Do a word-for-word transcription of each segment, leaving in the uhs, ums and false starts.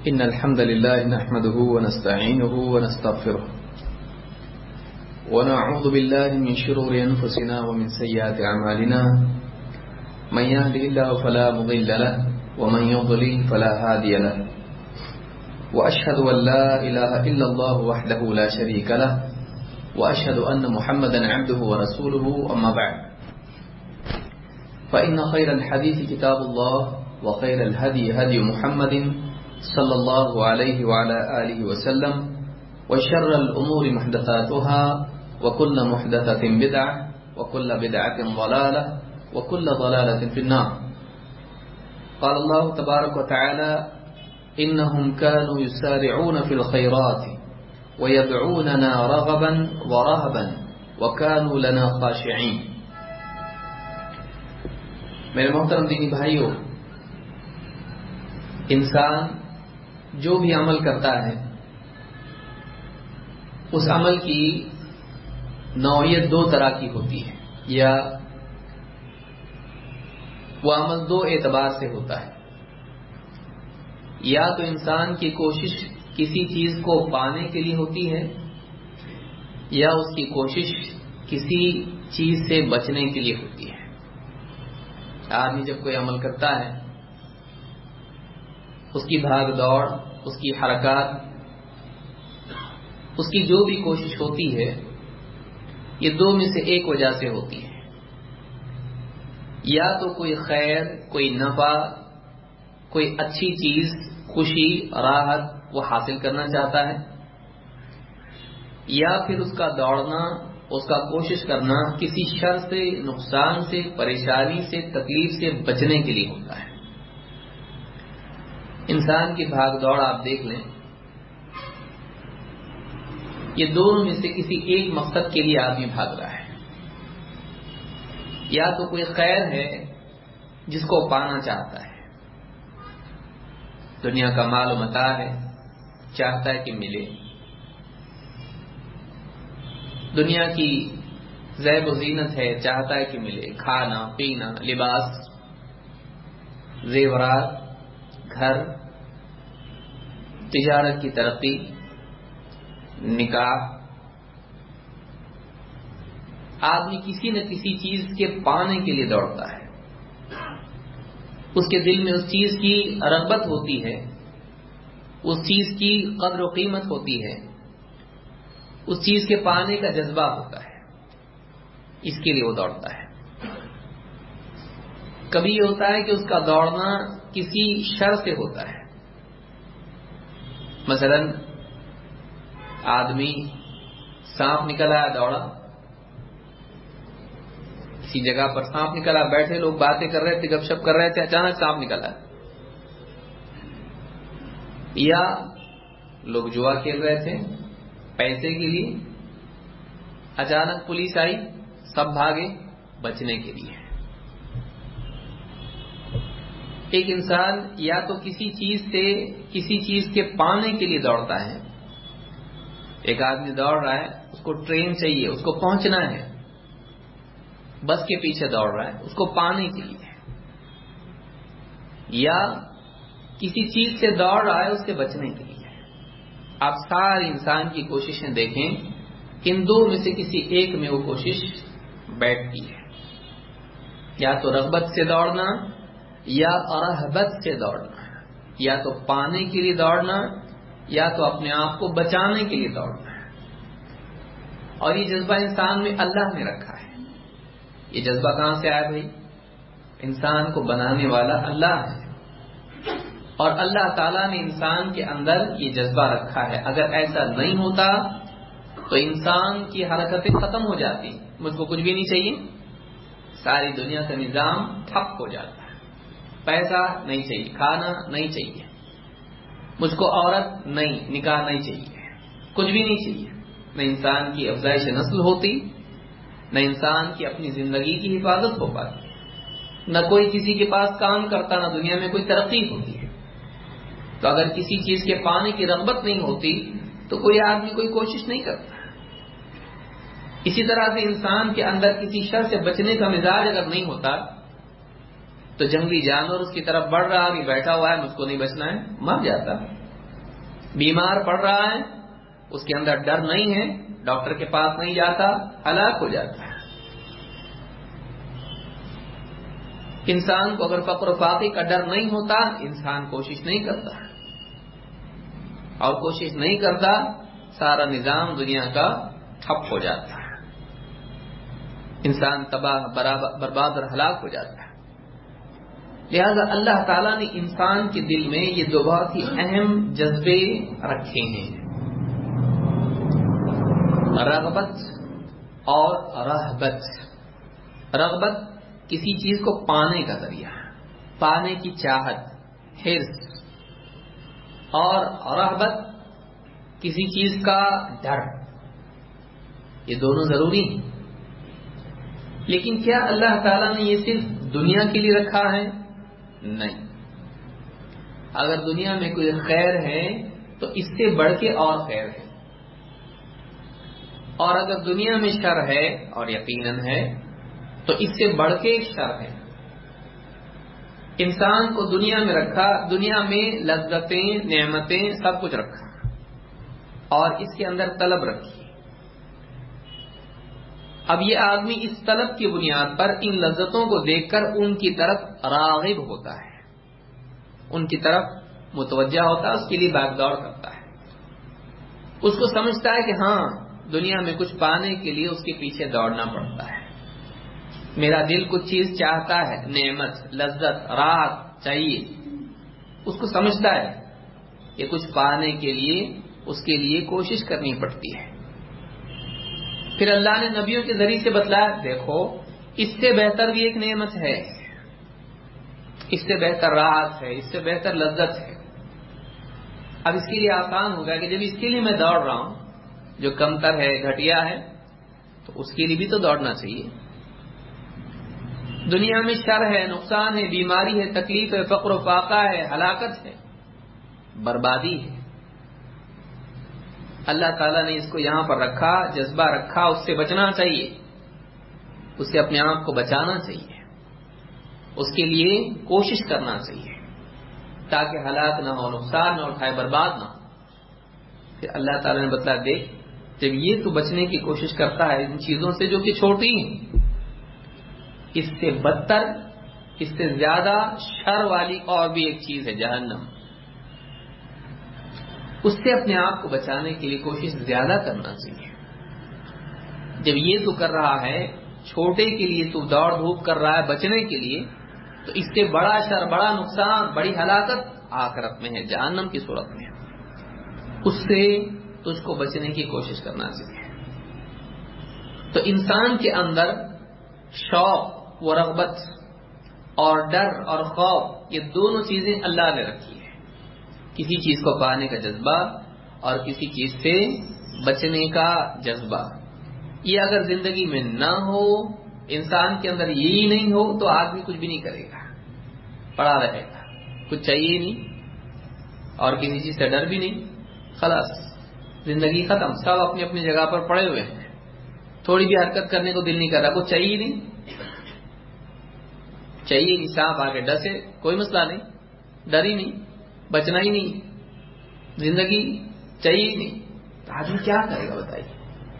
إن الحمد لله نحمده ونستعينه ونستغفره ونعوذ بالله من شرور أنفسنا ومن سيئات أعمالنا من يهده الله فلا مضل له ومن يضلل فلا هادي له وأشهد أن لا إله إلا الله وحده لا شريك له وأشهد أن محمدا عبده ورسوله أما بعد فإن خير الحديث كتاب الله وخير الهدي هدي محمد صلى الله عليه وعلى آله وسلم وشر الأمور محدثاتها وكل محدثة بدعة وكل بدعة ضلالة وكل ضلالة في النار. قال الله تبارك وتعالى إنهم كانوا يسارعون في الخيرات ويدعوننا رغبا ورهبا وكانوا لنا خاشعين. میرے محترم دینی بھائیوں، انسان جو بھی عمل کرتا ہے اس عمل کی نوعیت دو طرح کی ہوتی ہے، یا وہ عمل دو اعتبار سے ہوتا ہے. یا تو انسان کی کوشش کسی چیز کو پانے کے لیے ہوتی ہے، یا اس کی کوشش کسی چیز سے بچنے کے لیے ہوتی ہے. آدمی جب کوئی عمل کرتا ہے، اس کی بھاگ دوڑ، اس کی حرکات، اس کی جو بھی کوشش ہوتی ہے، یہ دو میں سے ایک وجہ سے ہوتی ہے. یا تو کوئی خیر، کوئی نفع، کوئی اچھی چیز، خوشی، راحت وہ حاصل کرنا چاہتا ہے، یا پھر اس کا دوڑنا، اس کا کوشش کرنا کسی شر سے، نقصان سے، پریشانی سے، تکلیف سے بچنے کے لیے ہوتا ہے. انسان کی بھاگ دوڑ آپ دیکھ لیں، یہ دونوں میں سے کسی ایک مقصد کے لیے آدمی بھاگ رہا ہے. یا تو کوئی خیر ہے جس کو پانا چاہتا ہے، دنیا کا مال و متاع ہے، چاہتا ہے کہ ملے، دنیا کی زیب و زینت ہے، چاہتا ہے کہ ملے، کھانا پینا، لباس، زیورات، گھر، تجارت کی ترقی، نکاح. آدمی کسی نہ کسی چیز کے پانے کے لیے دوڑتا ہے، اس کے دل میں اس چیز کی رغبت ہوتی ہے، اس چیز کی قدر و قیمت ہوتی ہے، اس چیز کے پانے کا جذبہ ہوتا ہے، اس کے لیے وہ دوڑتا ہے. کبھی یہ ہوتا ہے کہ اس کا دوڑنا کسی شر سے ہوتا ہے. مثلا آدمی سانپ نکل آیا، دوڑا، کسی جگہ پر سانپ نکلا، بیٹھے لوگ باتیں کر رہے تھے، گپ شپ کر رہے تھے، اچانک سانپ نکلا. یا لوگ جوا کھیل رہے تھے پیسے کے لیے، اچانک پولیس آئی، سب بھاگے بچنے کے لیے. ایک انسان یا تو کسی چیز سے، کسی چیز کے پانے کے لیے دوڑتا ہے. ایک آدمی دوڑ رہا ہے، اس کو ٹرین چاہیے، اس کو پہنچنا ہے، بس کے پیچھے دوڑ رہا ہے اس کو پانے کے لیے. یا کسی چیز سے دوڑ رہا ہے اس سے بچنے کے لیے. آپ سارے انسان کی کوششیں دیکھیں، ان دو میں سے کسی ایک میں وہ کوشش بیٹھتی ہے. یا تو رغبت سے دوڑنا، یا رہبت سے دوڑنا، یا تو پانے کے لیے دوڑنا، یا تو اپنے آپ کو بچانے کے لیے دوڑنا ہے. اور یہ جذبہ انسان میں اللہ نے رکھا ہے. یہ جذبہ کہاں سے آیا بھائی؟ انسان کو بنانے والا اللہ ہے، اور اللہ تعالیٰ نے انسان کے اندر یہ جذبہ رکھا ہے. اگر ایسا نہیں ہوتا تو انسان کی حرکتیں ختم ہو جاتی. مجھ کو کچھ بھی نہیں چاہیے، ساری دنیا کا نظام ٹھپ ہو جاتا ہے. پیسہ نہیں چاہیے، کھانا نہیں چاہیے، مجھ کو عورت نہیں، نکاح نہیں چاہیے، کچھ بھی نہیں چاہیے. نہ انسان کی افزائش نسل ہوتی، نہ انسان کی اپنی زندگی کی حفاظت ہو پاتی، نہ کوئی کسی کے پاس کام کرتا، نہ دنیا میں کوئی ترقی ہوتی ہے. تو اگر کسی چیز کے پانے کی رغبت نہیں ہوتی تو کوئی آدمی کوئی کوشش نہیں کرتا. اسی طرح سے انسان کے اندر کسی شر سے بچنے کا مزاج اگر نہیں ہوتا تو جنگلی جانور اس کی طرف بڑھ رہا، ابھی بیٹھا ہوا ہے، مجھ کو نہیں بچنا ہے، مر جاتا. بیمار پڑ رہا ہے، اس کے اندر ڈر نہیں ہے، ڈاکٹر کے پاس نہیں جاتا، ہلاک ہو جاتا ہے۔ انسان کو اگر فقر و فاقے کا ڈر نہیں ہوتا، انسان کوشش نہیں کرتا، اور کوشش نہیں کرتا، سارا نظام دنیا کا ٹھپ ہو جاتا ہے، انسان تباہ برباد اور ہلاک ہو جاتا ہے۔ لہذا اللہ تعالیٰ نے انسان کے دل میں یہ دو بہت ہی اہم جذبے رکھے ہیں، رغبت اور رہبت۔ رغبت کسی چیز کو پانے کا ذریعہ، پانے کی چاہت، حرص، اور رہبت کسی چیز کا ڈر، یہ دونوں ضروری ہیں۔ لیکن کیا اللہ تعالیٰ نے یہ صرف دنیا کے لیے رکھا ہے؟ نہیں۔ اگر دنیا میں کوئی خیر ہے تو اس سے بڑھ کے اور خیر ہے، اور اگر دنیا میں شر ہے، اور یقیناً ہے، تو اس سے بڑھ کے شر ہے۔ انسان کو دنیا میں رکھا، دنیا میں لذتیں، نعمتیں، سب کچھ رکھا، اور اس کے اندر طلب رکھی۔ اب یہ آدمی اس طلب کی بنیاد پر ان لذتوں کو دیکھ کر ان کی طرف راغب ہوتا ہے، ان کی طرف متوجہ ہوتا ہے، اس کے لیے بھاگ دوڑ کرتا ہے، اس کو سمجھتا ہے کہ ہاں دنیا میں کچھ پانے کے لیے اس کے پیچھے دوڑنا پڑتا ہے، میرا دل کچھ چیز چاہتا ہے، نعمت، لذت، راحت چاہیے، اس کو سمجھتا ہے کہ کچھ پانے کے لیے اس کے لیے کوشش کرنی پڑتی ہے۔ پھر اللہ نے نبیوں کے ذریعے سے بتلایا، دیکھو اس سے بہتر بھی ایک نعمت ہے، اس سے بہتر راحت ہے، اس سے بہتر لذت ہے۔ اب اس کے لیے آسان ہوگا کہ جب اس کے لیے میں دوڑ رہا ہوں جو کمتر ہے، گھٹیا ہے، تو اس کے لیے بھی تو دوڑنا چاہیے۔ دنیا میں شر ہے، نقصان ہے، بیماری ہے، تکلیف ہے، فقر و فاقہ ہے، ہلاکت ہے، بربادی ہے۔ اللہ تعالیٰ نے اس کو یہاں پر رکھا، جذبہ رکھا، اس سے بچنا چاہیے، اس سے اپنے آپ کو بچانا چاہیے، اس کے لیے کوشش کرنا چاہیے تاکہ ہلاک نہ ہو، نقصان نہ اٹھائے، برباد نہ ہو۔ پھر اللہ تعالیٰ نے بتایا، دیکھ جب یہ تو بچنے کی کوشش کرتا ہے ان چیزوں سے جو کہ چھوٹی ہیں، اس سے بدتر، اس سے زیادہ شر والی اور بھی ایک چیز ہے، جہنم، اس سے اپنے آپ کو بچانے کے لیے کوشش زیادہ کرنا چاہیے۔ جب یہ تو کر رہا ہے، چھوٹے کے لیے تو دوڑ دھوپ کر رہا ہے بچنے کے لیے، تو اس سے بڑا شر، بڑا نقصان، بڑی ہلاکت آخرت میں ہے، جہنم کی صورت میں ہے، اس سے تجھ کو بچنے کی کوشش کرنا چاہیے۔ تو انسان کے اندر شوق و رغبت اور ڈر اور خوف، یہ دونوں چیزیں اللہ نے رکھی ہیں، کسی چیز کو پانے کا جذبہ اور کسی چیز سے بچنے کا جذبہ۔ یہ اگر زندگی میں نہ ہو، انسان کے اندر یہی نہیں ہو، تو آدمی کچھ بھی نہیں کرے گا، پڑا رہے گا، کچھ چاہیے نہیں اور کسی چیز سے ڈر بھی نہیں، خلاص زندگی ختم، سب اپنی اپنی جگہ پر پڑے ہوئے ہیں، تھوڑی بھی حرکت کرنے کو دل نہیں کر رہا، کچھ چاہیے نہیں، چاہیے نہیں، سانپ آگے ڈسے کوئی مسئلہ نہیں، ڈر ہی نہیں، بچنا ہی نہیں، زندگی چاہیے ہی نہیں، تو آدمی کیا کرے گا بتائیے؟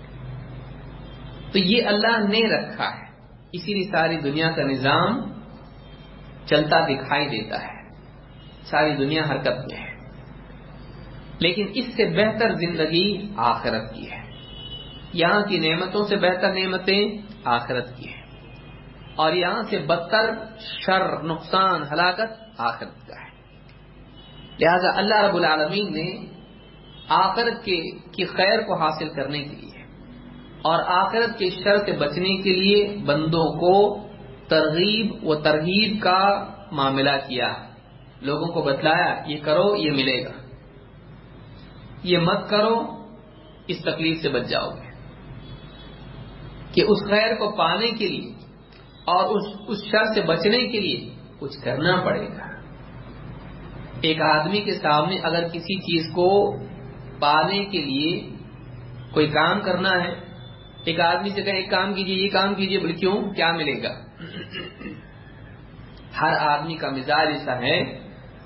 تو یہ اللہ نے رکھا ہے، اسی لیے ساری دنیا کا نظام چلتا دکھائی دیتا ہے، ساری دنیا حرکت میں ہے، لیکن اس سے بہتر زندگی آخرت کی ہے، یہاں کی نعمتوں سے بہتر نعمتیں آخرت کی ہیں، اور یہاں سے بدتر شر، نقصان، ہلاکت آخرت کا ہے۔ لہذا اللہ رب العالمین نے آخرت کے کی خیر کو حاصل کرنے کے لیے اور آخرت کے شر سے بچنے کے لیے بندوں کو ترغیب و ترہیب کا معاملہ کیا، لوگوں کو بتلایا یہ کرو یہ ملے گا، یہ مت کرو اس تکلیف سے بچ جاؤ گے، کہ اس خیر کو پانے کے لیے اور اس اس شر سے بچنے کے لیے کچھ کرنا پڑے گا۔ ایک آدمی کے سامنے اگر کسی چیز کو پانے کے لیے کوئی کام کرنا ہے، ایک آدمی سے کہے ایک کام کیجیے، یہ کام کیجیے، بولے کیوں، کیا ملے گا؟ ہر آدمی کا مزاج ایسا ہے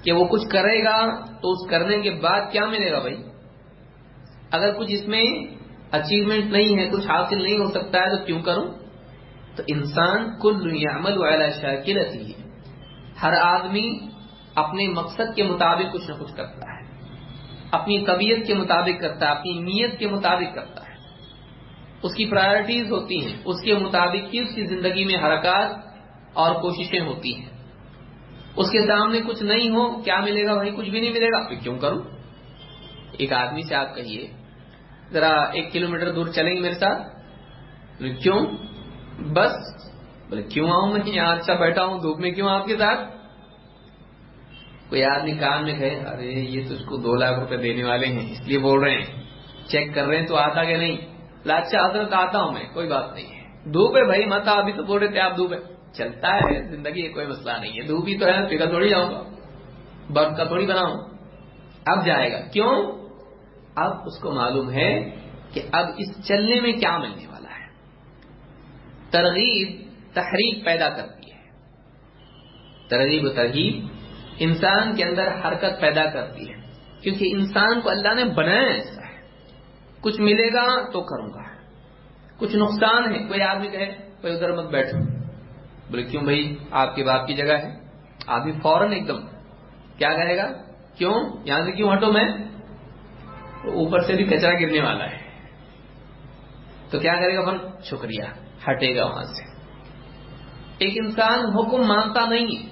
کہ وہ کچھ کرے گا تو اس کرنے کے بعد کیا ملے گا بھائی؟ اگر کچھ اس میں اچیومنٹ نہیں ہے، کچھ حاصل نہیں ہو سکتا ہے تو کیوں کروں؟ تو انسان کل یعمل علی شاکلتہ، ہر آدمی اپنے مقصد کے مطابق کچھ نہ کچھ کرتا ہے، اپنی طبیعت کے مطابق کرتا ہے، اپنی نیت کے مطابق کرتا ہے، اس کی پرائرٹیز ہوتی ہیں، اس کے مطابق ہی اس کی زندگی میں حرکات اور کوششیں ہوتی ہیں۔ اس کے سامنے کچھ نہیں ہو، کیا ملے گا بھائی؟ کچھ بھی نہیں ملے گا، پھر کیوں کروں؟ ایک آدمی سے آپ کہیے ذرا ایک کلومیٹر دور چلیں گے میرے ساتھ؟ کیوں؟ بس بولے کیوں آؤں میں یہاں اچھا بیٹھا ہوں دھوپ میں، کیوں آپ کے ساتھ؟ کوئی آدمی کان میں کہے ارے یہ تو اس کو دو لاکھ روپے دینے والے ہیں اس لیے بول رہے ہیں، چیک کر رہے ہیں تو آتا کہ نہیں؟ لاچا حضرت آتا ہوں میں، کوئی بات نہیں ہے، دھوپ ہے بھائی مت، ابھی تو بول رہے تھے آپ دھوپ ہے، چلتا ہے زندگی، کوئی مسئلہ نہیں ہے، دھوپ ہی تو ہے، پھر تھوڑی جاؤں گا، برف کا تھوڑی بناؤں، اب جائے گا۔ کیوں؟ اب اس کو معلوم ہے کہ اب اس چلنے میں کیا ملنے والا ہے۔ ترغیب تحریک پیدا کرتی ہے، ترغیب و ترہیب انسان کے اندر حرکت پیدا کرتی ہے، کیونکہ انسان کو اللہ نے بنایا ایسا ہے، کچھ ملے گا تو کروں گا، کچھ نقصان ہے، کوئی آدمی کہے کوئی ادھر مت بیٹھو، بولے کیوں بھائی آپ کے باپ کی جگہ ہے، آدمی فوراً ایک دم کیا کہے گا؟ کیوں یہاں سے کیوں ہٹو، میں اوپر سے بھی کچرا گرنے والا ہے، تو کیا کرے گا؟ پھر شکریہ، ہٹے گا وہاں سے۔ ایک انسان حکم مانتا نہیں ہے،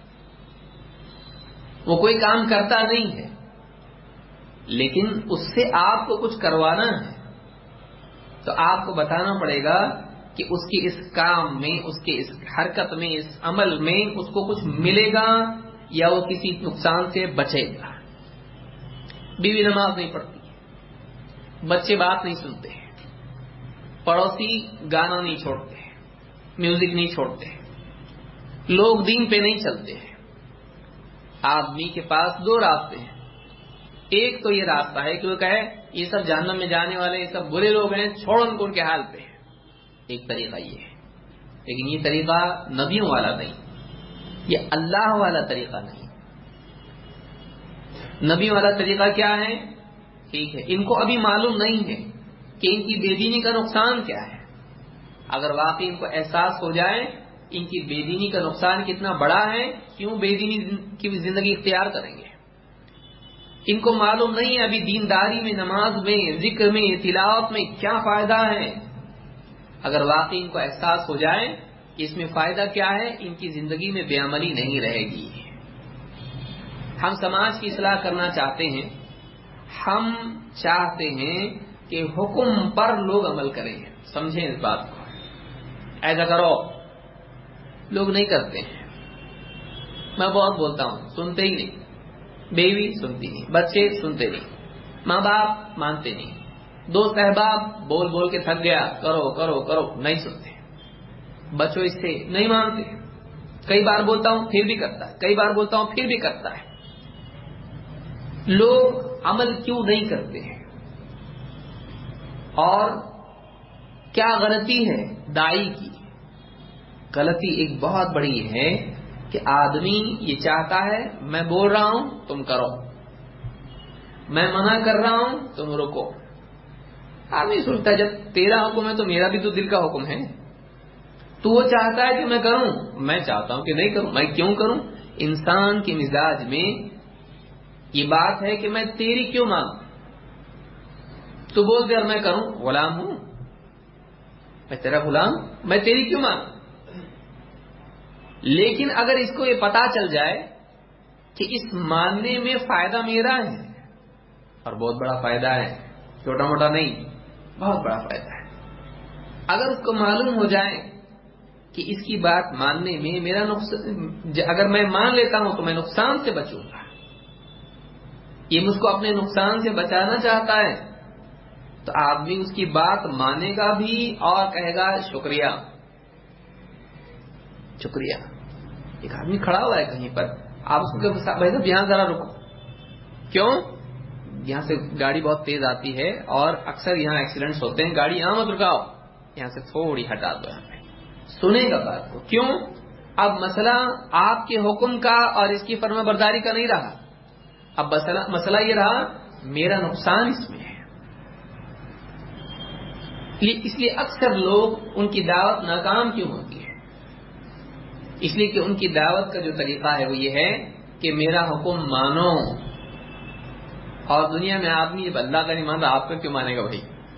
وہ کوئی کام کرتا نہیں ہے، لیکن اس سے آپ کو کچھ کروانا ہے تو آپ کو بتانا پڑے گا کہ اس کی اس کام میں، اس کے اس حرکت میں، اس عمل میں اس کو کچھ ملے گا یا وہ کسی نقصان سے بچے گا۔ بیوی نماز نہیں پڑھتی، بچے بات نہیں سنتے، پڑوسی گانا نہیں چھوڑتے، میوزک نہیں چھوڑتے، لوگ دین پہ نہیں چلتے ہیں۔ آدمی کے پاس دو راستے ہیں، ایک تو یہ راستہ ہے کہ وہ کہے یہ سب جہنم میں جانے والے، یہ سب برے لوگ ہیں، چھوڑ ان کو ان کے حال پہ، ایک طریقہ یہ ہے، لیکن یہ طریقہ نبیوں والا نہیں، یہ اللہ والا طریقہ نہیں۔ نبی والا طریقہ کیا ہے؟ ٹھیک ہے، ان کو ابھی معلوم نہیں ہے کہ ان کی بے دینی کا نقصان کیا ہے، اگر واقعی ان کو احساس ہو جائے ان کی بے دینی کا نقصان کتنا بڑا ہے، کیوں بے دینی کی زندگی اختیار کریں گے؟ ان کو معلوم نہیں ہے ابھی دینداری میں، نماز میں، ذکر میں، تلاوت میں کیا فائدہ ہے۔ اگر واقعی ان کو احساس ہو جائے کہ اس میں فائدہ کیا ہے، ان کی زندگی میں بے عملی نہیں رہے گی۔ ہم سماج کی اصلاح کرنا چاہتے ہیں، ہم چاہتے ہیں کہ حکم پر لوگ عمل کریں، سمجھیں اس بات کو، ایسا کرو، لوگ نہیں کرتے ہیں۔ میں بہت بولتا ہوں، سنتے ہی نہیں، بیوی سنتی نہیں، بچے سنتے نہیں، ماں باپ مانتے نہیں، دوست احباب بول بول کے تھک گیا، کرو کرو کرو، نہیں سنتے، بچوں اس سے نہیں مانتے، کئی بار بولتا ہوں پھر بھی کرتا ہے، کئی بار بولتا ہوں پھر بھی کرتا ہے۔ لوگ عمل کیوں نہیں کرتے ہیں؟ اور کیا غلطی ہے داعی کی؟ غلطی ایک بہت بڑی ہے کہ آدمی یہ چاہتا ہے میں بول رہا ہوں تم کرو، میں منع کر رہا ہوں تم رکو۔ آدمی سوچتا ہے جب تیرا حکم ہے تو میرا بھی تو دل کا حکم ہے، تو وہ چاہتا ہے کہ میں کروں، میں چاہتا ہوں کہ نہیں کروں، میں کیوں کروں؟ انسان کے مزاج میں یہ بات ہے کہ میں تیری کیوں مانوں؟ تو بول دے اور میں کروں، غلام ہوں میں، تیرا غلام، میں تیری کیوں مانوں؟ لیکن اگر اس کو یہ پتا چل جائے کہ اس ماننے میں فائدہ میرا ہے، اور بہت بڑا فائدہ ہے، چھوٹا موٹا نہیں، بہت بڑا فائدہ ہے، اگر اس کو معلوم ہو جائے کہ اس کی بات ماننے میں میرا نقصان، اگر میں مان لیتا ہوں تو میں نقصان سے بچوں گا، یہ مجھ کو اپنے نقصان سے بچانا چاہتا ہے، تو آدمی اس کی بات مانے گا بھی اور کہے گا شکریہ شکریہ۔ ایک آدمی کھڑا ہوا ہے کہیں پر، آپ اس کو بھائی صاحب یہاں ذرا رکو، کیوں؟ یہاں سے گاڑی بہت تیز آتی ہے اور اکثر یہاں ایکسیڈنٹس ہوتے ہیں، گاڑی یہاں مت رکاؤ، یہاں سے تھوڑی ہٹا دو، یہاں پہ سنے گا بات کو، کیوں؟ اب مسئلہ آپ کے حکم کا اور اس کی فرما برداری کا نہیں رہا، اب مسئلہ یہ رہا میرا نقصان اس میں ہے۔ اس لیے اکثر لوگ ان کی دعوت ناکام کیوں ہوتی ہے؟ اس لیے کہ ان کی دعوت کا جو طریقہ ہے وہ یہ ہے کہ میرا حکم مانو، اور دنیا میں آدمی جب اللہ کا نہیں مانتا آپ کا کیوں مانے گا بھائی؟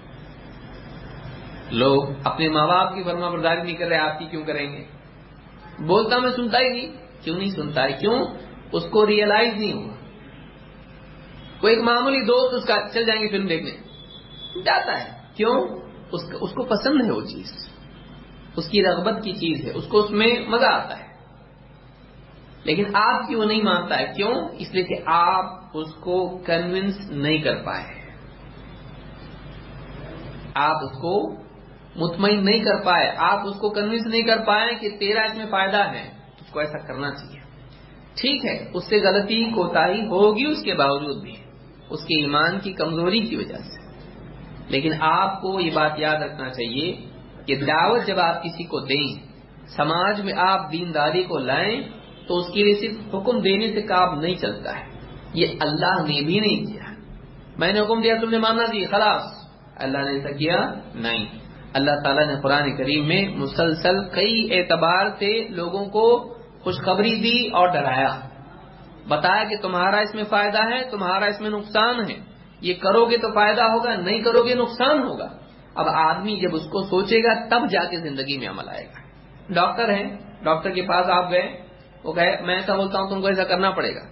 لوگ اپنے ماں باپ کی فرما برداری نہیں کر رہے، آپ کی کیوں کریں گے؟ بولتا میں سنتا ہی نہیں، کیوں نہیں سنتا ہے؟ کیوں؟ اس کو ریئلائز نہیں ہوا۔ کوئی ایک معمولی دوست اس کا چل جائیں گے فلم دیکھنے جاتا ہے، کیوں؟ اس کو, اس کو پسند ہے وہ چیز، اس کی رغبت کی چیز ہے، اس کو اس میں مزہ آتا ہے، لیکن آپ کی وہ نہیں مانتا ہے، کیوں؟ اس لیے کہ آپ اس کو کنونس نہیں کر پائے، آپ اس کو مطمئن نہیں کر پائے، آپ اس کو کنونس نہیں کر پائے کہ تیرا اس میں فائدہ ہے، اس کو ایسا کرنا چاہیے۔ ٹھیک ہے، اس سے غلطی کوتاہی ہوگی، اس کے باوجود بھی اس کے ایمان کی کمزوری کی وجہ سے، لیکن آپ کو یہ بات یاد رکھنا چاہیے کہ دعوت جب آپ کسی کو دیں، سماج میں آپ دینداری کو لائیں، تو اس کے لیے صرف حکم دینے سے کام نہیں چلتا ہے، یہ اللہ نے بھی نہیں کیا۔ میں نے حکم دیا تم نے ماننا چاہیے خلاص، اللہ نے ایسا کیا نہیں۔ اللہ تعالیٰ نے قرآن کریم میں مسلسل کئی اعتبار سے لوگوں کو خوشخبری دی اور ڈرایا، بتایا کہ تمہارا اس میں فائدہ ہے، تمہارا اس میں نقصان ہے، یہ کرو گے تو فائدہ ہوگا، نہیں کرو گے نقصان ہوگا۔ اب آدمی جب اس کو سوچے گا تب جا کے زندگی میں عمل آئے گا۔ ڈاکٹر ہیں، ڈاکٹر کے پاس آپ گئے، وہ کہے میں ایسا بولتا ہوں تم کو ایسا کرنا پڑے گا،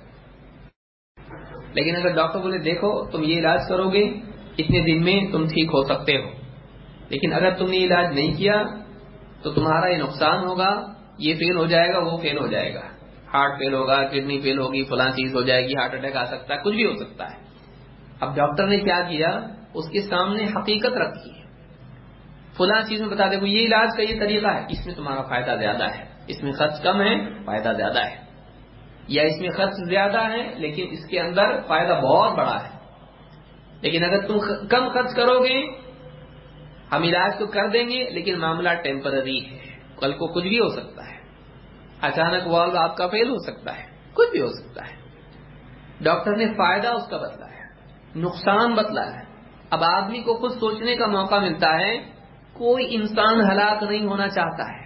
لیکن اگر ڈاکٹر بولے دیکھو تم یہ علاج کرو گے اتنے دن میں تم ٹھیک ہو سکتے ہو، لیکن اگر تم نے یہ علاج نہیں کیا تو تمہارا یہ نقصان ہوگا، یہ فیل ہو جائے گا، وہ فیل ہو جائے گا، ہارٹ فیل ہوگا، کڈنی فیل ہوگی، فلاں چیز ہو جائے گی، ہارٹ اٹیک آ سکتا ہے، کچھ بھی ہو سکتا ہے۔ اب ڈاکٹر نے کیا کیا؟ اس کے سامنے حقیقت رکھی، فلاں چیز میں بتا دے کو یہ علاج کا یہ طریقہ ہے، اس میں تمہارا فائدہ زیادہ ہے، اس میں خرچ کم ہے فائدہ زیادہ ہے، یا اس میں خرچ زیادہ ہے لیکن اس کے اندر فائدہ بہت بڑا ہے، لیکن اگر تم کم خرچ کرو گے ہم علاج تو کر دیں گے لیکن معاملہ ٹیمپرری ہے، کل کو کچھ بھی ہو سکتا ہے، اچانک والو آپ کا فیل ہو سکتا ہے، کچھ بھی ہو سکتا ہے۔ ڈاکٹر نے فائدہ اس کا بتلایا، نقصان بتلایا۔ اب آدمی کو خود سوچنے کا موقع ملتا ہے، کوئی انسان ہلاک نہیں ہونا چاہتا ہے،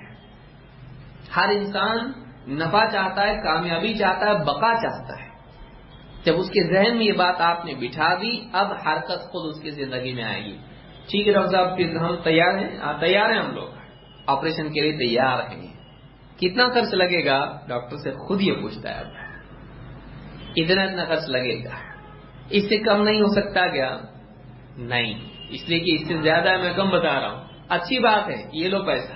ہر انسان نفع چاہتا ہے، کامیابی چاہتا ہے، بقا چاہتا ہے۔ جب اس کے ذہن میں یہ بات آپ نے بٹھا دی، اب حرکت خود اس کی زندگی میں آئے گی۔ ٹھیک ہے ڈاکٹر صاحب پھر ہم تیار ہیں؟ ہاں تیار ہیں، ہم لوگ آپریشن کے لیے تیار ہیں، کتنا خرچ لگے گا؟ ڈاکٹر سے خود یہ پوچھتا ہے، اتنا اتنا خرچ لگے گا، اس سے کم نہیں ہو سکتا کیا؟ نہیں، اس لیے کہ اس سے زیادہ ہے، میں کم بتا رہا ہوں۔ اچھی بات ہے، یہ لو پیسہ۔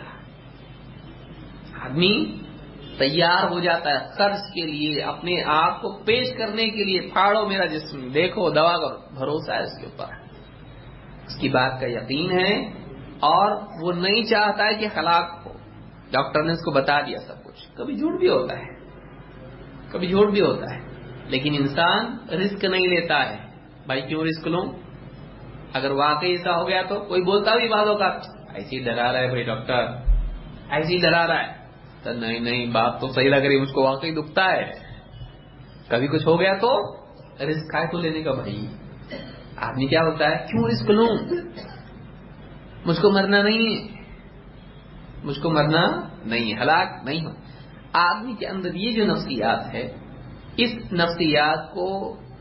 آدمی تیار ہو جاتا ہے خرچ کے لیے، اپنے آپ کو پیش کرنے کے لیے، پھاڑو میرا جسم، دیکھو دوا کرو، بھروسہ ہے اس کے اوپر، اس کی بات کا یقین ہے، اور وہ نہیں چاہتا ہے کہ ہلاک ہو۔ ڈاکٹر نے اس کو بتا دیا سب کچھ، کبھی جھوٹ بھی ہوتا ہے، کبھی جھوٹ بھی ہوتا ہے، لیکن انسان رسک نہیں لیتا ہے۔ بھائی کیوں رسک لوں؟ اگر واقعی ایسا ہو گیا تو کوئی بولتا بھی بعض اوقات ایسے ہی ڈرا رہا ہے بھائی ڈاکٹر، ایسے ہی ڈرا رہا ہے، تو نہیں نہیں بات تو صحیح لگ رہی، مجھ کو واقعی دکھتا ہے، کبھی کچھ ہو گیا تو رسک ہے تو لینے کا۔ بھائی آدمی کیا ہوتا ہے، کیوں رسک لوں، مجھ کو مرنا نہیں ہے، مجھ کو مرنا نہیں ہے، ہلاک نہیں ہو۔ آدمی کے اندر یہ جو نفسیات ہے، اس نفسیات کو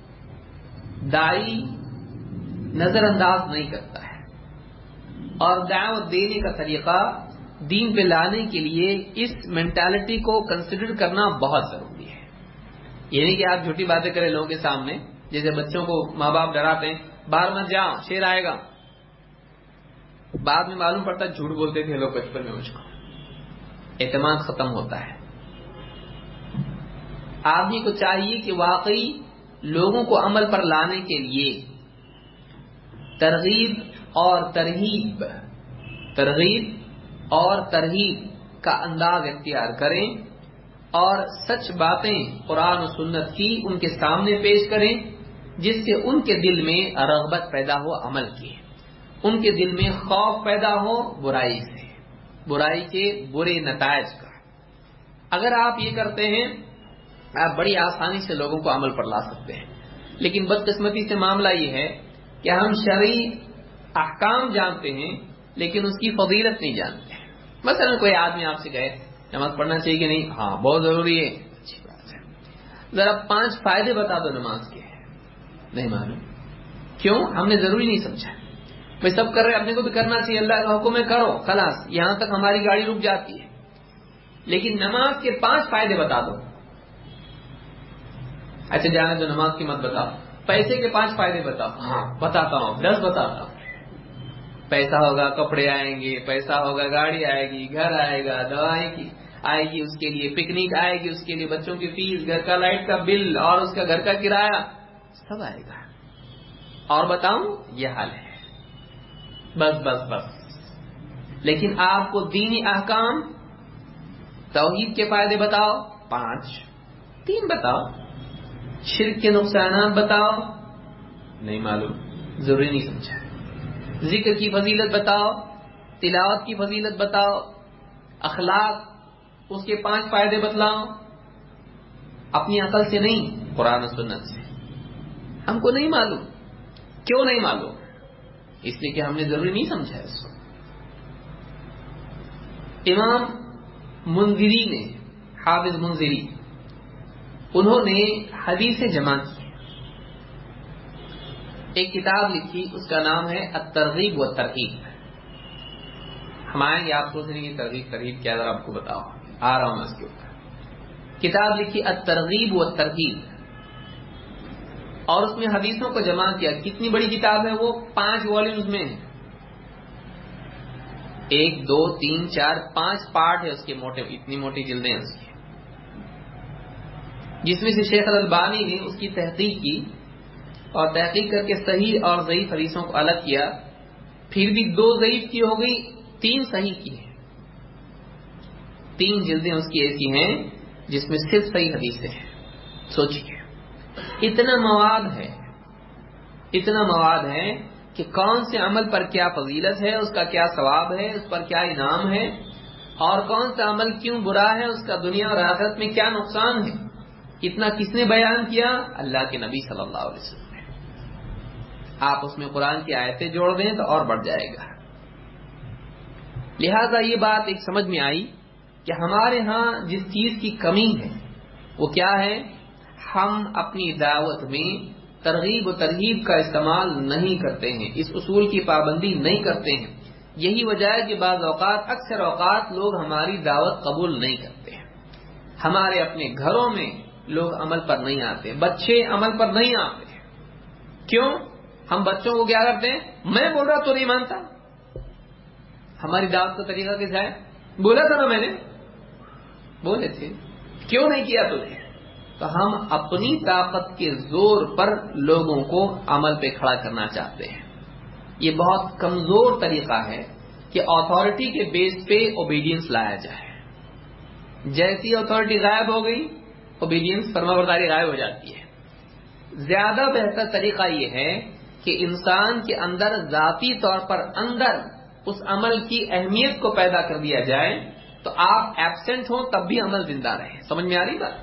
داعی نظر انداز نہیں کرتا ہے، اور دعوت دینے کا طریقہ دین پہ لانے کے لیے اس مینٹالٹی کو کنسیڈر کرنا بہت ضروری ہے۔ یہ نہیں کہ آپ جھوٹی باتیں کریں لوگوں کے سامنے، جیسے بچوں کو ماں باپ ڈراتے ہیں باہر مت جاؤ شیر آئے گا، بعد میں معلوم پڑتا جھوٹ بولتے تھے لوگ بچپن میں، مجھ کو اعتماد ختم ہوتا ہے۔ آدمی کو چاہیے کہ واقعی لوگوں کو عمل پر لانے کے لیے ترغیب اور ترہیب ترغیب اور ترہیب کا انداز اختیار کریں، اور سچ باتیں قرآن و سنت کی ان کے سامنے پیش کریں، جس سے ان کے دل میں رغبت پیدا ہو عمل کی، ان کے دل میں خوف پیدا ہو برائی سے، برائی کے برے نتائج کا۔ اگر آپ یہ کرتے ہیں آپ بڑی آسانی سے لوگوں کو عمل پر لا سکتے ہیں. لیکن بدقسمتی سے معاملہ یہ ہے کہ ہم شرعی احکام جانتے ہیں لیکن اس کی فضیلت نہیں جانتے ہیں. مثلا کوئی آدمی آپ سے کہے نماز پڑھنا چاہیے کہ نہیں؟ ہاں بہت ضروری ہے. اچھی بات ہے. ذرا پانچ فائدے بتا دو نماز کے. نہیں معلوم. کیوں؟ ہم نے ضروری نہیں سمجھا. بھائی سب کر رہے اپنے کو بھی کرنا چاہیے. اللہ کا حکم ہے کرو خلاص. یہاں تک ہماری گاڑی رک جاتی ہے. لیکن نماز کے پانچ فائدے بتا دو. اچھا جانے دو نماز کی مت بتاؤ. پیسے کے پانچ فائدے بتاؤ. ہاں بتاتا ہوں. دس بتاتا ہوں. پیسہ ہوگا کپڑے آئیں گے, پیسہ ہوگا گاڑی آئے گی, گھر آئے گا, دوائیں کی آئے گی, اس کے لیے پکنک آئے گی, اس کے لیے بچوں کی فیس, گھر کا لائٹ کا بل اور اس کا گھر کا کرایہ سب آئے گا. اور بتاؤں یہ حال ہے. بس بس بس. لیکن آپ کو دینی احکام توحید کے فائدے بتاؤ پانچ, تین بتاؤ. شرک کے نقصانات بتاؤ, نہیں معلوم, ضروری نہیں سمجھا. ذکر کی فضیلت بتاؤ, تلاوت کی فضیلت بتاؤ, اخلاق اس کے پانچ فائدے بتلاؤ. اپنی عقل سے نہیں, قرآن و سنت سے. ہم کو نہیں معلوم. کیوں نہیں معلوم؟ اس لیے کہ ہم نے ضروری نہیں سمجھا اس کو. امام منذری نے, حافظ منذری, انہوں نے حدیث جمع کی, ایک کتاب لکھی, اس کا نام ہے الترغیب و ترہیب. ہم آئیں گے, آپ سوچ رہے ہیں ترغیب ترہیب کیا, ذرا آپ کو بتاؤ, آ رہا ہوں میں اس کے اوپر. کتاب لکھی الترغیب و ترہیب, اور اس میں حدیثوں کو جمع کیا. کتنی بڑی کتاب ہے وہ؟ پانچ والیومز میں ہے. ایک دو تین چار پانچ پارٹ ہے اس کے, موٹے اتنی موٹی جلدیں اس کی, جس میں سے شیخ الالبانی نے اس کی تحقیق کی اور تحقیق کر کے صحیح اور ضعیف حدیثوں کو الگ کیا. پھر بھی دو ضعیف کی ہو گئی, تین صحیح کی ہیں. تین جلدیں اس کی ایسی ہیں جس میں صرف صحیح حدیثیں ہیں. سوچیے اتنا مواد ہے, اتنا مواد ہے کہ کون سے عمل پر کیا فضیلت ہے, اس کا کیا ثواب ہے, اس پر کیا انعام ہے, اور کون سا عمل کیوں برا ہے, اس کا دنیا اور آخرت میں کیا نقصان ہے. اتنا کس نے بیان کیا؟ اللہ کے نبی صلی اللہ علیہ وسلم. آپ اس میں قرآن کی آیتیں جوڑ دیں تو اور بڑھ جائے گا. لہذا یہ بات ایک سمجھ میں آئی کہ ہمارے ہاں جس چیز کی کمی ہے وہ کیا ہے؟ ہم اپنی دعوت میں ترغیب و ترہیب کا استعمال نہیں کرتے ہیں, اس اصول کی پابندی نہیں کرتے ہیں. یہی وجہ ہے کہ بعض اوقات, اکثر اوقات لوگ ہماری دعوت قبول نہیں کرتے ہیں. ہمارے اپنے گھروں میں لوگ عمل پر نہیں آتے, بچے عمل پر نہیں آتے. کیوں؟ ہم بچوں کو کیا کرتے ہیں, میں بول رہا تو نہیں مانتا. ہماری دعوت کا طریقہ کیسا ہے؟ بولا تھا نا میں نے, بولے تھے, کیوں نہیں کیا تجھے؟ تو ہم اپنی طاقت کے زور پر لوگوں کو عمل پہ کھڑا کرنا چاہتے ہیں. یہ بہت کمزور طریقہ ہے کہ اتھارٹی کے بیس پہ اوبیڈینس لایا جائے. جیسی اتھارٹی غائب ہو گئی, اوبیڈینس فرمانبرداری غائب ہو جاتی ہے. زیادہ بہتر طریقہ یہ ہے کہ انسان کے اندر ذاتی طور پر اندر اس عمل کی اہمیت کو پیدا کر دیا جائے, تو آپ ایبسنٹ ہوں تب بھی عمل زندہ رہے. سمجھ میں آ رہی بات؟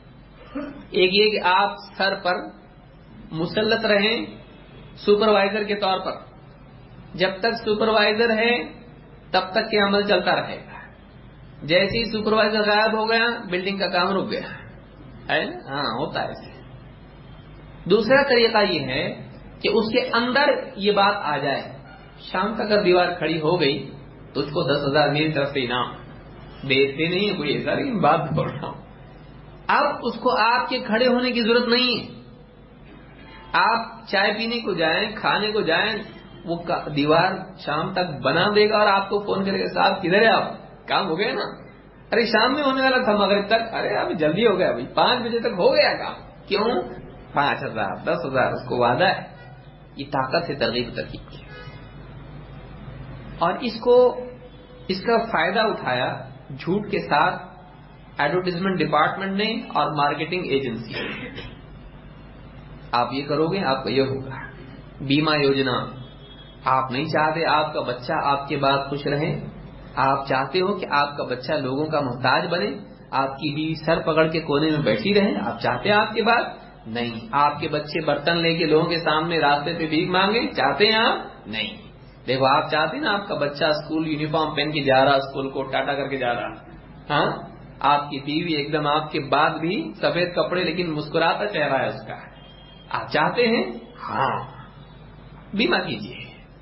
ایک یہ کہ آپ سر پر مسلط رہیں سپروائزر کے طور پر, جب تک سپروائزر ہے تب تک کہ عمل چلتا رہے گا. جیسے ہی سپروائزر غائب ہو گیا بلڈنگ کا کام رک گیا ہے. ہاں ہوتا ہے ایسے. دوسرا طریقہ یہ ہے کہ اس کے اندر یہ بات آ جائے, شام تک اگر دیوار کھڑی ہو گئی تو اس کو دس ہزار میری طرف سے انعام. دیتے نہیں ہے کوئی ایسا, لیکن بات بول رہا ہوں. اب اس کو آپ کے کھڑے ہونے کی ضرورت نہیں ہے. آپ چائے پینے کو جائیں, کھانے کو جائیں, وہ دیوار شام تک بنا دے گا اور آپ کو فون کرے گا, صاحب کدھر ہے آپ, کام ہو گیا نا؟ ارے شام میں ہونے والا تھا مغرب تک, ارے ابھی جلدی ہو گیا, ابھی پانچ بجے تک ہو گیا کام. کیوں؟ پانچ ہزار دس ہزار اس کو وعدہ ہے. یہ طاقت سے ترغیب ترغیب کی, اور اس کو اس کا فائدہ اٹھایا جھوٹ کے ساتھ ایڈورٹیزمنٹ ڈپارٹمنٹ نے اور مارکیٹنگ ایجنسی. آپ یہ کرو گے آپ کا یہ ہوگا. بیمہ یوجنا, آپ نہیں چاہتے آپ کا بچہ آپ کے بعد خوش رہے, آپ چاہتے ہو کہ آپ کا بچہ لوگوں کا محتاج بنے, آپ کی بیوی سر پکڑ کے کونے میں بیٹھی رہے؟ آپ چاہتے ہیں آپ کے بعد؟ نہیں. آپ کے بچے برتن لے کے لوگوں کے سامنے راستے پہ بھیک مانگے؟ چاہتے ہیں آپ؟ نہیں. دیکھو آپ چاہتے ہیں نا آپ کا بچہ اسکول یونیفارم پہن کے جا رہا، اسکول کو ٹاٹا کر کے جا رہا، ہاں، آپ کی بیوی ایک دم آپ کے بعد بھی سفید کپڑے لیکن مسکراتا چہرہ ہے اس کا، آپ چاہتے ہیں؟ ہاں. بیمہ کیجیے.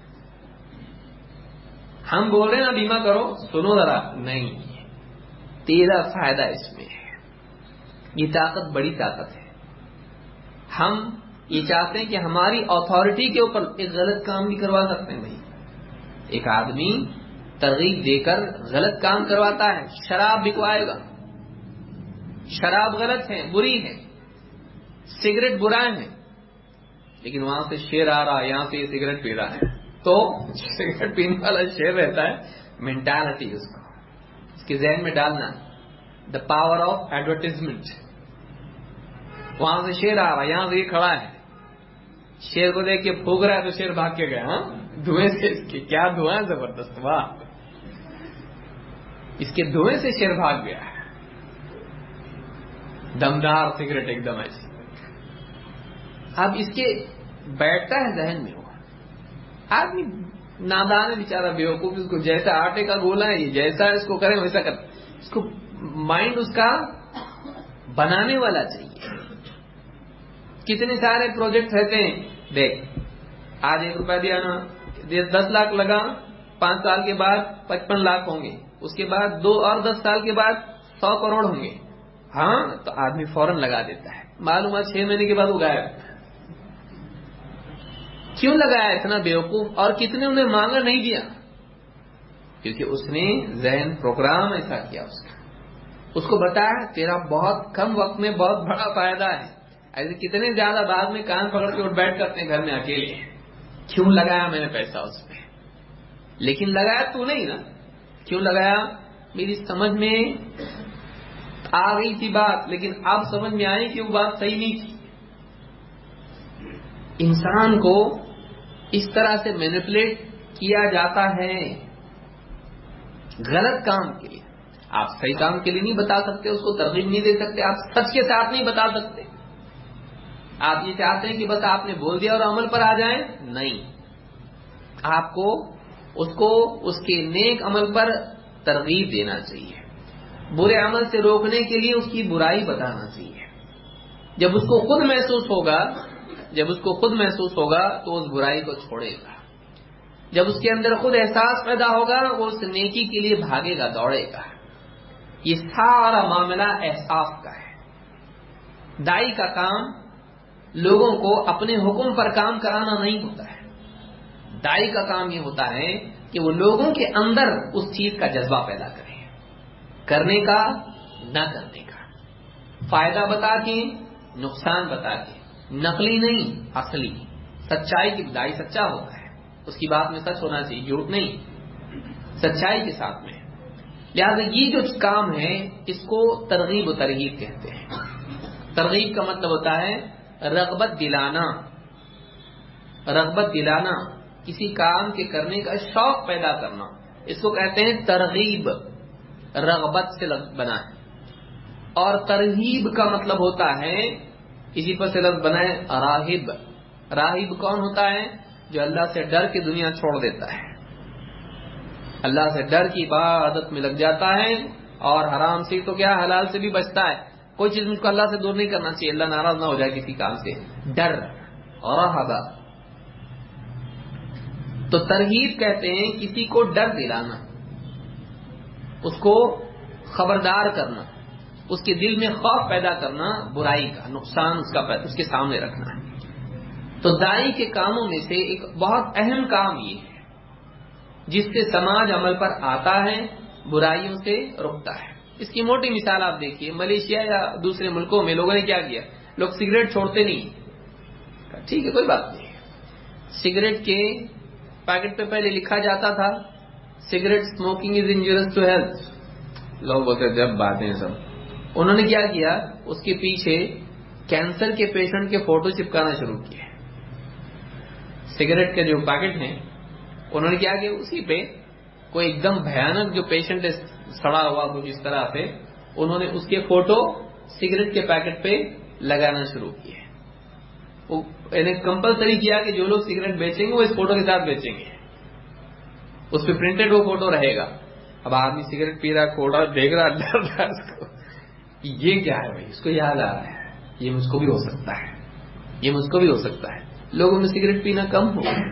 ہم بول رہے ہیں نا بیمہ کرو، سنو ذرا. نہیں، تیرا فائدہ اس میں ہے. یہ طاقت بڑی طاقت ہے. ہم یہ چاہتے ہیں کہ ہماری اتھارٹی کے اوپر ایک غلط کام بھی کروا سکتے ہیں. بھائی ایک آدمی ترغیب دے کر غلط کام کرواتا ہے، شراب بکوائے گا، شراب غلط ہے، بری ہے، سگریٹ برا ہے، لیکن وہاں سے شیر آ رہا ہے، یہاں سے یہ سگریٹ پی رہا ہے، تو سگریٹ پینے والا شیر رہتا ہے. مینٹالٹی اس کو اس کے ذہن میں ڈالنا، دا پاور آف ایڈورٹیزمنٹ. وہاں سے شیر آ رہا ہے، یہاں سے یہ کھڑا ہے، شیر کو دیکھ کے پھونک رہا ہے تو شیر بھاگ کے گیا. ہاں، دھوئیں سے اس کے کیا دھواں زبردست، واہ، اس کے دھوئیں سے شیر بھاگ گیا ہے. دمدار سگریٹ ایک دم ایسی. اب اس کے بیٹھتا ہے ذہن میں، وہ آدمی نادان ہے بیچارہ، بیوقوف، اس کو جیسا آٹے کا گولا ہے، یہ جیسا اس کو کریں ویسا کر. اس کو مائنڈ اس کا بنانے والا چاہیے. کتنے سارے پروجیکٹ رہتے ہیں، دیکھ آج ایک روپیہ دیا نا، دس لاکھ لگا، پانچ سال کے بعد پچپن لاکھ ہوں گے، اس کے بعد دو اور دس سال کے بعد سو کروڑ ہوں گے. ہاں تو آدمی فوراً لگا دیتا ہے، معلوم ہے چھ مہینے کے بعد وہ غائب. کیوں لگایا اتنا بیوقوف؟ اور کتنے انہیں مانگا نہیں دیا؟ کیونکہ اس نے ذہن پروگرام ایسا کیا، اس کا اس کو بتایا تیرا بہت کم وقت میں بہت بڑا فائدہ ہے. ایسے کتنے زیادہ بعد میں کان پکڑ کے اٹھ بیٹھ کرتے ہیں گھر میں اکیلے. کیوں لگایا میں نے پیسہ اس پہ؟ لیکن لگایا تو نہیں نا. کیوں لگایا؟ میری سمجھ میں آ گئی تھی بات، لیکن اب سمجھ میں آئی کہ وہ بات صحیح نہیں تھی. انسان کو اس طرح سے مینیپولیٹ کیا جاتا ہے غلط کام کے لیے. آپ صحیح کام کے لیے نہیں بتا سکتے، اس کو ترغیب نہیں دے سکتے، آپ سچ کے ساتھ نہیں بتا سکتے. آپ یہ چاہتے ہیں کہ بس آپ نے بول دیا اور عمل پر آ جائیں؟ نہیں، آپ کو اس کو اس کے نیک عمل پر ترغیب دینا چاہیے، برے عمل سے روکنے کے لیے اس کی برائی بتانا چاہیے. جب اس کو خود محسوس ہوگا جب اس کو خود محسوس ہوگا تو اس برائی کو چھوڑے گا. جب اس کے اندر خود احساس پیدا ہوگا وہ اس نیکی کے لیے بھاگے گا، دوڑے گا. یہ سارا معاملہ احساس کا ہے. دائی کا کام لوگوں کو اپنے حکم پر کام کرانا نہیں ہوتا ہے. دائی کا کام یہ ہوتا ہے کہ وہ لوگوں کے اندر اس چیز کا جذبہ پیدا کرے، کرنے کا نہ کرنے کا، فائدہ بتا کے نقصان بتا کے، نقلی نہیں اصلی. سچائی کی دائی سچا ہوتا ہے، اس کی بات میں سچ ہونا چاہیے، جھوٹ نہیں، سچائی کے ساتھ میں. لہذا یہ جو کام ہے اس کو ترغیب و ترغیب کہتے ہیں. ترغیب کا مطلب ہوتا ہے رغبت دلانا، رغبت دلانا، کسی کام کے کرنے کا شوق پیدا کرنا، اس کو کہتے ہیں ترغیب. رغبت سے لفظ بنا ہے. اور ترہیب کا مطلب ہوتا ہے، اسی پر سے لفظ بنا ہے راہب. راہب کون ہوتا ہے؟ جو اللہ سے ڈر کے دنیا چھوڑ دیتا ہے، اللہ سے ڈر کی عبادت میں لگ جاتا ہے، اور حرام سے تو کیا حلال سے بھی بچتا ہے. کوئی چیز مجھ کو اللہ سے دور نہیں کرنا چاہیے، اللہ ناراض نہ ہو جائے کسی کام سے. ڈر اور رہبہ. تو ترہیب کہتے ہیں کسی کو ڈر دلانا، اس کو خبردار کرنا، اس کے دل میں خوف پیدا کرنا، برائی کا نقصان اس کا اس کے سامنے رکھنا ہے. تو دائی کے کاموں میں سے ایک بہت اہم کام یہ ہے جس سے سماج عمل پر آتا ہے، برائیوں سے رکتا ہے. اس کی موٹی مثال آپ دیکھیے، ملیشیا یا دوسرے ملکوں میں لوگوں نے کیا کیا، لوگ سگریٹ چھوڑتے نہیں. ٹھیک ہے کوئی بات نہیں، سگریٹ کے پیکٹ پہ پہلے لکھا جاتا تھا cigarette smoking is injurious to health. لوگ بولتے جب باتیں سب. انہوں نے کیا کیا، اس کے پیچھے کینسر کے پیشنٹ کے فوٹو چپکانا شروع کیے. سگریٹ کے جو پیکٹ ہیں انہوں نے کیا کیا، اسی پہ کوئی ایک دم بھیانک جو پیشنٹ ہے سڑا ہوا کچھ اس طرح سے انہوں نے اس کے فوٹو سگریٹ کے پیکٹ پہ لگانا شروع کیے. یعنی کمپلسری کیا کہ جو لوگ سگریٹ بیچیں گے وہ اس فوٹو کے ساتھ بیچیں گے, اس پہ پرنٹڈ وہ فوٹو رہے گا. اب آدمی سگریٹ پی رہا, کھول رہا, دیکھ رہا, ڈر رہا اس کو, یہ کیا ہے بھائی, اس کو یاد آ رہا ہے یہ مجھ کو بھی ہو سکتا ہے, یہ مجھ کو بھی ہو سکتا ہے. لوگوں میں سگریٹ پینا کم ہو گیا.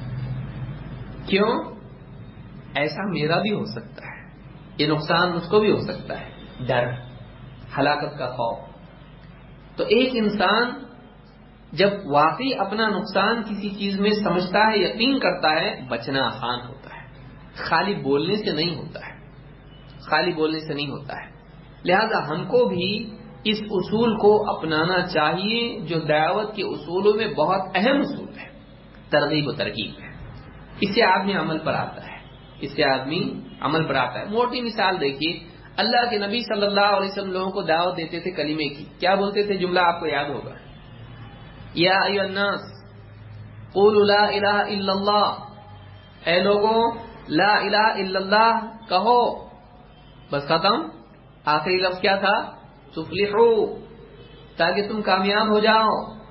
کیوں؟ ایسا میرا بھی ہو سکتا ہے, یہ نقصان مجھ کو بھی ہو سکتا ہے. ڈر, ہلاکت کا خوف. تو ایک انسان جب واقعی اپنا نقصان کسی چیز میں سمجھتا ہے, یقین کرتا ہے, بچنا آسان ہوتا ہے. خالی بولنے سے نہیں ہوتا ہے, خالی بولنے سے نہیں ہوتا ہے. لہذا ہم کو بھی اس اصول کو اپنانا چاہیے جو دعوت کے اصولوں میں بہت اہم اصول ہے, ترغیب و ترغیب ہے. اس سے آدمی عمل پر آتا ہے, اس سے آدمی عمل پر آتا ہے. موٹی مثال دیکھیے, اللہ کے نبی صلی اللہ علیہ وسلم لوگوں کو دعوت دیتے تھے کلمے کی. کیا بولتے تھے؟ جملہ آپ کو یاد ہوگا, یا ایھا الناس قولوا لا الہ الا اللہ, اے لوگوں لا الہ الا اللہ کہو. بس ختم. آخری لفظ کیا تھا؟ تفلحوا, تاکہ تم کامیاب ہو جاؤ.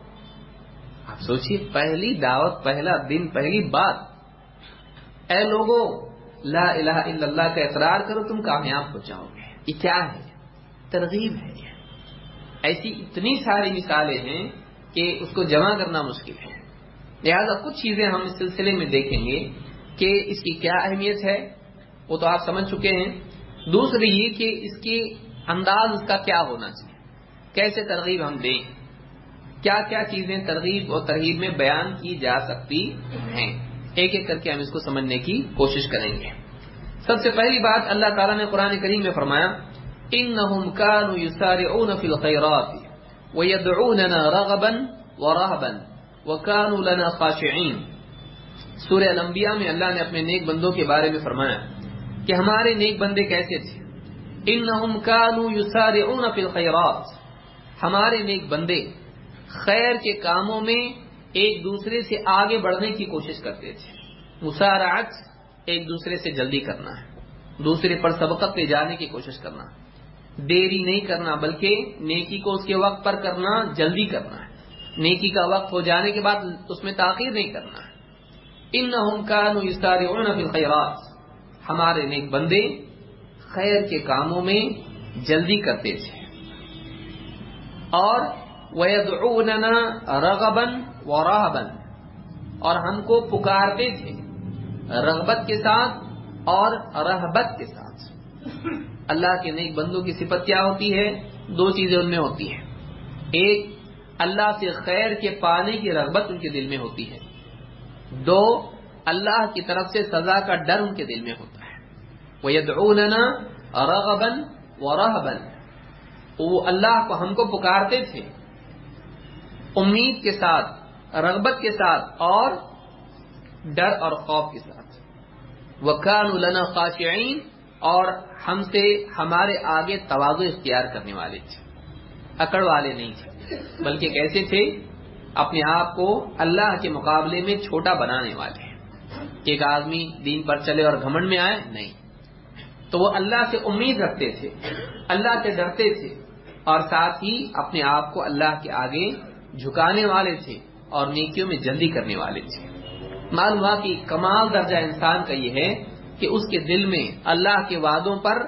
آپ سوچئے, پہلی دعوت, پہلا دن, پہلی بات, اے لوگوں لا الہ الا اللہ کا اقرار کرو تم کامیاب ہو جاؤ گے. یہ کیا ہے؟ ترغیب ہے. ایسی اتنی ساری مثالیں ہیں کہ اس کو جمع کرنا مشکل ہے. لہذا کچھ چیزیں ہم اس سلسلے میں دیکھیں گے کہ اس کی کیا اہمیت ہے, وہ تو آپ سمجھ چکے ہیں. دوسری یہ کہ اس کے انداز اس کا کیا ہونا چاہیے, کیسے ترغیب ہم دیں, کیا کیا چیزیں ترغیب اور ترہیب میں بیان کی جا سکتی ہیں. ایک ایک کر کے ہم اس کو سمجھنے کی کوشش کریں گے. سب سے پہلی بات, اللہ تعالیٰ نے قرآن کریم میں فرمایا, انہم کانوا یسارعون فی الخیرات ویدعوننا رغبا ورہبا وکانوا لنا خاشعین. سورہ الانبیاء میں اللہ نے اپنے نیک بندوں کے بارے میں فرمایا کہ ہمارے نیک بندے کیسے تھے. انہم کانوا یسارعون فی الخیرات, ہمارے نیک بندے خیر کے کاموں میں ایک دوسرے سے آگے بڑھنے کی کوشش کرتے تھے. مسارعت ایک دوسرے سے جلدی کرنا ہے, دوسرے پر سبقت لے جانے کی کوشش کرنا, دیری نہیں کرنا بلکہ نیکی کو اس کے وقت پر کرنا, جلدی کرنا ہے. نیکی کا وقت ہو جانے کے بعد اس میں تاخیر نہیں کرنا ہے. انہم کانوا یسارعون فی الخیرات, ہمارے نیک بندے خیر کے کاموں میں جلدی کرتے تھے. اور وَيَدْعُونَنَا رَغَبًا وَرَهْبًا, اور ہم کو پکارتے تھے رغبت کے ساتھ اور رہبت کے ساتھ. اللہ کے نیک بندوں کی صفت کیا ہوتی ہے؟ دو چیزیں ان میں ہوتی ہیں. ایک, اللہ سے خیر کے پانے کی رغبت ان کے دل میں ہوتی ہے. دو, اللہ کی طرف سے سزا کا ڈر ان کے دل میں ہوتا ہے. وَيَدْعُونَنَا رَغَبًا وَرَهْبًا, وہ اللہ کو, ہم کو پکارتے تھے امید کے ساتھ, رغبت کے ساتھ اور ڈر اور خوف کے ساتھ. وَكَانُوا لَنَا خَاشِعِينَ, اور ہم سے ہمارے آگے تواضع اختیار کرنے والے تھے, اکڑ والے نہیں تھے, بلکہ کیسے تھے؟ اپنے آپ کو اللہ کے مقابلے میں چھوٹا بنانے والے ہیں. ایک آدمی دین پر چلے اور گھمنڈ میں آئے نہیں, تو وہ اللہ سے امید رکھتے تھے, اللہ سے ڈرتے تھے, اور ساتھ ہی اپنے آپ کو اللہ کے آگے جھکانے والے تھے اور نیکیوں میں جلدی کرنے والے تھے. معلوم ہوا کہ کمال درجہ انسان کا یہ ہے کہ اس کے دل میں اللہ کے وعدوں پر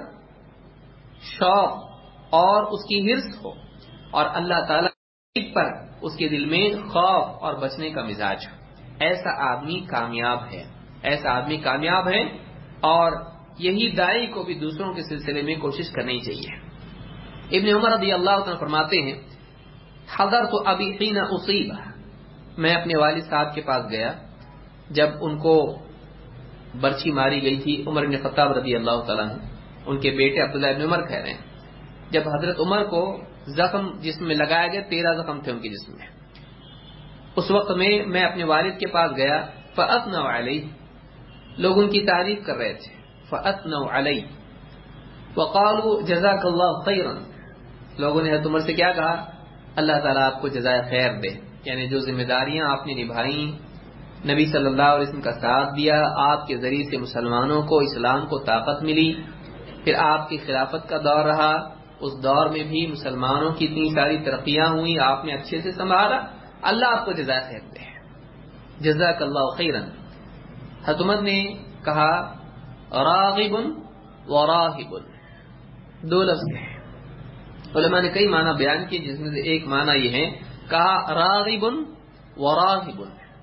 شوق اور اس کی حرص ہو, اور اللہ تعالیٰ پر اس کے دل میں خوف اور بچنے کا مزاج ہو. ایسا آدمی کامیاب ہے, ایسا آدمی کامیاب ہے. اور یہی داعی کو بھی دوسروں کے سلسلے میں کوشش کرنی چاہیے. ابن عمر رضی اللہ عنہ فرماتے ہیں, حضرت ابی حین اصیب, میں اپنے والد صاحب کے پاس گیا جب ان کو برچھی ماری گئی تھی. عمر بن خطاب رضی اللہ تعالیٰ عنہ, ان کے بیٹے عبداللہ ابن عمر کہہ رہے ہیں, جب حضرت عمر کو زخم جسم میں لگایا گیا, تیرہ زخم تھے ان کے جسم میں, اس وقت میں میں اپنے والد کے پاس گیا. فأثنوا علیہ, لوگ ان کی تعریف کر رہے تھے. فأثنوا علیہ وقالوا جزاک اللہ خیرا, لوگوں نے حضرت عمر سے کیا کہا؟ اللہ تعالیٰ آپ کو جزائے خیر دے. یعنی جو ذمہ داریاں آپ نے نبھائیں, نبی صلی اللہ علیہ وسلم کا ساتھ دیا, آپ کے ذریعے سے مسلمانوں کو, اسلام کو طاقت ملی, پھر آپ کی خلافت کا دور رہا, اس دور میں بھی مسلمانوں کی اتنی ساری ترقیاں ہوئی، آپ نے اچھے سے سنبھالا، اللہ آپ کو جزائے خیر دے، جزاک اللہ خیرا۔ حضرت عمر نے کہا راغب و راہب، دو لفظ ہیں، علماء نے کئی معنی بیان کیے، جس میں سے ایک معنی یہ ہے، کہا راغب و راہب،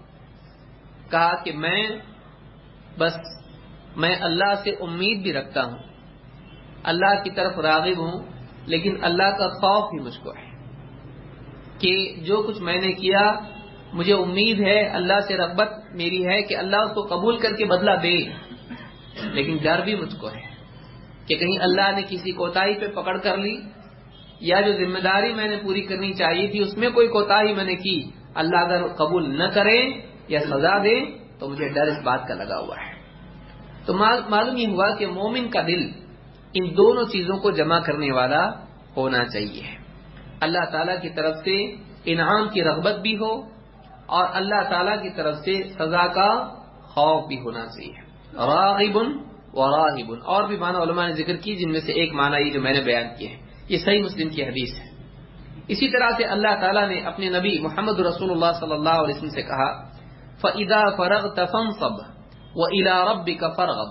کہا کہ میں بس میں اللہ سے امید بھی رکھتا ہوں، اللہ کی طرف راغب ہوں، لیکن اللہ کا خوف بھی مجھ کو ہے کہ جو کچھ میں نے کیا مجھے امید ہے، اللہ سے رغبت میری ہے کہ اللہ اس کو قبول کر کے بدلہ دے، لیکن ڈر بھی مجھ کو ہے کہ کہیں اللہ نے کسی کوتاہی پہ پکڑ کر لی، یا جو ذمہ داری میں نے پوری کرنی چاہیے تھی اس میں کوئی کوتاہی میں نے کی، اللہ اگر قبول نہ کرے یا سزا دے تو مجھے ڈر اس بات کا لگا ہوا ہے۔ تو معلوم یہ ہوا کہ مومن کا دل ان دونوں چیزوں کو جمع کرنے والا ہونا چاہیے، اللہ تعالیٰ کی طرف سے انعام کی رغبت بھی ہو اور اللہ تعالیٰ کی طرف سے سزا کا خوف بھی ہونا چاہیے۔ راغب و راہب، اور بھی معنی علماء نے ذکر کی، جن میں سے ایک معنی یہ جو میں نے بیان کیا ہے، یہ صحیح مسلم کی حدیث ہے۔ اسی طرح سے اللہ تعالیٰ نے اپنے نبی محمد رسول اللہ صلی اللہ علیہ وسلم سے کہا فَإِذَا فَرَغْتَ فَانصَبْ وَإِلَىٰ رَبِّكَ فَارْغَب،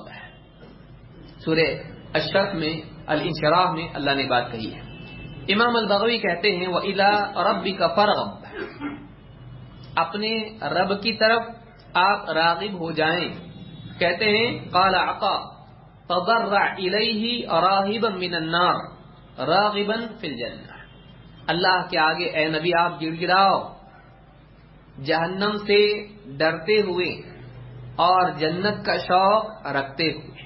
سورہ اشرف میں الانشراح میں اللہ نے بات کہی ہے۔ امام البغوی کہتے ہیں وَإِلَىٰ رَبِّكَ فَارْغَب، اپنے رب کی طرف آپ راغب ہو جائیں۔ کہتے ہیں قال عطا تضرع الیہ راہبا من النار راغبا فی الجنہ، اللہ کے آگے اے نبی آپ گڑ گڑاؤ جہنم سے ڈرتے ہوئے اور جنت کا شوق رکھتے ہوئے،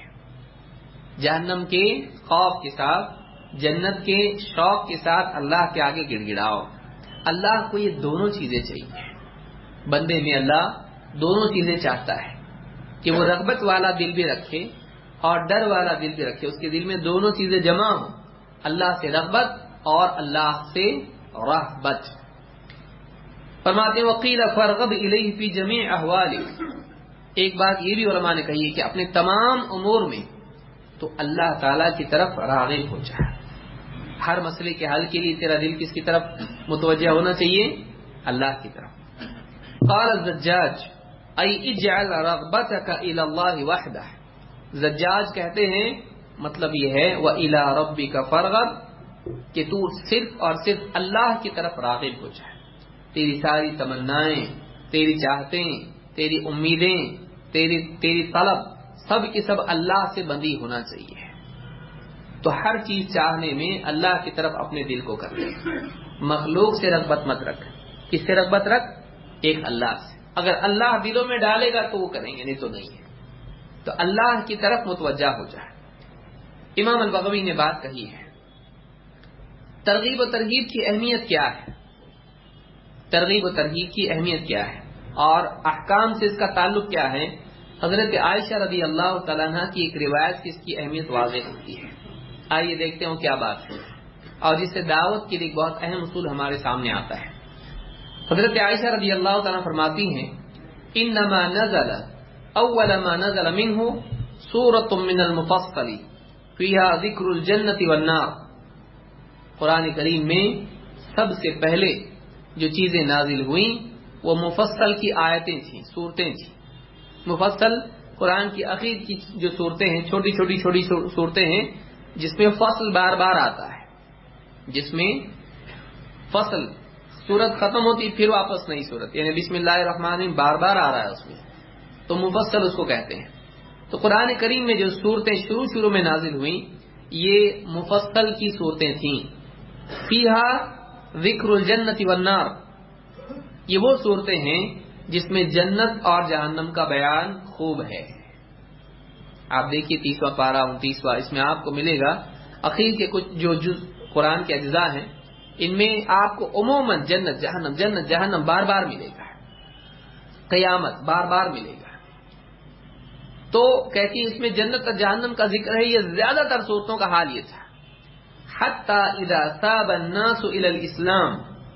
جہنم کے خوف کے ساتھ جنت کے شوق کے ساتھ اللہ کے آگے گڑ گڑاؤ۔ اللہ کو یہ دونوں چیزیں چاہیے، بندے میں اللہ دونوں چیزیں چاہتا ہے کہ وہ رغبت والا دل بھی رکھے اور ڈر والا دل بھی رکھے، اس کے دل میں دونوں چیزیں جمع ہوں، اللہ سے رغبت اور اللہ سے رہبت۔ فرماتے ہیں وقیل فرغب الیہ فی جمیع احوالہ، ایک بات یہ بھی علماء نے کہی ہے کہ اپنے تمام امور میں تو اللہ تعالیٰ کی طرف راغب ہو جائے، ہر مسئلے کے حل کے لیے تیرا دل کس کی طرف متوجہ ہونا چاہیے؟ اللہ کی طرف۔ قال الزجاج ای اجعل رغبتک الی اللہ وحدہ، زجاج کہتے ہیں مطلب یہ ہے وَإِلَىٰ رَبِّكَ فَارْغَب، کہ تو صرف اور صرف اللہ کی طرف راغب ہو جائے، تیری ساری تمنائیں، تیری چاہتیں، تیری امیدیں، تیری تیری طلب سب کی سب اللہ سے بندی ہونا چاہیے۔ تو ہر چیز چاہنے میں اللہ کی طرف اپنے دل کو کر لے، مخلوق سے رغبت مت رکھ، کس سے رغبت رکھ؟ ایک اللہ سے، اگر اللہ دلوں میں ڈالے گا تو وہ کریں گے، نہیں تو نہیں ہے، تو اللہ کی طرف متوجہ ہو جائے۔ امام البغوی نے بات کہی ہے ترغیب و ترہیب کی اہمیت کیا ہے، ترغیب و ترہیب کی اہمیت کیا ہے اور احکام سے اس کا تعلق کیا ہے۔ حضرت عائشہ رضی اللہ تعالیٰ عنہ کی ایک روایت کی اس کی اہمیت واضح ہوتی ہے، آئیے دیکھتے ہیں کیا بات ہے، اور جس سے دعوت کے لیے بہت اہم اصول ہمارے سامنے آتا ہے۔ حضرت عائشہ رضی اللہ تعالیٰ فرماتی ہیں انما نزل اول ما نزل منه سورۃ من المفصل فیہا ذکر الجنۃ والنار، قرآن کریم میں سب سے پہلے جو چیزیں نازل ہوئیں وہ مفصل کی آیتیں تھیں، صورتیں تھیں۔ مفصل قرآن کی اخیر کی جو صورتیں ہیں، چھوٹی چھوٹی چھوٹی صورتیں ہیں جس میں فصل بار بار آتا ہے، جس میں فصل سورت ختم ہوتی پھر واپس نئی سورت، یعنی بسم اللہ الرحمن الرحیم بار بار آ رہا ہے اس میں، تو مفصل اس کو کہتے ہیں۔ تو قرآن کریم میں جو صورتیں شروع شروع میں نازل ہوئیں یہ مفصل کی صورتیں تھیں۔ فیہا ذکر الجنت والنار، یہ وہ صورتیں ہیں جس میں جنت اور جہنم کا بیان خوب ہے۔ آپ دیکھیے تیسواں پارہ انتیسواں، اس میں آپ کو ملے گا اخیر کے کچھ جو جز قرآن کے اجزاء ہیں ان میں آپ کو عموماً جنت جہنم جنت جہنم بار بار ملے گا، قیامت بار بار ملے گا۔ تو کہتی اس میں جنت اور جہنم کا ذکر ہے، یہ زیادہ تر صورتوں کا حال یہ تھا۔ حتی اذا ثاب الناس الى الاسلام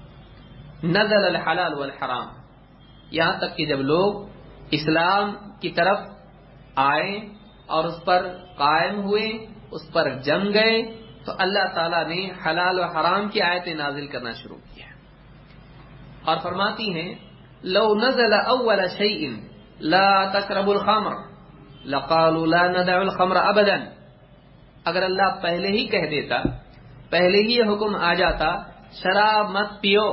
نزل الحلال والحرام، یہاں تک کہ جب لوگ اسلام کی طرف آئے اور اس پر قائم ہوئے، اس پر جم گئے، تو اللہ تعالیٰ نے حلال و حرام کی آیتیں نازل کرنا شروع کیا اور فرماتی ہیں لو نزل اول شیء لا تقربوا الخمر لقالوا لا ندع الخمر ابدا. اگر اللہ پہلے ہی کہہ دیتا، پہلے ہی یہ حکم آ جاتا شراب مت پیو،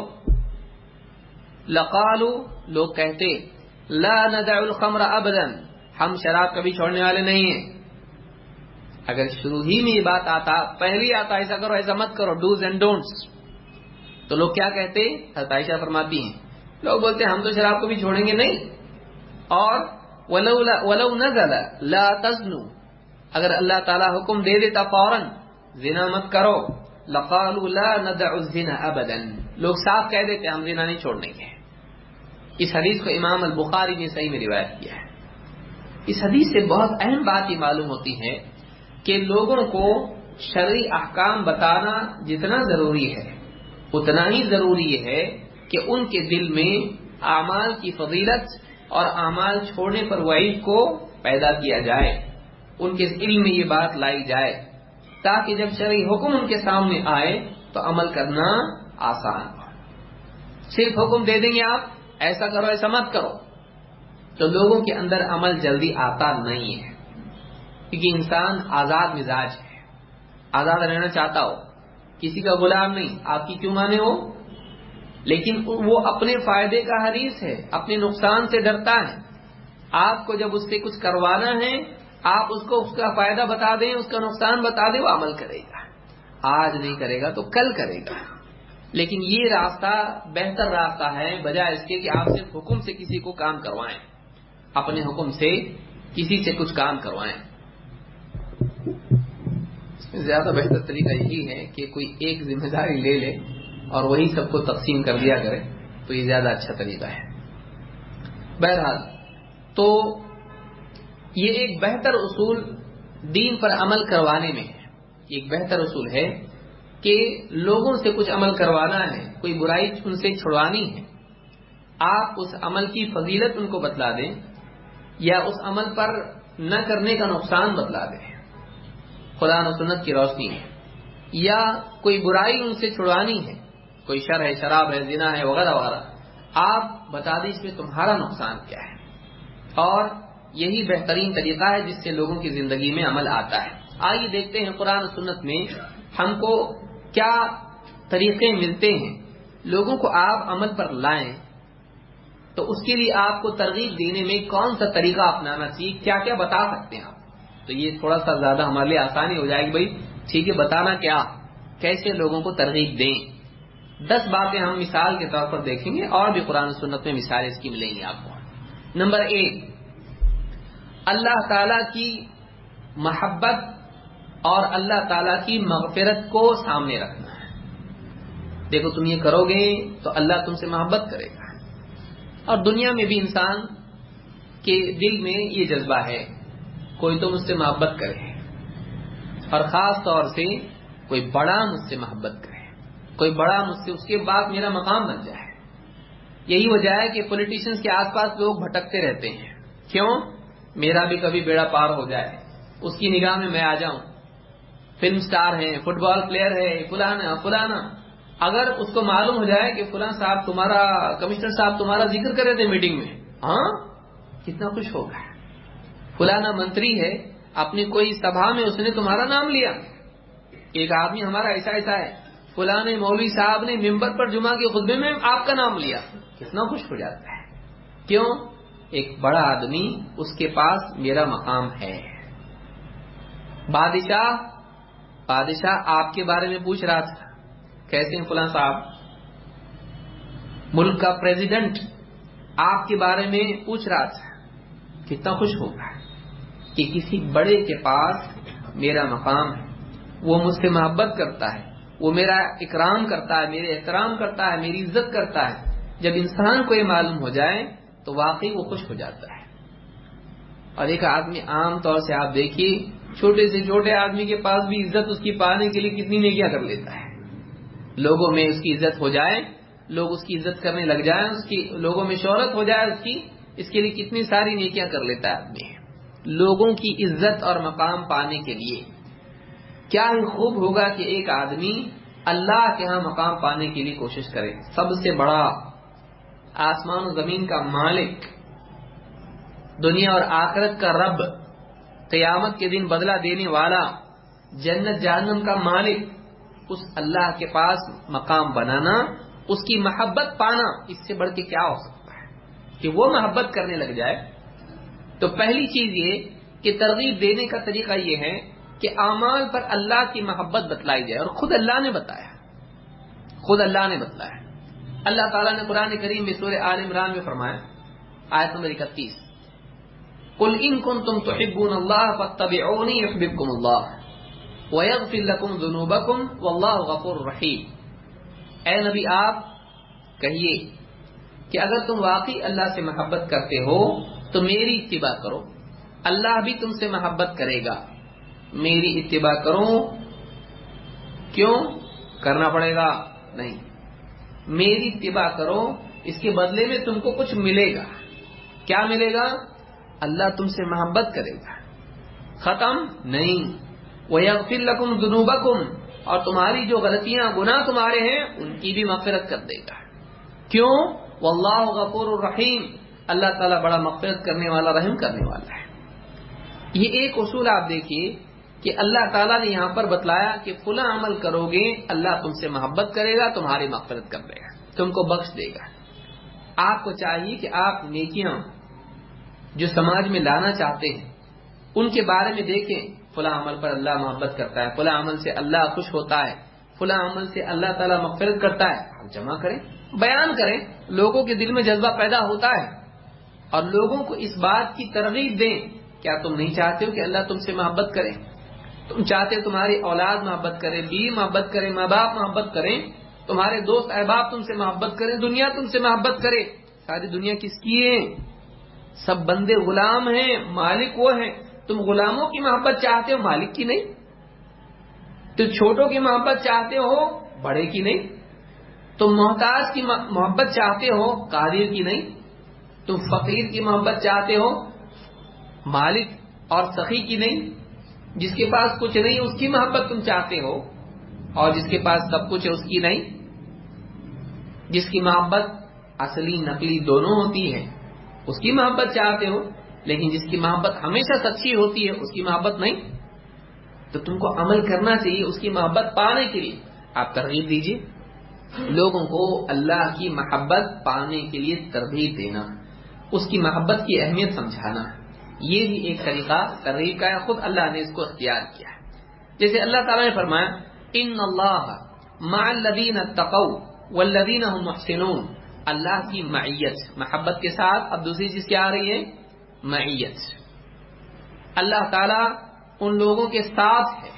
لقالوا لوگ کہتے لا ندع الخمر ابدا، ہم شراب کبھی چھوڑنے والے نہیں ہیں. اگر شروع ہی میں یہ بات آتا، پہلے آتا ایسا کرو ایسا مت کرو، ڈوز اینڈ ڈونٹس، تو لوگ کیا کہتے؟ حضرت عائشہ فرماتی ہیں لوگ بولتے ہم تو شراب کو بھی چھوڑیں گے نہیں. اور ولو نزل لا تزنوا، اگر اللہ تعالیٰ حکم دے دیتا فوراً زنا مت کرو، لقالوا لا ندع الزنا ابدا، لوگ صاف کہہ دیتے ہم زنا نہیں چھوڑنے کے. اس حدیث کو امام البخاری نے صحیح میں روایت کیا ہے. اس حدیث سے بہت اہم بات یہ معلوم ہوتی ہے کہ لوگوں کو شرعی احکام بتانا جتنا ضروری ہے اتنا ہی ضروری یہ ہے کہ ان کے دل میں اعمال کی فضیلت اور اعمال چھوڑنے پر وعید کو پیدا کیا جائے، ان کے علم میں یہ بات لائی جائے تاکہ جب شرعی حکم ان کے سامنے آئے تو عمل کرنا آسان ہو. صرف حکم دے دیں گے آپ ایسا کرو ایسا مت کرو تو لوگوں کے اندر عمل جلدی آتا نہیں ہے، کیونکہ انسان آزاد مزاج ہے، آزاد رہنا چاہتا ہو، کسی کا غلام نہیں. آپ کی کیوں مانے ہو؟ لیکن وہ اپنے فائدے کا حریص ہے، اپنے نقصان سے ڈرتا ہے. آپ کو جب اس سے کچھ کروانا ہے آپ اس کو اس کا فائدہ بتا دیں، اس کا نقصان بتا دیں، وہ عمل کرے گا. آج نہیں کرے گا تو کل کرے گا. لیکن یہ راستہ بہتر راستہ ہے بجائے اس کے کہ آپ صرف حکم سے کسی کو کام کروائیں، اپنے حکم سے کسی سے کچھ کام کروائیں. زیادہ بہتر طریقہ یہی ہے کہ کوئی ایک ذمہ داری لے لے اور وہی سب کو تقسیم کر دیا کرے، تو یہ زیادہ اچھا طریقہ ہے. بہرحال تو یہ ایک بہتر اصول دین پر عمل کروانے میں ہے. ایک بہتر اصول ہے کہ لوگوں سے کچھ عمل کروانا ہے، کوئی برائی ان سے چھڑوانی ہے، آپ اس عمل کی فضیلت ان کو بتلا دیں یا اس عمل پر نہ کرنے کا نقصان بتلا دیں قرآن و سنت کی روشنی ہے. یا کوئی برائی ان سے چھڑوانی ہے، کوئی شر ہے، شراب ہے، زنا ہے وغیرہ وغیرہ، آپ بتا دیں اس میں تمہارا نقصان کیا ہے. اور یہی بہترین طریقہ ہے جس سے لوگوں کی زندگی میں عمل آتا ہے. آئیے دیکھتے ہیں قرآن و سنت میں ہم کو کیا طریقے ملتے ہیں لوگوں کو آپ عمل پر لائیں. تو اس کے لیے آپ کو ترغیب دینے میں کون سا طریقہ اپنانا چاہیے، کیا کیا بتا سکتے ہیں آپ. تو یہ تھوڑا سا زیادہ ہمارے لیے آسانی ہو جائے گی. بھائی ٹھیک ہے، بتانا کیا، کیسے لوگوں کو ترغیب دیں. دس باتیں ہم مثال کے طور پر دیکھیں گے، اور بھی قرآن و سنت میں مثالیں اس کی ملیں گی آپ کو. نمبر ایک، اللہ تعالی کی محبت اور اللہ تعالی کی مغفرت کو سامنے رکھنا ہے. دیکھو تم یہ کرو گے تو اللہ تم سے محبت کرے گا. اور دنیا میں بھی انسان کے دل میں یہ جذبہ ہے کوئی تو مجھ سے محبت کرے، اور خاص طور سے کوئی بڑا مجھ سے محبت کرے، کوئی بڑا مجھ سے، اس کے بعد میرا مقام بن جائے. یہی وجہ ہے کہ پولیٹیشنز کے آس پاس لوگ بھٹکتے رہتے ہیں. کیوں؟ میرا بھی کبھی بیڑا پار ہو جائے، اس کی نگاہ میں میں آ جاؤں. فلم سٹار ہیں، فٹ بال پلیئر ہے، فلانا فلانا، اگر اس کو معلوم ہو جائے کہ فلاں صاحب تمہارا، کمشنر صاحب تمہارا ذکر کر رہے تھے میٹنگ میں، ہاں کتنا خوش ہوگا. فلانا منتری ہے، اپنی کوئی سبھا میں اس نے تمہارا نام لیا. ایک آدمی ہمارا ایسا ایسا ہے، فلانے مولوی صاحب نے ممبر پر جمعہ کے خطبے میں آپ کا نام لیا، کتنا خوش ہو جاتا ہے. کیوں؟ ایک بڑا آدمی، اس کے پاس میرا مقام ہے. بادشاہ بادشاہ آپ کے بارے میں پوچھ رہا تھا کیسے ہیں فلاں صاحب. ملک کا پریزیڈنٹ آپ کے بارے میں پوچھ رہا تھا، کتنا خوش ہوگا کہ کسی بڑے کے پاس میرا مقام ہے، وہ مجھ سے محبت کرتا ہے، وہ میرا اکرام کرتا ہے، میرے احترام کرتا ہے، میری عزت کرتا ہے. جب انسان کو یہ معلوم ہو جائے تو واقعی وہ خوش ہو جاتا ہے. اور ایک آدمی عام طور سے آپ دیکھیے چھوٹے سے چھوٹے آدمی کے پاس بھی عزت اس کی پانے کے لیے کتنی نیکیاں کر لیتا ہے. لوگوں میں اس کی عزت ہو جائے، لوگ اس کی عزت کرنے لگ جائیں، اس کی لوگوں میں شہرت ہو جائے اس کی، اس کے لیے کتنی ساری نیکیاں کر لیتا ہے آدمی لوگوں کی عزت اور مقام پانے کے لیے. کیا ہی خوب ہوگا کہ ایک آدمی اللہ کے ہاں مقام پانے کے لیے کوشش کرے. سب سے بڑا آسمان و زمین کا مالک، دنیا اور آخرت کا رب، قیامت کے دن بدلہ دینے والا، جنت جہنم کا مالک، اس اللہ کے پاس مقام بنانا، اس کی محبت پانا، اس سے بڑھ کے کیا ہو سکتا ہے کہ وہ محبت کرنے لگ جائے. تو پہلی چیز یہ کہ ترغیب دینے کا طریقہ یہ ہے کہ اعمال پر اللہ کی محبت بتلائی جائے، اور خود اللہ نے بتایا خود اللہ نے بتلایا اللہ تعالیٰ نے قرآن کریم میں سورہ آل عمران میں فرمایا، آیت نمبر اکتیس، قل ان کنتم تحبون اللہ فاتبعونی یحببکم اللہ ویغفر لکم ذنوبکم واللہ غفور رحیم. اے نبی آپ کہیے کہ اگر تم واقعی اللہ سے محبت کرتے ہو تو میری اتباع کرو، اللہ بھی تم سے محبت کرے گا. میری اتباع کرو، کیوں کرنا پڑے گا؟ نہیں، میری اتباع کرو، اس کے بدلے میں تم کو کچھ ملے گا. کیا ملے گا؟ اللہ تم سے محبت کرے گا. ختم نہیں. وَيَغْفِرْ لَكُمْ ذُنُوبَكُمْ، اور تمہاری جو غلطیاں گناہ تمہارے ہیں ان کی بھی مغفرت کر دے گا. کیوں؟ واللہ غفور الرحیم، اللہ تعالیٰ بڑا مغفرت کرنے والا، رحم کرنے والا ہے. یہ ایک اصول آپ دیکھیے کہ اللہ تعالیٰ نے یہاں پر بتلایا کہ فلاں عمل کرو گے اللہ تم سے محبت کرے گا، تمہاری مغفرت کر دے گا، تم کو بخش دے گا. آپ کو چاہیے کہ آپ نیکیاں جو سماج میں لانا چاہتے ہیں ان کے بارے میں دیکھیں. فلاں عمل پر اللہ محبت کرتا ہے، فلاں عمل سے اللہ خوش ہوتا ہے، فلاں عمل سے اللہ تعالیٰ مغفرت کرتا ہے. آپ جمع کریں، بیان کریں، لوگوں کے دل میں جذبہ پیدا ہوتا ہے، اور لوگوں کو اس بات کی ترغیب دیں. کیا تم نہیں چاہتے ہو کہ اللہ تم سے محبت کرے؟ تم چاہتے ہو تمہاری اولاد محبت کرے، بیوی محبت کرے، ماں باپ محبت کریں، تمہارے دوست احباب تم سے محبت کریں، دنیا تم سے محبت کرے. ساری دنیا کس کی ہے؟ سب بندے غلام ہیں، مالک وہ ہیں. تم غلاموں کی محبت چاہتے ہو، مالک کی نہیں. تو چھوٹوں کی محبت چاہتے ہو، بڑے کی نہیں. تم محتاج کی محبت چاہتے ہو، قادر کی نہیں. تم فقیر کی محبت چاہتے ہو، مالک اور سخی کی نہیں. جس کے پاس کچھ نہیں اس کی محبت تم چاہتے ہو، اور جس کے پاس سب کچھ ہے اس کی نہیں. جس کی محبت اصلی نقلی دونوں ہوتی ہے اس کی محبت چاہتے ہو، لیکن جس کی محبت ہمیشہ سچی ہوتی ہے اس کی محبت نہیں. تو تم کو عمل کرنا چاہیے اس کی محبت پانے کے لیے. آپ ترغیب دیجیے لوگوں کو اللہ کی محبت پانے کے لیے، ترغیب دینا، اس کی محبت کی اہمیت سمجھانا. یہ بھی ایک طریقہ ترغیب کا ہے، خود اللہ نے اس کو اختیار کیا ہے. جیسے اللہ تعالیٰ نے فرمایا ان اللہ مع الذین اتقوا والذین هم محسنون. اللہ کی معیت، محبت کے ساتھ اب دوسری چیز کیا آ رہی ہے؟ معیت. اللہ تعالیٰ ان لوگوں کے ساتھ ہے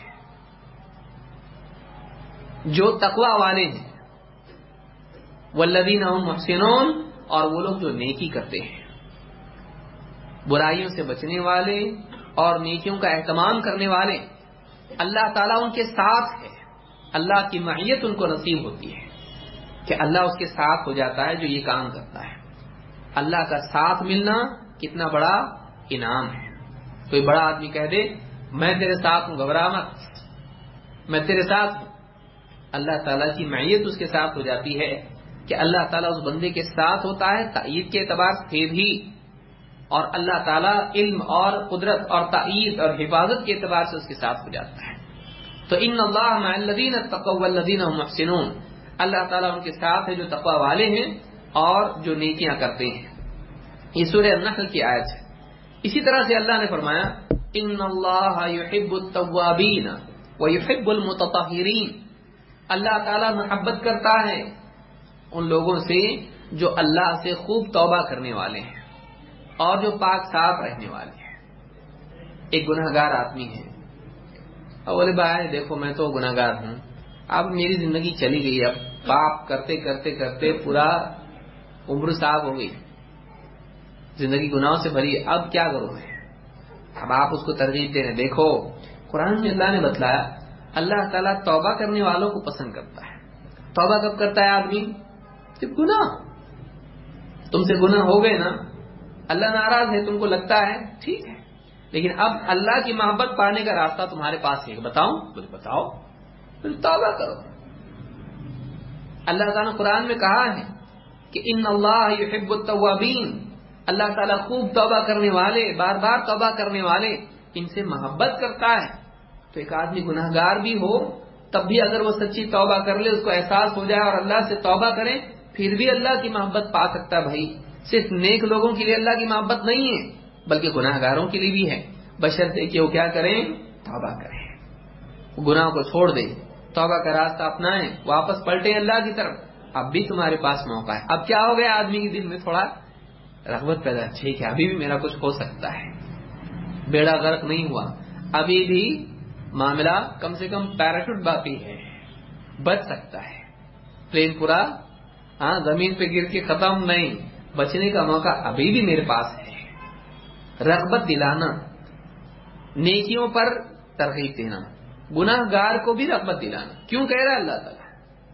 جو تقوی والے ہیں، والذین هم محسنون، اور وہ لوگ جو نیکی کرتے ہیں، برائیوں سے بچنے والے اور نیکیوں کا اہتمام کرنے والے. اللہ تعالیٰ ان کے ساتھ ہے. اللہ کی معیت ان کو نصیب ہوتی ہے کہ اللہ اس کے ساتھ ہو جاتا ہے جو یہ کام کرتا ہے. اللہ کا ساتھ ملنا کتنا بڑا انعام ہے. کوئی بڑا آدمی کہہ دے میں تیرے ساتھ ہوں، گھبرا مت، میں تیرے ساتھ ہوں. اللہ تعالیٰ کی معیت اس کے ساتھ ہو جاتی ہے کہ اللہ تعالیٰ اس بندے کے ساتھ ہوتا ہے تائید کے اعتبار سے بھی، اور اللہ تعالیٰ علم اور قدرت اور تائید اور حفاظت کے اعتبار سے اس کے ساتھ ہو جاتا ہے. تو ان اللہ مع الذین اتقوا والذین هم محسنون، اللہ تعالیٰ ان کے ساتھ ہے جو تقوی والے ہیں اور جو نیکیاں کرتے ہیں. یہ سورہ النحل کی آیت ہے. اسی طرح سے اللہ نے فرمایا ان اللہ یحب التوابین ویحب المتطہرین. اللہ تعالیٰ محبت کرتا ہے ان لوگوں سے جو اللہ سے خوب توبہ کرنے والے ہیں اور جو پاک صاف رہنے والے ہیں. ایک گناہگار آدمی ہے، اور بولے بھائی دیکھو میں تو گناہگار ہوں، اب میری زندگی چلی گئی، اب پاپ کرتے کرتے کرتے پورا عمر صاحب ہو گئی، زندگی گناہوں سے بھری، اب کیا کروں میں؟ اب آپ اس کو ترغیب دے رہے. دیکھو قرآن میں اللہ نے بتلایا اللہ تعالیٰ توبہ کرنے والوں کو پسند کرتا ہے. توبہ کب کرتا ہے آدمی؟ جب گناہ، تم سے گناہ ہو گئے نا، اللہ ناراض ہے، تم کو لگتا ہے ٹھیک ہے لیکن اب اللہ کی محبت پانے کا راستہ تمہارے پاس ہے، بتاؤں؟ بولے بتاؤ، پھر توبہ کرو۔ اللہ تعالیٰ نے قرآن میں کہا ہے کہ ان اللہ یحب التوابین، اللہ تعالیٰ خوب توبہ کرنے والے، بار بار توبہ کرنے والے، ان سے محبت کرتا ہے۔ تو ایک آدمی گناہ گار بھی ہو تب بھی اگر وہ سچی توبہ کر لے، اس کو احساس ہو جائے اور اللہ سے توبہ کرے، پھر بھی اللہ کی محبت پا سکتا ہے۔ بھائی صرف نیک لوگوں کے لیے اللہ کی محبت نہیں ہے، بلکہ گناہ گاروں کے لیے بھی ہے، بشرطے کہ وہ کیا کریں؟ توبہ کریں، گناہ کو چھوڑ دیں، توبہ کا راستہ اپنائیں، واپس پلٹیں اللہ کی طرف۔ اب بھی تمہارے پاس موقع ہے۔ اب کیا ہو گیا؟ آدمی کے دل میں تھوڑا رغبت پیدا، ٹھیک ہے ابھی بھی میرا کچھ ہو سکتا ہے، بیڑا غرق نہیں ہوا، ابھی بھی معاملہ کم سے کم پیراشوٹ باقی ہے، بچ سکتا ہے، پلین پورا ہاں زمین پہ گر کے ختم نہیں، بچنے کا موقع ابھی بھی میرے پاس ہے۔ رغبت دلانا، نیکیوں پر ترغیب دینا، گناہ گار کو بھی رغبت دلانا۔ کیوں کہہ رہا ہے اللہ تعالیٰ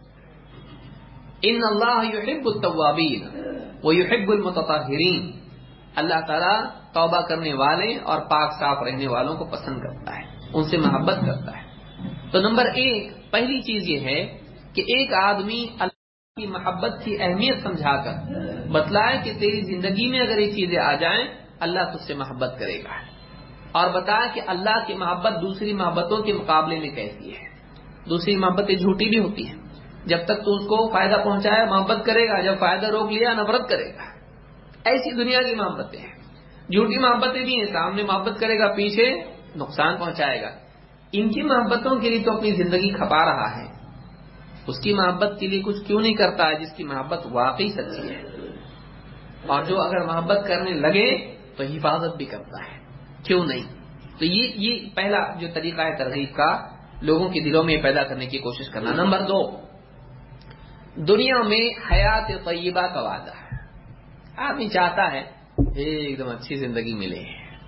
ان اللہ یحب التوابین ویحب المتطہرین، اللہ تعالیٰ توبہ کرنے والے اور پاک صاف رہنے والوں کو پسند کرتا ہے، ان سے محبت کرتا ہے۔ تو نمبر ایک، پہلی چیز یہ ہے کہ ایک آدمی اللہ کی محبت کی اہمیت سمجھا کر بتلائے کہ تیری زندگی میں اگر یہ چیزیں آ جائیں اللہ تجھ سے محبت کرے گا، اور بتایا کہ اللہ کی محبت دوسری محبتوں کے مقابلے میں کیسی ہے۔ دوسری محبتیں جھوٹی بھی ہوتی ہیں، جب تک تو اس کو فائدہ پہنچایا محبت کرے گا، جب فائدہ روک لیا نفرت کرے گا۔ ایسی دنیا کی محبتیں ہیں، جھوٹی محبتیں بھی ہیں، سامنے محبت کرے گا پیچھے نقصان پہنچائے گا۔ ان کی محبتوں کے لیے تو اپنی زندگی کھپا رہا ہے، اس کی محبت کے لیے کچھ کیوں نہیں کرتا ہے جس کی محبت واقعی سچی ہے، اور جو اگر محبت کرنے لگے تو حفاظت بھی کرتا ہے، کیوں نہیں؟ تو یہ یہ پہلا جو طریقہ ہے ترغیب کا، لوگوں کے دلوں میں پیدا کرنے کی کوشش کرنا۔ نمبر دو، دنیا میں حیات طیبہ کا وعدہ ہے۔ آدمی چاہتا ہے ایک دم اچھی زندگی ملے،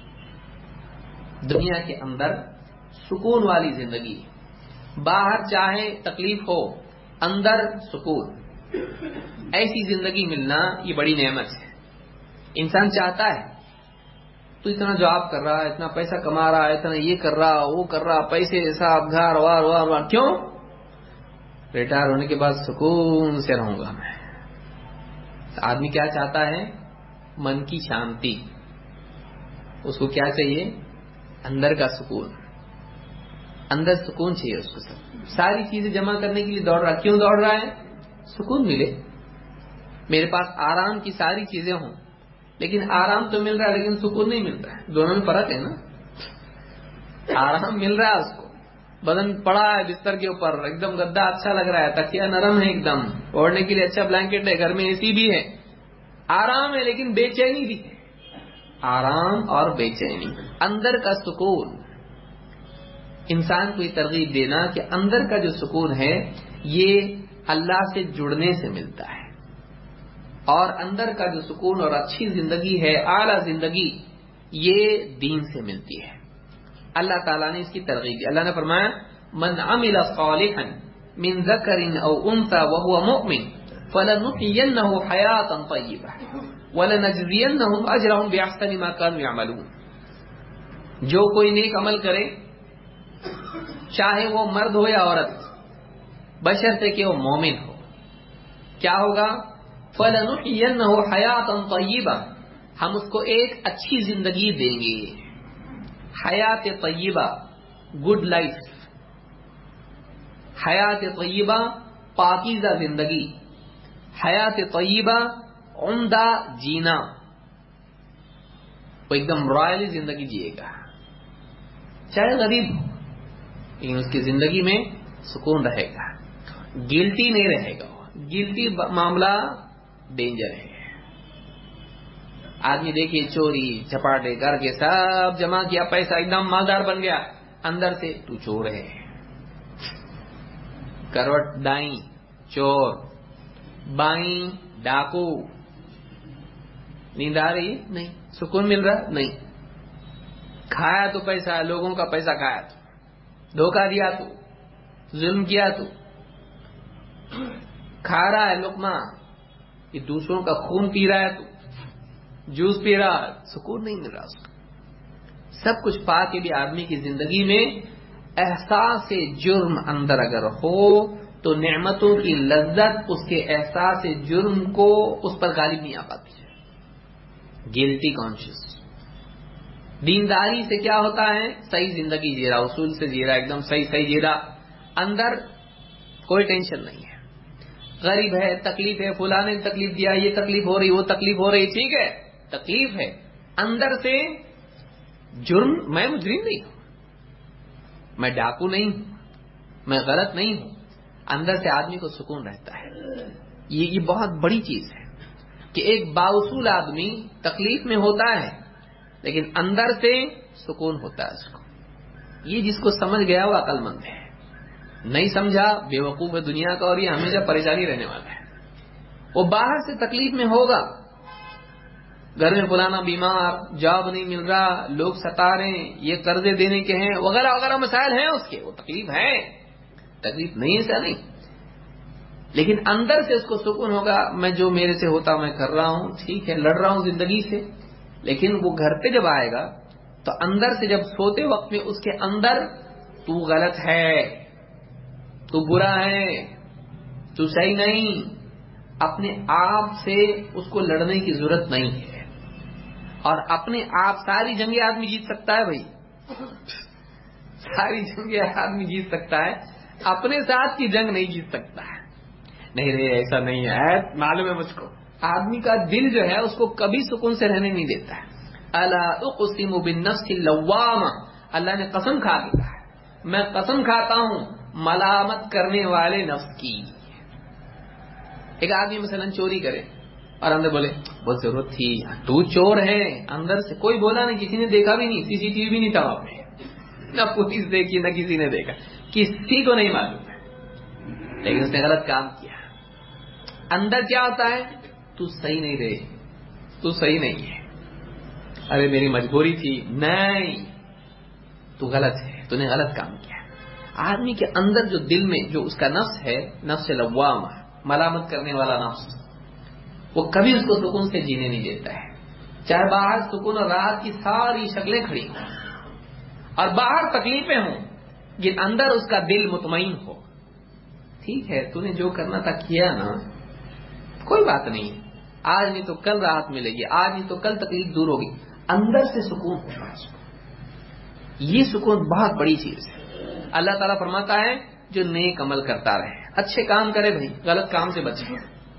دنیا کے اندر سکون والی زندگی، باہر چاہے تکلیف ہو اندر سکون، ایسی زندگی ملنا یہ بڑی نعمت ہے۔ انسان چاہتا ہے تو اتنا جاب کر رہا ہے، اتنا پیسہ کما رہا ہے، اتنا یہ کر رہا وہ کر رہا، پیسے حساب گھر وار وار وار، کیوں؟ ریٹائر ہونے کے بعد سکون سے رہوں گا میں۔ آدمی کیا چاہتا ہے؟ من کی شانتی، اس کو کیا چاہیے؟ اندر کا سکون، اندر سکون چاہیے اس کو۔ سب ساری چیزیں جمع کرنے کے لیے دوڑ رہا، کیوں دوڑ رہا ہے؟ سکون ملے، میرے پاس آرام کی ساری چیزیں ہوں، لیکن آرام تو مل رہا ہے لیکن سکون نہیں مل رہا ہے، دونوں میں فرق ہے نا۔ آرام مل رہا ہے اس کو، بدن پڑا ہے بستر کے اوپر، ایک دم گدا اچھا لگ رہا ہے، تکیا نرم ہے، ایک دم اوڑھنے کے لیے اچھا بلینکٹ ہے، گھر میں اے سی بھی ہے، آرام ہے، لیکن بے چینی بھی ہے، آرام اور بے چینی، اندر کا سکون۔ انسان کو یہ ترغیب دینا کہ اندر کا جو سکون ہے یہ اللہ سے جڑنے سے ملتا ہے، اور اندر کا جو سکون اور اچھی زندگی ہے، اعلیٰ زندگی، یہ دین سے ملتی ہے۔ اللہ تعالیٰ نے اس کی ترغیب دی، اللہ نے فرمایا من عمل صالحا من ذکر او انثى وهو مؤمن فلنحيينه حياة طیبہ ولنجزینهم اجرهم باحسن ما كانوا يعملون۔ جو کوئی نیک عمل کرے، چاہے وہ مرد ہو یا عورت، بشرطے کہ وہ مومن ہو، کیا ہوگا؟ فَلَنُحْيِيَنَّهُ حَيَاةً طَيِّبَةً، ہم اس کو ایک اچھی زندگی دیں گے۔ حیات طیبہ، گڈ لائف، حیات طیبہ پاکیزہ زندگی، حیات طیبہ عمدہ جینا، وہ ایک دم رائلی زندگی جیے گا، چاہے غریب ہو لیکن اس کی زندگی میں سکون رہے گا، گلٹی نہیں رہے گا۔ گلٹی معاملہ ڈینجر ہے۔ آدمی دیکھیے چوری چپاٹے کر کے سب جمع کیا پیسہ، ایک دم مالدار بن گیا، اندر سے تو چور ہے، کروٹ دائیں چور، بائیں ڈاکو، نیند آ رہی نہیں، سکون مل رہا نہیں، کھایا تو پیسہ، لوگوں کا پیسہ کھایا تو، دھوکہ دیا تو، ظلم کیا تو، کھا رہا ہے لقمہ، یہ دوسروں کا خون پی رہا ہے تو، جوس پی رہا، سکون نہیں مل رہا اس کو۔ سب کچھ پا کے بھی آدمی کی زندگی میں احساس جرم اندر اگر ہو تو نعمتوں کی لذت اس کے احساس جرم کو اس پر غالب نہیں آ پاتی ہے. Guilty conscience. دینداری سے کیا ہوتا ہے؟ صحیح زندگی جی رہا، اصول سے جی رہا، ایک دم صحیح صحیح جی رہا، اندر کوئی ٹینشن نہیں ہے. غریب ہے، تکلیف ہے، فلاں نے تکلیف دیا، یہ تکلیف ہو رہی، وہ تکلیف ہو رہی، ٹھیک ہے تکلیف ہے، اندر سے جرم، میں مجرم نہیں ہوں، میں ڈاکو نہیں ہوں، میں غلط نہیں ہوں. اندر سے آدمی کو سکون رہتا ہے. یہ یہ بہت بڑی چیز ہے کہ ایک باوصول آدمی تکلیف میں ہوتا ہے لیکن اندر سے سکون ہوتا ہے اس کو. یہ جس کو سمجھ گیا وہ عقل مند ہے، نہیں سمجھا بے وقوف ہے دنیا کا، اور یہ ہمیشہ پریشانی رہنے والا ہے. وہ باہر سے تکلیف میں ہوگا، گھر میں فلانا بیمار، جاب نہیں مل رہا، لوگ ستا رہے ہیں، یہ قرضے دینے کے ہیں، وغیرہ وغیرہ مسائل ہیں اس کے، وہ تکلیف ہے، تکلیف نہیں ایسا نہیں، لیکن اندر سے اس کو سکون ہوگا. میں جو میرے سے ہوتا میں کر رہا ہوں، ٹھیک ہے لڑ رہا ہوں زندگی سے، لیکن وہ گھر پہ جب آئے گا تو اندر سے جب سوتے وقت میں اس کے اندر تو غلط ہے، تو برا ہے، تو صحیح نہیں، اپنے آپ سے اس کو لڑنے کی ضرورت نہیں ہے. اور اپنے آپ ساری جنگیں آدمی جیت سکتا ہے بھائی، ساری جنگیں آدمی جیت سکتا ہے، اپنے ساتھ کی جنگ نہیں جیت سکتا ہے. نہیں نہیں ایسا نہیں ہے، معلوم ہے مجھ کو. آدمی کا دل جو ہے اس کو کبھی سکون سے رہنے نہیں دیتا ہے. الا اقسم بالنفس اللوامہ، اللہ نے قسم کھا کے کہا ہے، میں قسم کھاتا ہوں ملامت کرنے والے نفس کی. ایک آدمی مثلا چوری کرے اور اندر بولے بہت ضرورت تھی، تو چور ہے، اندر سے کوئی بولا نہیں، کسی نے دیکھا بھی نہیں، سی سی ٹی وی بھی نہیں تھا وہاں پہ، نہ پولیس دیکھی نہ کسی نے دیکھا، کسی کو نہیں معلوم ہے، لیکن اس نے غلط کام کیا. اندر کیا ہوتا ہے؟ تو صحیح نہیں رہے، تو صحیح نہیں ہے، ارے میری مجبوری تھی، نہیں تو غلط ہے، تو نے غلط کام کیا. آدمی کے اندر جو دل میں جو اس کا نفس ہے، نفس لوامہ، ملامت کرنے والا نفس، وہ کبھی اس کو سکون سے جینے نہیں دیتا ہے. چاہے باہر سکون اور راحت کی ساری شکلیں کھڑی ہوں اور باہر تکلیفیں ہوں، لیکن اندر اس کا دل مطمئن ہو. ٹھیک ہے تو نے جو کرنا تھا کیا نا، کوئی بات نہیں، آج نہیں تو کل راحت ملے گی، آج نہیں تو کل تکلیف دور ہوگی، اندر سے سکون ہوگا. یہ سکون بہت بڑی چیز ہے. اللہ تعالیٰ فرماتا ہے جو نیک عمل کرتا رہے، اچھے کام کرے بھائی، غلط کام سے بچے،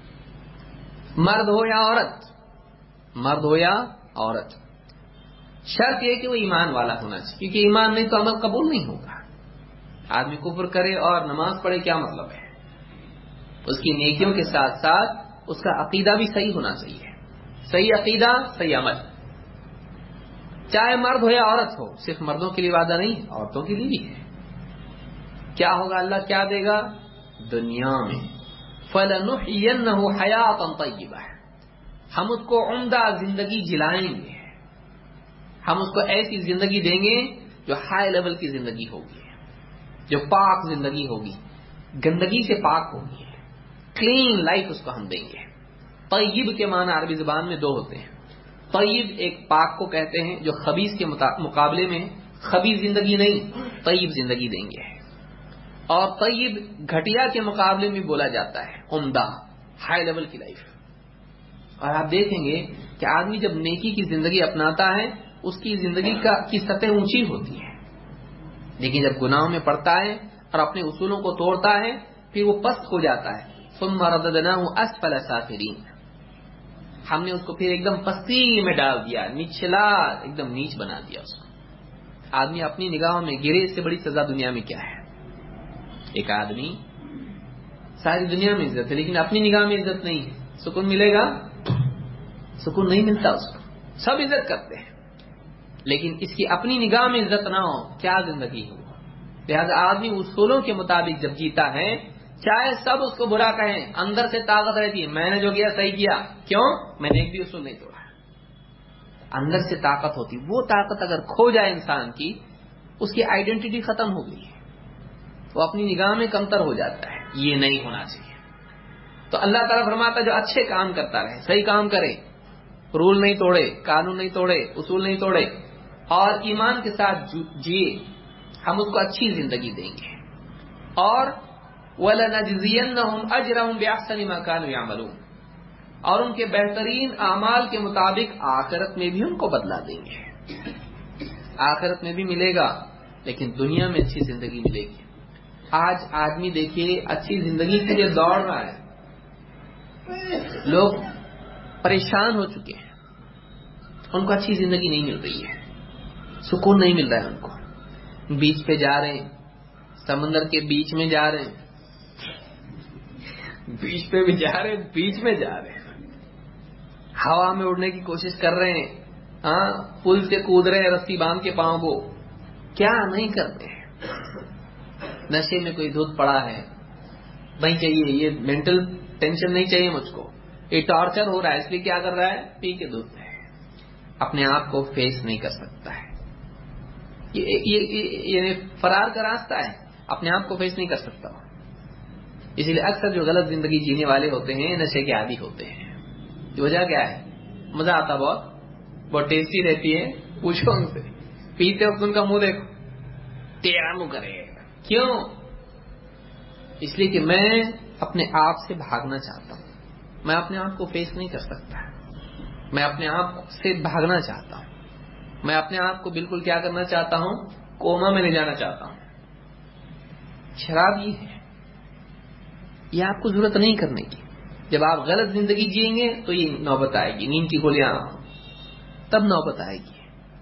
مرد ہو یا عورت، مرد ہو یا عورت، شرط یہ کہ وہ ایمان والا ہونا چاہیے، کیونکہ ایمان نہیں تو عمل قبول نہیں ہوگا. آدمی کفر کرے اور نماز پڑھے کیا مطلب ہے؟ اس کی نیکیوں کے ساتھ ساتھ اس کا عقیدہ بھی صحیح ہونا چاہیے. صحیح عقیدہ صحیح عمل، چاہے مرد ہو یا عورت ہو، صرف مردوں کے لیے وعدہ نہیں، عورتوں کے لیے بھی ہے. کیا ہوگا؟ اللہ کیا دے گا دنیا میں؟ فَلَنُحْيِيَنَّهُ حَيَاةً طَيِّبَةً، ہم اس کو عمدہ زندگی جلائیں گے، ہم اس کو ایسی زندگی دیں گے جو ہائی لیول کی زندگی ہوگی، جو پاک زندگی ہوگی، گندگی سے پاک ہوگی، کلین لائف اس کو ہم دیں گے. طیب کے معنی عربی زبان میں دو ہوتے ہیں. طیب ایک پاک کو کہتے ہیں جو خبیث کے مقابلے میں خبیث زندگی نہیں، طیب زندگی دیں گے. اور طیب گھٹیا کے مقابلے میں بولا جاتا ہے عمدہ، ہائی لیول کی لائف. اور آپ دیکھیں گے کہ آدمی جب نیکی کی زندگی اپناتا ہے اس کی زندگی کا کی سطح اونچی ہوتی ہے، لیکن جب گناہوں میں پڑتا ہے اور اپنے اصولوں کو توڑتا ہے پھر وہ پست ہو جاتا ہے. ثم رددناه اسفل سافلین، ہم نے اس کو پھر ایک دم پستی میں ڈال دیا، نچلا، ایک دم نیچ بنا دیا اس کو. آدمی اپنی نگاہوں میں گرے، اس سے بڑی سزا دنیا میں کیا ہے؟ ایک آدمی ساری دنیا میں عزت ہے لیکن اپنی نگاہ میں عزت نہیں ہے، سکون ملے گا؟ سکون نہیں ملتا اس کو. سب عزت کرتے ہیں لیکن اس کی اپنی نگاہ میں عزت نہ ہو، کیا زندگی ہو؟ لہذا آدمی اصولوں کے مطابق جب جیتا ہے، چاہے سب اس کو برا کہیں، اندر سے طاقت رہتی ہے، میں نے جو کیا صحیح کیا، کیوں؟ میں نے ایک بھی اصول نہیں توڑا. اندر سے طاقت ہوتی. وہ طاقت اگر کھو جائے انسان کی، اس کی آئیڈینٹی ختم ہو گئی ہے، وہ اپنی نگاہ میں کمتر ہو جاتا ہے. یہ نہیں ہونا چاہیے. تو اللہ تعالیٰ فرماتا ہے جو اچھے کام کرتا رہے، صحیح کام کرے، رول نہیں توڑے، قانون نہیں توڑے، اصول نہیں توڑے، اور ایمان کے ساتھ جیے، ہم اس کو اچھی زندگی دیں گے. اور وَلَنَجْزِيَنَّهُمْ أَجْرَهُمْ بِأَحْسَنِ مَا كَانُوا يَعْمَلُونَ، اور ان کے بہترین اعمال کے مطابق آخرت میں بھی ان کو بدلا دیں گے. آخرت میں بھی ملے گا، لیکن دنیا میں اچھی زندگی ملے گی. آج آدمی دیکھیے اچھی زندگی کے لیے دوڑ رہا ہے، لوگ پریشان ہو چکے ہیں، ان کو اچھی زندگی نہیں مل رہی ہے، سکون نہیں مل رہا ہے. ان کو بیچ پہ جا رہے ہیں، سمندر کے بیچ میں جا رہے ہیں، بیچ پہ بھی جا رہے ہیں، بیچ میں جا رہے ہیں، ہوا میں اڑنے کی کوشش کر رہے ہیں، ہاں پل سے کود رہے ہیں رسی باندھ کے پاؤں کو، کیا نہیں کرتے ہیں. نشے میں کوئی دھت پڑا ہے، نہیں چاہیے یہ مینٹل ٹینشن نہیں چاہیے مجھ کو، یہ ٹارچر ہو رہا ہے، اس لیے کیا کر رہا ہے، پی کے دھت ہے. اپنے آپ کو فیس نہیں کر سکتا ہے، یہ فرار کا راستہ ہے، اپنے آپ کو فیس نہیں کر سکتا. اسی لیے اکثر جو غلط زندگی جینے والے ہوتے ہیں نشے کے عادی ہوتے ہیں. وجہ کیا ہے؟ مزہ آتا بہت بہت ٹیسٹی رہتی ہے، پوچھو ان سے، پیتے وقت ان کا منہ دیکھو، تیرا منہ کرے گا. کیوں؟ اس لیے کہ میں اپنے آپ سے بھاگنا چاہتا ہوں، میں اپنے آپ کو فیس نہیں کر سکتا، میں اپنے آپ سے بھاگنا چاہتا ہوں، میں اپنے آپ کو بالکل کیا کرنا چاہتا ہوں، کوما میں لے جانا چاہتا ہوں. شراب یہ ہے، یہ آپ کو ضرورت نہیں کرنے کی. جب آپ غلط زندگی جئیں گے تو یہ نوبت آئے گی، نیند کی گولیاں تب نوبت آئے گی.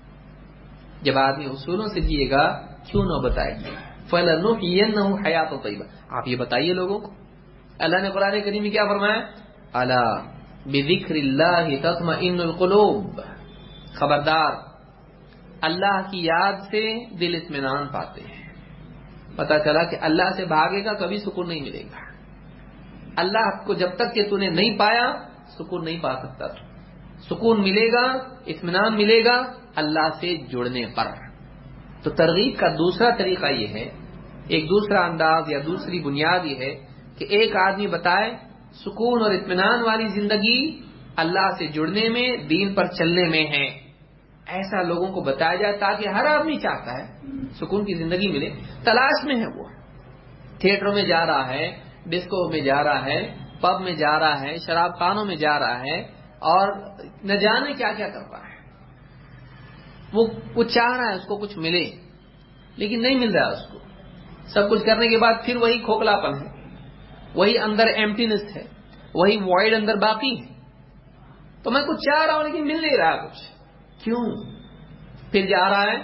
جب آدمی اصولوں سے جیے گا کیوں نوبت آئے گی؟ فَلَنُحْيِيَنَّهُ حَيَاةً طَيِّبَةً. آپ یہ بتائیے لوگوں کو، اللہ نے قرآن کریم میں کیا فرمایا؟ الا بذکر اللہ تطمئن القلوب. خبردار، اللہ کی یاد سے دل اطمینان پاتے ہیں. پتا چلا کہ اللہ سے بھاگے گا کبھی سکون نہیں ملے گا. اللہ کو جب تک کہ تو نے نہیں پایا سکون نہیں پا سکتا. تو سکون ملے گا، اطمینان ملے گا اللہ سے جڑنے پر. تو ترغیب کا دوسرا طریقہ یہ ہے، ایک دوسرا انداز یا دوسری بنیاد یہ ہے کہ ایک آدمی بتائے سکون اور اطمینان والی زندگی اللہ سے جڑنے میں، دین پر چلنے میں ہے. ایسا لوگوں کو بتایا جائے تاکہ ہر آدمی چاہتا ہے سکون کی زندگی ملے، تلاش میں ہے. وہ تھیٹروں میں جا رہا ہے، ڈسکو میں جا رہا ہے، پب میں جا رہا ہے، شراب خانوں میں جا رہا ہے، اور نہ جانے کیا کیا کر رہا ہے. وہ وہ چاہ رہا ہے اس کو کچھ ملے، لیکن نہیں مل رہا اس کو. سب کچھ کرنے کے بعد پھر وہی کھوکھلاپن ہے، وہی اندر ایمٹینس ہے، وہی وائڈ اندر باقی ہے. تو میں کچھ چاہ رہا ہوں لیکن مل نہیں رہا کچھ. کیوں؟ پھر جا رہا ہے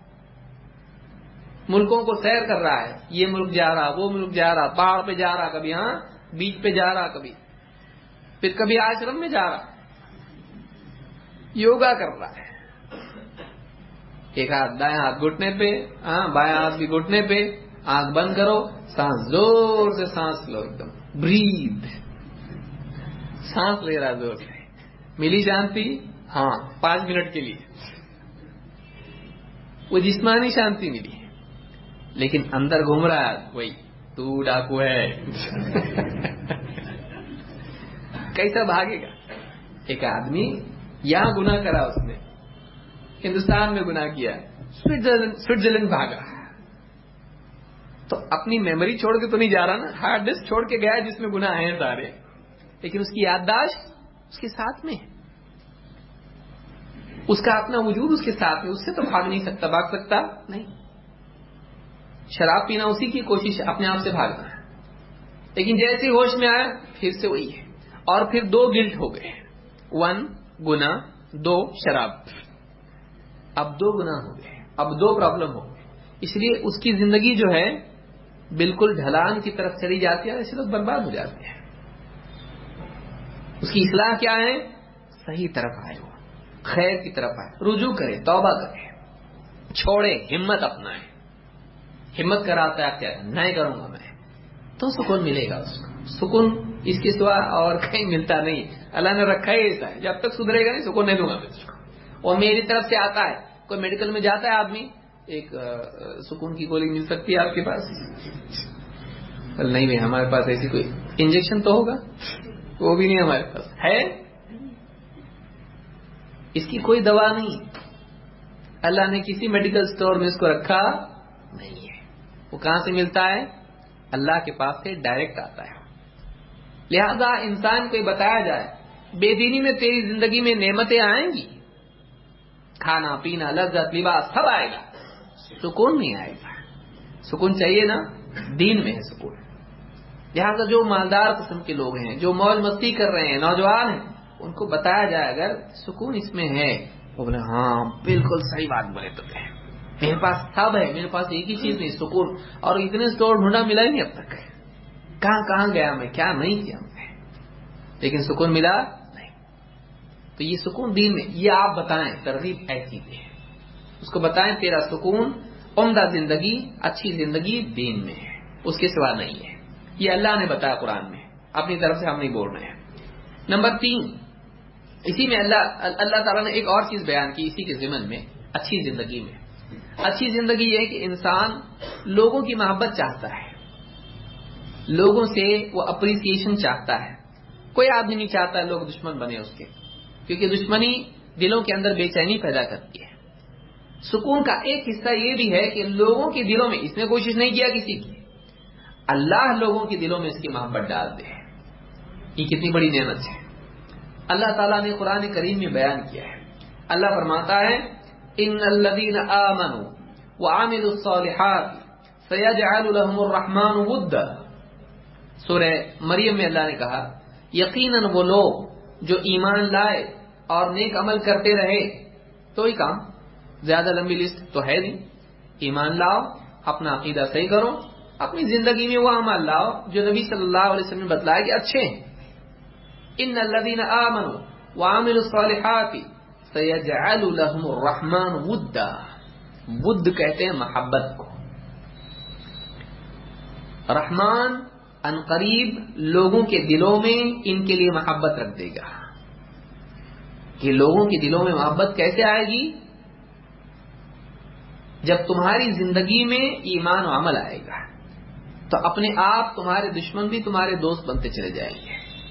ملکوں کو سیر کر رہا ہے، یہ ملک جا رہا، وہ ملک جا رہا، پہاڑ پہ جا رہا، کبھی ہاں بیچ پہ جا رہا، کبھی پھر کبھی آشرم میں جا رہا، یوگا کر رہا ہے. ایک ہاتھ دائیں ہاتھ گھٹنے پہ، ہاں بائیں ہاتھ بھی گھٹنے پہ، آنکھ بند کرو، سانس زور سے سانس لو، ایک دم برید، سانس لے رہا زور سے. ملی شانتی؟ ہاں پانچ منٹ کے لیے وہ جسمانی شانتی ملی، لیکن اندر گھوم رہا ہے وہی تو ڈاکو ہے. کیسا بھاگے گا؟ ایک آدمی یہاں گناہ کرا، اس نے ہندوستان میں گناہ کیا، سوئٹزرلینڈ بھاگا، تو اپنی میموری چھوڑ کے تو نہیں جا رہا نا، ہارڈ ڈسک چھوڑ کے گیا جس میں گناہ ہیں سارے، لیکن اس کی یادداشت اس کے ساتھ میں، اس کا اپنا وجود اس کے ساتھ میں، اس سے تو بھاگ نہیں سکتا. بھاگ سکتا نہیں. شراب پینا اسی کی کوشش ہے، اپنے آپ سے بھاگنا ہے، لیکن جیسے ہوش میں آیا پھر سے وہی ہے. اور پھر دو گلٹ ہو گئے، ون گناہ، دو شراب. اب دو گناہ ہو گئے، اب دو پرابلم ہو گئے. اس لیے اس کی زندگی جو ہے بالکل ڈھلان کی طرف چلی جاتی ہے، ایسے لوگ برباد ہو جاتے ہیں. اس کی اصلاح کیا ہے؟ صحیح طرف آئے، وہ خیر کی طرف آئے، رجوع کرے، توبہ کرے، چھوڑے، ہمت اپنائے. ہمت کراتا ہے کیا نہیں کروں گا میں، تو سکون ملے گا. اس کو سکون اس کے سوا اور کہیں ملتا نہیں. اللہ نے رکھا ہے ایسا ہے، جب تک سدھرے گا نہیں سکون نہیں دوں گا میں اس کو. اور میری طرف سے آتا ہے، کوئی میڈیکل میں جاتا ہے آدمی، ایک سکون کی گولی مل سکتی ہے آپ کے پاس؟ نہیں بھائی ہمارے پاس ایسی کوئی انجیکشن تو ہوگا، وہ بھی نہیں ہمارے پاس ہے، اس کی کوئی دوا نہیں. اللہ نے کسی میڈیکل سٹور میں اس کو رکھا نہیں ہے. وہ کہاں سے ملتا ہے؟ اللہ کے پاس سے ڈائریکٹ آتا ہے. لہذا انسان کو یہ بتایا جائے بے دینی میں تیری زندگی میں نعمتیں آئیں گی، کھانا پینا لذت لباس سب آئے گا، سکون نہیں آئے گا. سکون چاہیے نا، دین میں ہے سکون. لہٰذا جو مالدار قسم کے لوگ ہیں، جو موج مستی کر رہے ہیں، نوجوان ہیں، ان کو بتایا جائے اگر سکون اس میں ہے، وہ بولے ہاں بالکل صحیح بات بولے تو ہے، میرے پاس سب ہے، میرے پاس ایک ہی چیز نہیں سکون. اور اتنے اسٹور ڈھونڈا ملا ہی نہیں اب تک، کہاں کہاں گیا میں، کیا نہیں کیا میں، لیکن سکون ملا نہیں. تو یہ سکون دین میں، یہ آپ بتائیں ترغیب ایسی ہے، اس کو بتائیں تیرا سکون عمدہ زندگی اچھی زندگی دین میں ہے، اس کے سوا نہیں ہے. یہ اللہ نے بتایا قرآن میں، اپنی طرف سے ہم نہیں بول رہے ہیں. نمبر تین، اسی میں اللہ اللہ تعالیٰ نے ایک اور چیز بیان کی اسی کے ضمن میں. اچھی زندگی میں، اچھی زندگی یہ ہے کہ انسان لوگوں کی محبت چاہتا ہے، لوگوں سے وہ اپریسیشن چاہتا ہے. کوئی آدمی نہیں چاہتا لوگ دشمن بنے اس کے، کیونکہ دشمنی دلوں کے اندر بے چینی پیدا کرتی ہے. سکون کا ایک حصہ یہ بھی ہے کہ لوگوں کے دلوں میں، اس نے کوشش نہیں کیا کسی کی، اللہ لوگوں کے دلوں میں اس کی محبت ڈال دے. یہ کتنی بڑی نعمت ہے. اللہ تعالیٰ نے قرآن کریم میں بیان کیا ہے. اللہ فرماتا ہے ان الذین آمنوا وعملوا الصالحات سیجعل لهم الرحمن ودا. سورہ مریم میں اللہ نے کہا یقیناً وہ لوگ جو ایمان لائے اور نیک عمل کرتے رہے. تو ہی کام، زیادہ لمبی لسٹ تو ہے نہیں. ایمان لاؤ، اپنا عقیدہ صحیح کرو، اپنی زندگی میں وہ عمل لاؤ جو نبی صلی اللہ علیہ وسلم نے بتلایا کہ اچھے ہیں. ان الذین آمنوا وعملوا الصالحات سیجعل لهم الرحمن ودا. ود کہتے ہیں محبت کو. رحمان عنقریب لوگوں کے دلوں میں ان کے لیے محبت رکھ دے گا. کہ لوگوں کے دلوں میں محبت کیسے آئے گی؟ جب تمہاری زندگی میں ایمان و عمل آئے گا تو اپنے آپ تمہارے دشمن بھی تمہارے دوست بنتے چلے جائیں گے.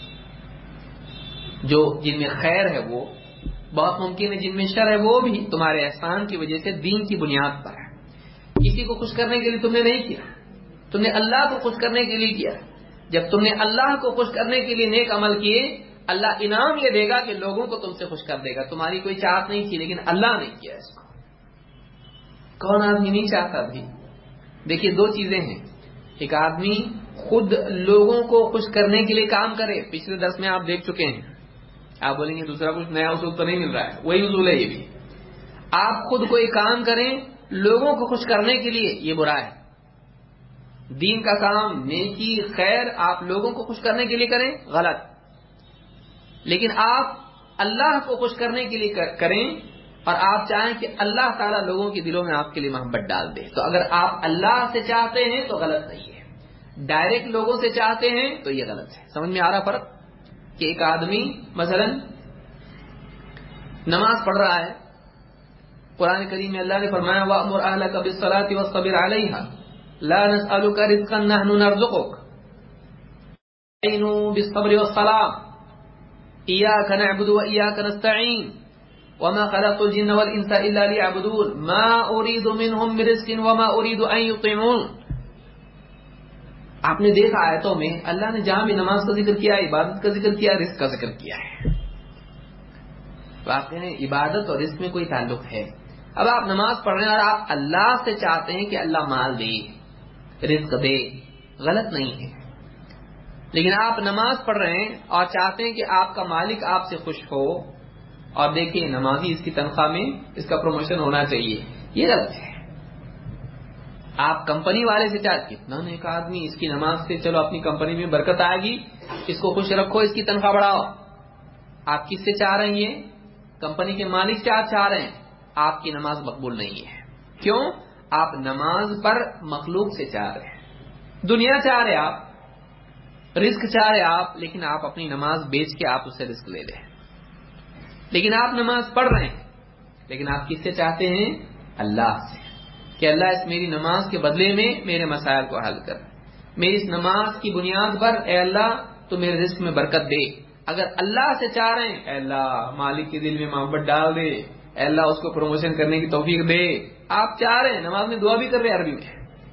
جو جن میں خیر ہے وہ بہت ممکن ہے، جن میں شر ہے وہ بھی تمہارے احسان کی وجہ سے دین کی بنیاد پر ہے. کسی کو خوش کرنے کے لیے تم نے نہیں کیا، تم نے اللہ کو خوش کرنے کے لیے کیا. جب تم نے اللہ کو خوش کرنے کے لیے نیک عمل کیے، اللہ انعام یہ دے گا کہ لوگوں کو تم سے خوش کر دے گا. تمہاری کوئی چاہت نہیں تھی لیکن اللہ نے کیا اس کو. کون آدمی نہیں چاہتا بھی؟ دیکھیے دو چیزیں ہیں. ایک آدمی خود لوگوں کو خوش کرنے کے لیے کام کرے، پچھلے درس میں آپ دیکھ چکے ہیں. آپ بولیں گے دوسرا کچھ نیا اصول تو نہیں مل رہا ہے، وہی اصول ہے یہ بھی. آپ خود کوئی کام کریں لوگوں کو خوش کرنے کے لیے، یہ برا ہے. دین کا کام، نیکی خیر آپ لوگوں کو خوش کرنے کے لیے کریں، غلط. لیکن آپ اللہ کو خوش کرنے کے لیے کریں اور آپ چاہیں کہ اللہ تعالیٰ لوگوں کے دلوں میں آپ کے لیے محبت ڈال دے. تو اگر آپ اللہ سے چاہتے ہیں تو غلط نہیں ہے، ڈائریکٹ لوگوں سے چاہتے ہیں تو یہ غلط ہے. سمجھ میں آ رہا فرق؟ کہ ایک آدمی مثلا نماز پڑھ رہا ہے، قرآن کریم میں اللہ نے فرمایا وَأْمُرْ أَهْلَكَ بِالصَّلَاةِ وَاصْطَبِرْ عَلَيْهَا لَا نَسْأَلُكَ رِزْقًا نَحْنُ نَرْزُقُكَ وَاسْتَعِينُوا بِالصَّبْرِ وَالصَّلَاةِ إِيَّاكَ نَعْبُدُ وَإِيَّاكَ نَسْتَعِينُ وَمَا خَلَقْتُ الْجِنَّ وَالْإِنسَ إِلَّا لِيَعْبُدُونِ مَا أُرِيدُ مِنْهُمْ مِنْ رِزْقٍ وَمَا أُرِيدُ أَنْ يُطْعِمُونِ. آپ نے دیکھا آیتوں میں اللہ نے جہاں بھی نماز کا ذکر کیا، عبادت کا ذکر کیا، رزق کا ذکر کیا ہے. واقعی میں عبادت اور رزق میں کوئی تعلق ہے. اب آپ نماز پڑھ رہے ہیں اور آپ اللہ سے چاہتے ہیں کہ اللہ مال دے، رزق دے، غلط نہیں ہے. لیکن آپ نماز پڑھ رہے ہیں اور چاہتے ہیں کہ آپ کا مالک آپ سے خوش ہو، اور دیکھیں نمازی اس کی تنخواہ میں اس کا پروموشن ہونا چاہیے، یہ غلط ہے. آپ کمپنی والے سے چاہتے کتنا نیک آدمی، اس کی نماز سے چلو اپنی کمپنی میں برکت آئے گی، اس کو خوش رکھو، اس کی تنخواہ بڑھاؤ. آپ کس سے چاہ رہے ہیں؟ کمپنی کے مالک سے آپ چاہ رہے ہیں. آپ کی نماز مقبول نہیں ہے. کیوں؟ آپ نماز پر مخلوق سے چاہ رہے ہیں، دنیا چاہ رہے آپ، رزق چاہ رہے آپ، لیکن آپ اپنی نماز بیچ کے آپ اسے رزق لے لیں. لیکن آپ نماز پڑھ رہے ہیں، لیکن آپ کس سے چاہتے ہیں؟ اللہ سے، کہ اللہ اس میری نماز کے بدلے میں میرے مسائل کو حل کر. میری اس نماز کی بنیاد پر اے اللہ تو میرے رزق میں برکت دے. اگر اللہ سے چاہ رہے ہیں اے اللہ مالک کے دل میں محبت ڈال دے، اے اللہ اس کو پروموشن کرنے کی توفیق دے. آپ چاہ رہے ہیں, نماز میں دعا بھی کر رہے ہیں عربی میں,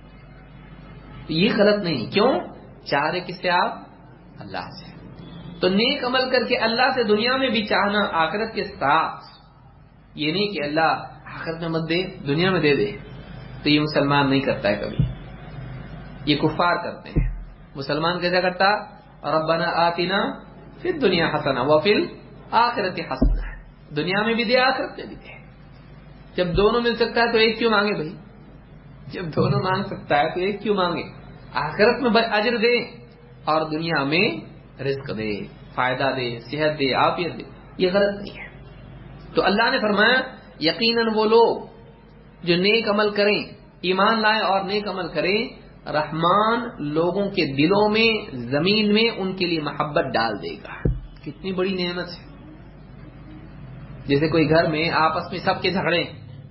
یہ غلط نہیں. کیوں چاہ رہے کس سے آپ؟ اللہ سے. تو نیک عمل کر کے اللہ سے دنیا میں بھی چاہنا آخرت کے ساتھ, یہ نہیں کہ اللہ آخرت میں مت دے دنیا میں دے دے. تو یہ مسلمان نہیں کرتا ہے کبھی, یہ کفار کرتے ہیں. مسلمان کیسا کرتا؟ ربنا آتنا فی الدنیا حسنہ وفی الآخرۃ حسنہ, دنیا میں بھی دے آخرت میں بھی دے. جب دونوں مل سکتا ہے تو ایک کیوں مانگے بھائی؟ جب دونوں مانگ سکتا ہے تو ایک کیوں مانگے؟ آخرت میں اجر دے اور دنیا میں رزق دے, فائدہ دے, صحت دے, عافیت دے. یہ غلط نہیں ہے. تو اللہ نے فرمایا یقیناً وہ لوگ جو نیک عمل کریں, ایمان لائیں اور نیک عمل کریں, رحمان لوگوں کے دلوں میں, زمین میں ان کے لیے محبت ڈال دے گا. کتنی بڑی نعمت ہے. جیسے کوئی گھر میں آپس میں سب کے جھگڑے,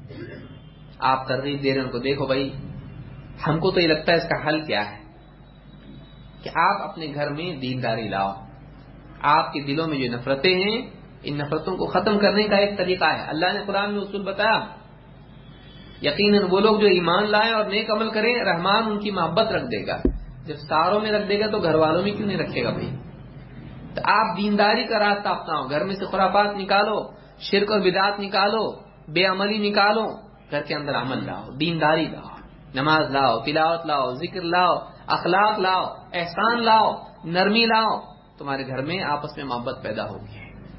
آپ ترغیب دے رہے ہیں ان کو, دیکھو بھائی ہم کو تو یہ لگتا ہے اس کا حل کیا ہے کہ آپ اپنے گھر میں دینداری لاؤ. آپ کے دلوں میں جو نفرتیں ہیں, ان نفرتوں کو ختم کرنے کا ایک طریقہ ہے. اللہ نے قرآن میں اصول بتایا, یقیناً وہ لوگ جو ایمان لائیں اور نیک عمل کریں, رحمان ان کی محبت رکھ دے گا. جب ساروں میں رکھ دے گا تو گھر والوں میں کیوں نہیں رکھے گا بھائی؟ تو آپ دینداری کا راستہ اپناؤ, گھر میں سے خرافات نکالو, شرک اور بدعات نکالو, بے عملی نکالو, گھر کے اندر عمل لاؤ, دینداری لاؤ, نماز لاؤ, تلاوت لاؤ, ذکر لاؤ, اخلاق لاؤ, احسان لاؤ, نرمی لاؤ, تمہارے گھر میں آپس میں محبت پیدا ہوگی.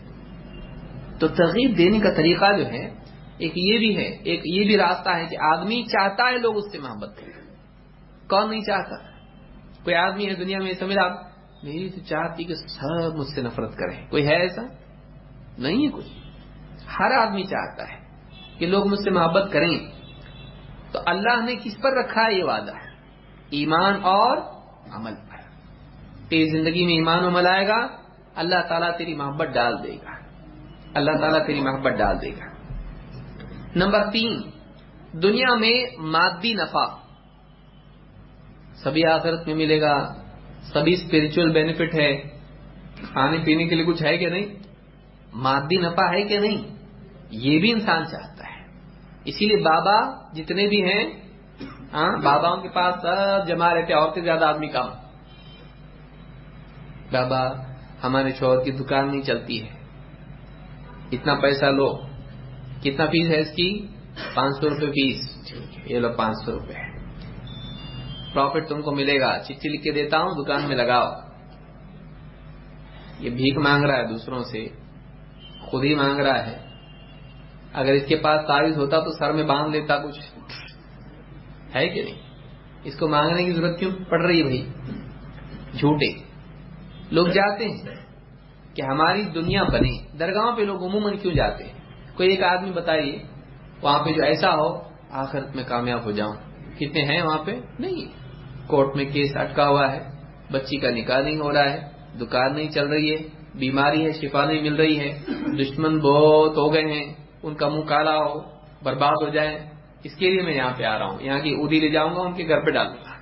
تو ترغیب دینے کا طریقہ جو ہے ایک یہ بھی ہے, ایک یہ بھی راستہ ہے کہ آدمی چاہتا ہے لوگ اس سے محبت کریں. کون نہیں چاہتا؟ کوئی آدمی ہے دنیا میں سمجھ آپ میری تو چاہتی کہ سب مجھ سے نفرت کریں, کوئی ہے ایسا؟ نہیں ہے کچھ. ہر آدمی چاہتا ہے کہ لوگ مجھ سے محبت کریں. تو اللہ نے کس پر رکھا ہے یہ وعدہ؟ ایمان اور عمل پر. تیری زندگی میں ایمان و عمل آئے گا, اللہ تعالیٰ تیری محبت ڈال دے گا, اللہ تعالیٰ تیری محبت ڈال دے گا. نمبر تین, دنیا میں مادی نفع سبھی آخرت میں ملے گا, سبھی اسپرچل بینیفٹ ہے, کھانے پینے کے لیے کچھ ہے کہ نہیں, مادی نفع ہے کہ نہیں, یہ بھی انسان چاہتا ہے. اسی لیے بابا جتنے بھی ہیں, ہاں باباؤں کے پاس سب جمع رہتے, عورتیں زیادہ آدمی کم. بابا ہمارے شوہر کی دکان نہیں چلتی ہے, اتنا پیسہ لو, کتنا فیس ہے اس کی؟ پانچ سو روپے فیس, یہ لو پانچ سو روپے پروفٹ تم کو ملے گا, چٹھی لکھ کے دیتا ہوں دکان میں لگاؤ. یہ بھیک مانگ رہا ہے دوسروں سے, خود ہی مانگ رہا ہے. اگر اس کے پاس تعویذ ہوتا تو سر میں باندھ لیتا, کچھ ہے کہ نہیں؟ اس کو مانگنے کی ضرورت کیوں پڑ رہی ہے بھائی؟ جھوٹے لوگ جاتے ہیں کہ ہماری دنیا بنے. درگاہوں پہ لوگ عموماً کیوں جاتے ہیں؟ کوئی ایک آدمی بتائیے وہاں پہ جو ایسا ہو آخرت میں کامیاب ہو جاؤں. کتنے ہیں وہاں پہ؟ نہیں. کورٹ میں کیس اٹکا ہوا ہے, بچی کا نکاح نہیں ہو رہا ہے, دکان نہیں چل رہی ہے, بیماری ہے شفا نہیں مل رہی ہے, دشمن بہت ہو گئے ہیں, ان کا منہ کالا ہو, برباد ہو جائے, اس کے لیے میں یہاں پہ آ رہا ہوں. یہاں کی عودی لے جاؤں گا, ان کے گھر پہ ڈالوں گا.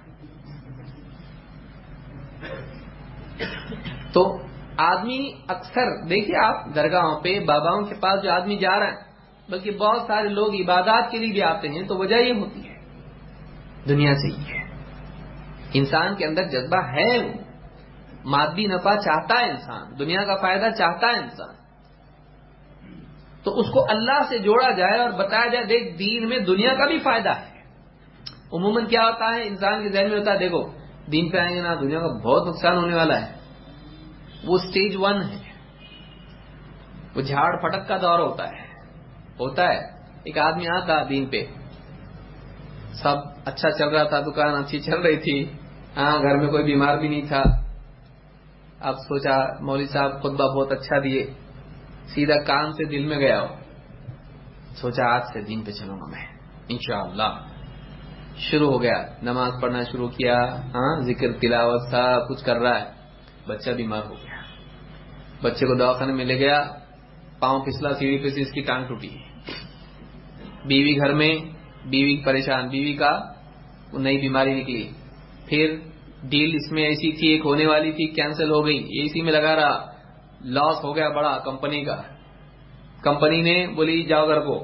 تو آدمی اکثر دیکھیے آپ درگاہوں پہ باباؤں کے پاس جو آدمی جا رہا ہے, بلکہ بہت سارے لوگ عبادات کے لیے بھی آتے ہیں, تو وجہ یہ ہوتی ہے دنیا سے ہی ہے. انسان کے اندر جذبہ ہے, وہ مادی نفع چاہتا ہے انسان, دنیا کا فائدہ چاہتا ہے انسان. تو اس کو اللہ سے جوڑا جائے اور بتایا جائے دیکھ دین میں دنیا کا بھی فائدہ ہے. عموماً کیا ہوتا ہے انسان کے ذہن میں ہوتا ہے دیکھو دین پہ آئیں گے نا دنیا کا بہت نقصان ہونے والا ہے. وہ سٹیج ون ہے, وہ جھاڑ پھٹک کا دور ہوتا ہے ہوتا ہے ایک آدمی آتا دین پہ, سب اچھا چل رہا تھا, دکان اچھی چل رہی تھی, ہاں گھر میں کوئی بیمار بھی نہیں تھا. اب سوچا مولوی صاحب خطبہ بہت اچھا دیے, سیدھا کان سے دل میں گیا ہو, سوچا آج سے دین پہ چلوں گا میں انشاءاللہ. شروع ہو گیا, نماز پڑھنا شروع کیا, ہاں ذکر تلاوت سب کچھ کر رہا ہے. بچہ بیمار ہو گیا, بچے کو دواخانے میں لے گیا, پاؤں پھسلا سیڑھی پہ سے اس کی ٹانگ ٹوٹی. بیوی گھر میں, بیوی پریشان, بیوی کا نئی بیماری نکلی. پھر ڈیل اس میں ایسی تھی ایک ہونے والی تھی, کینسل ہو گئی, اسی میں لگا رہا, لاس ہو گیا بڑا کمپنی کا. کمپنی نے بولی جاؤ گھر کو،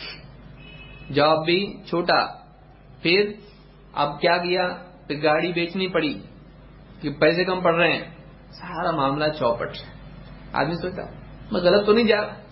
جاب بھی چھوٹا، پھر اب کیا کیا، پھر گاڑی بیچنی پڑی کہ پیسے کم پڑ رہے ہیں، سارا معاملہ چوپٹ۔ آدمی سوچتا میں غلط تو نہیں جا رہا،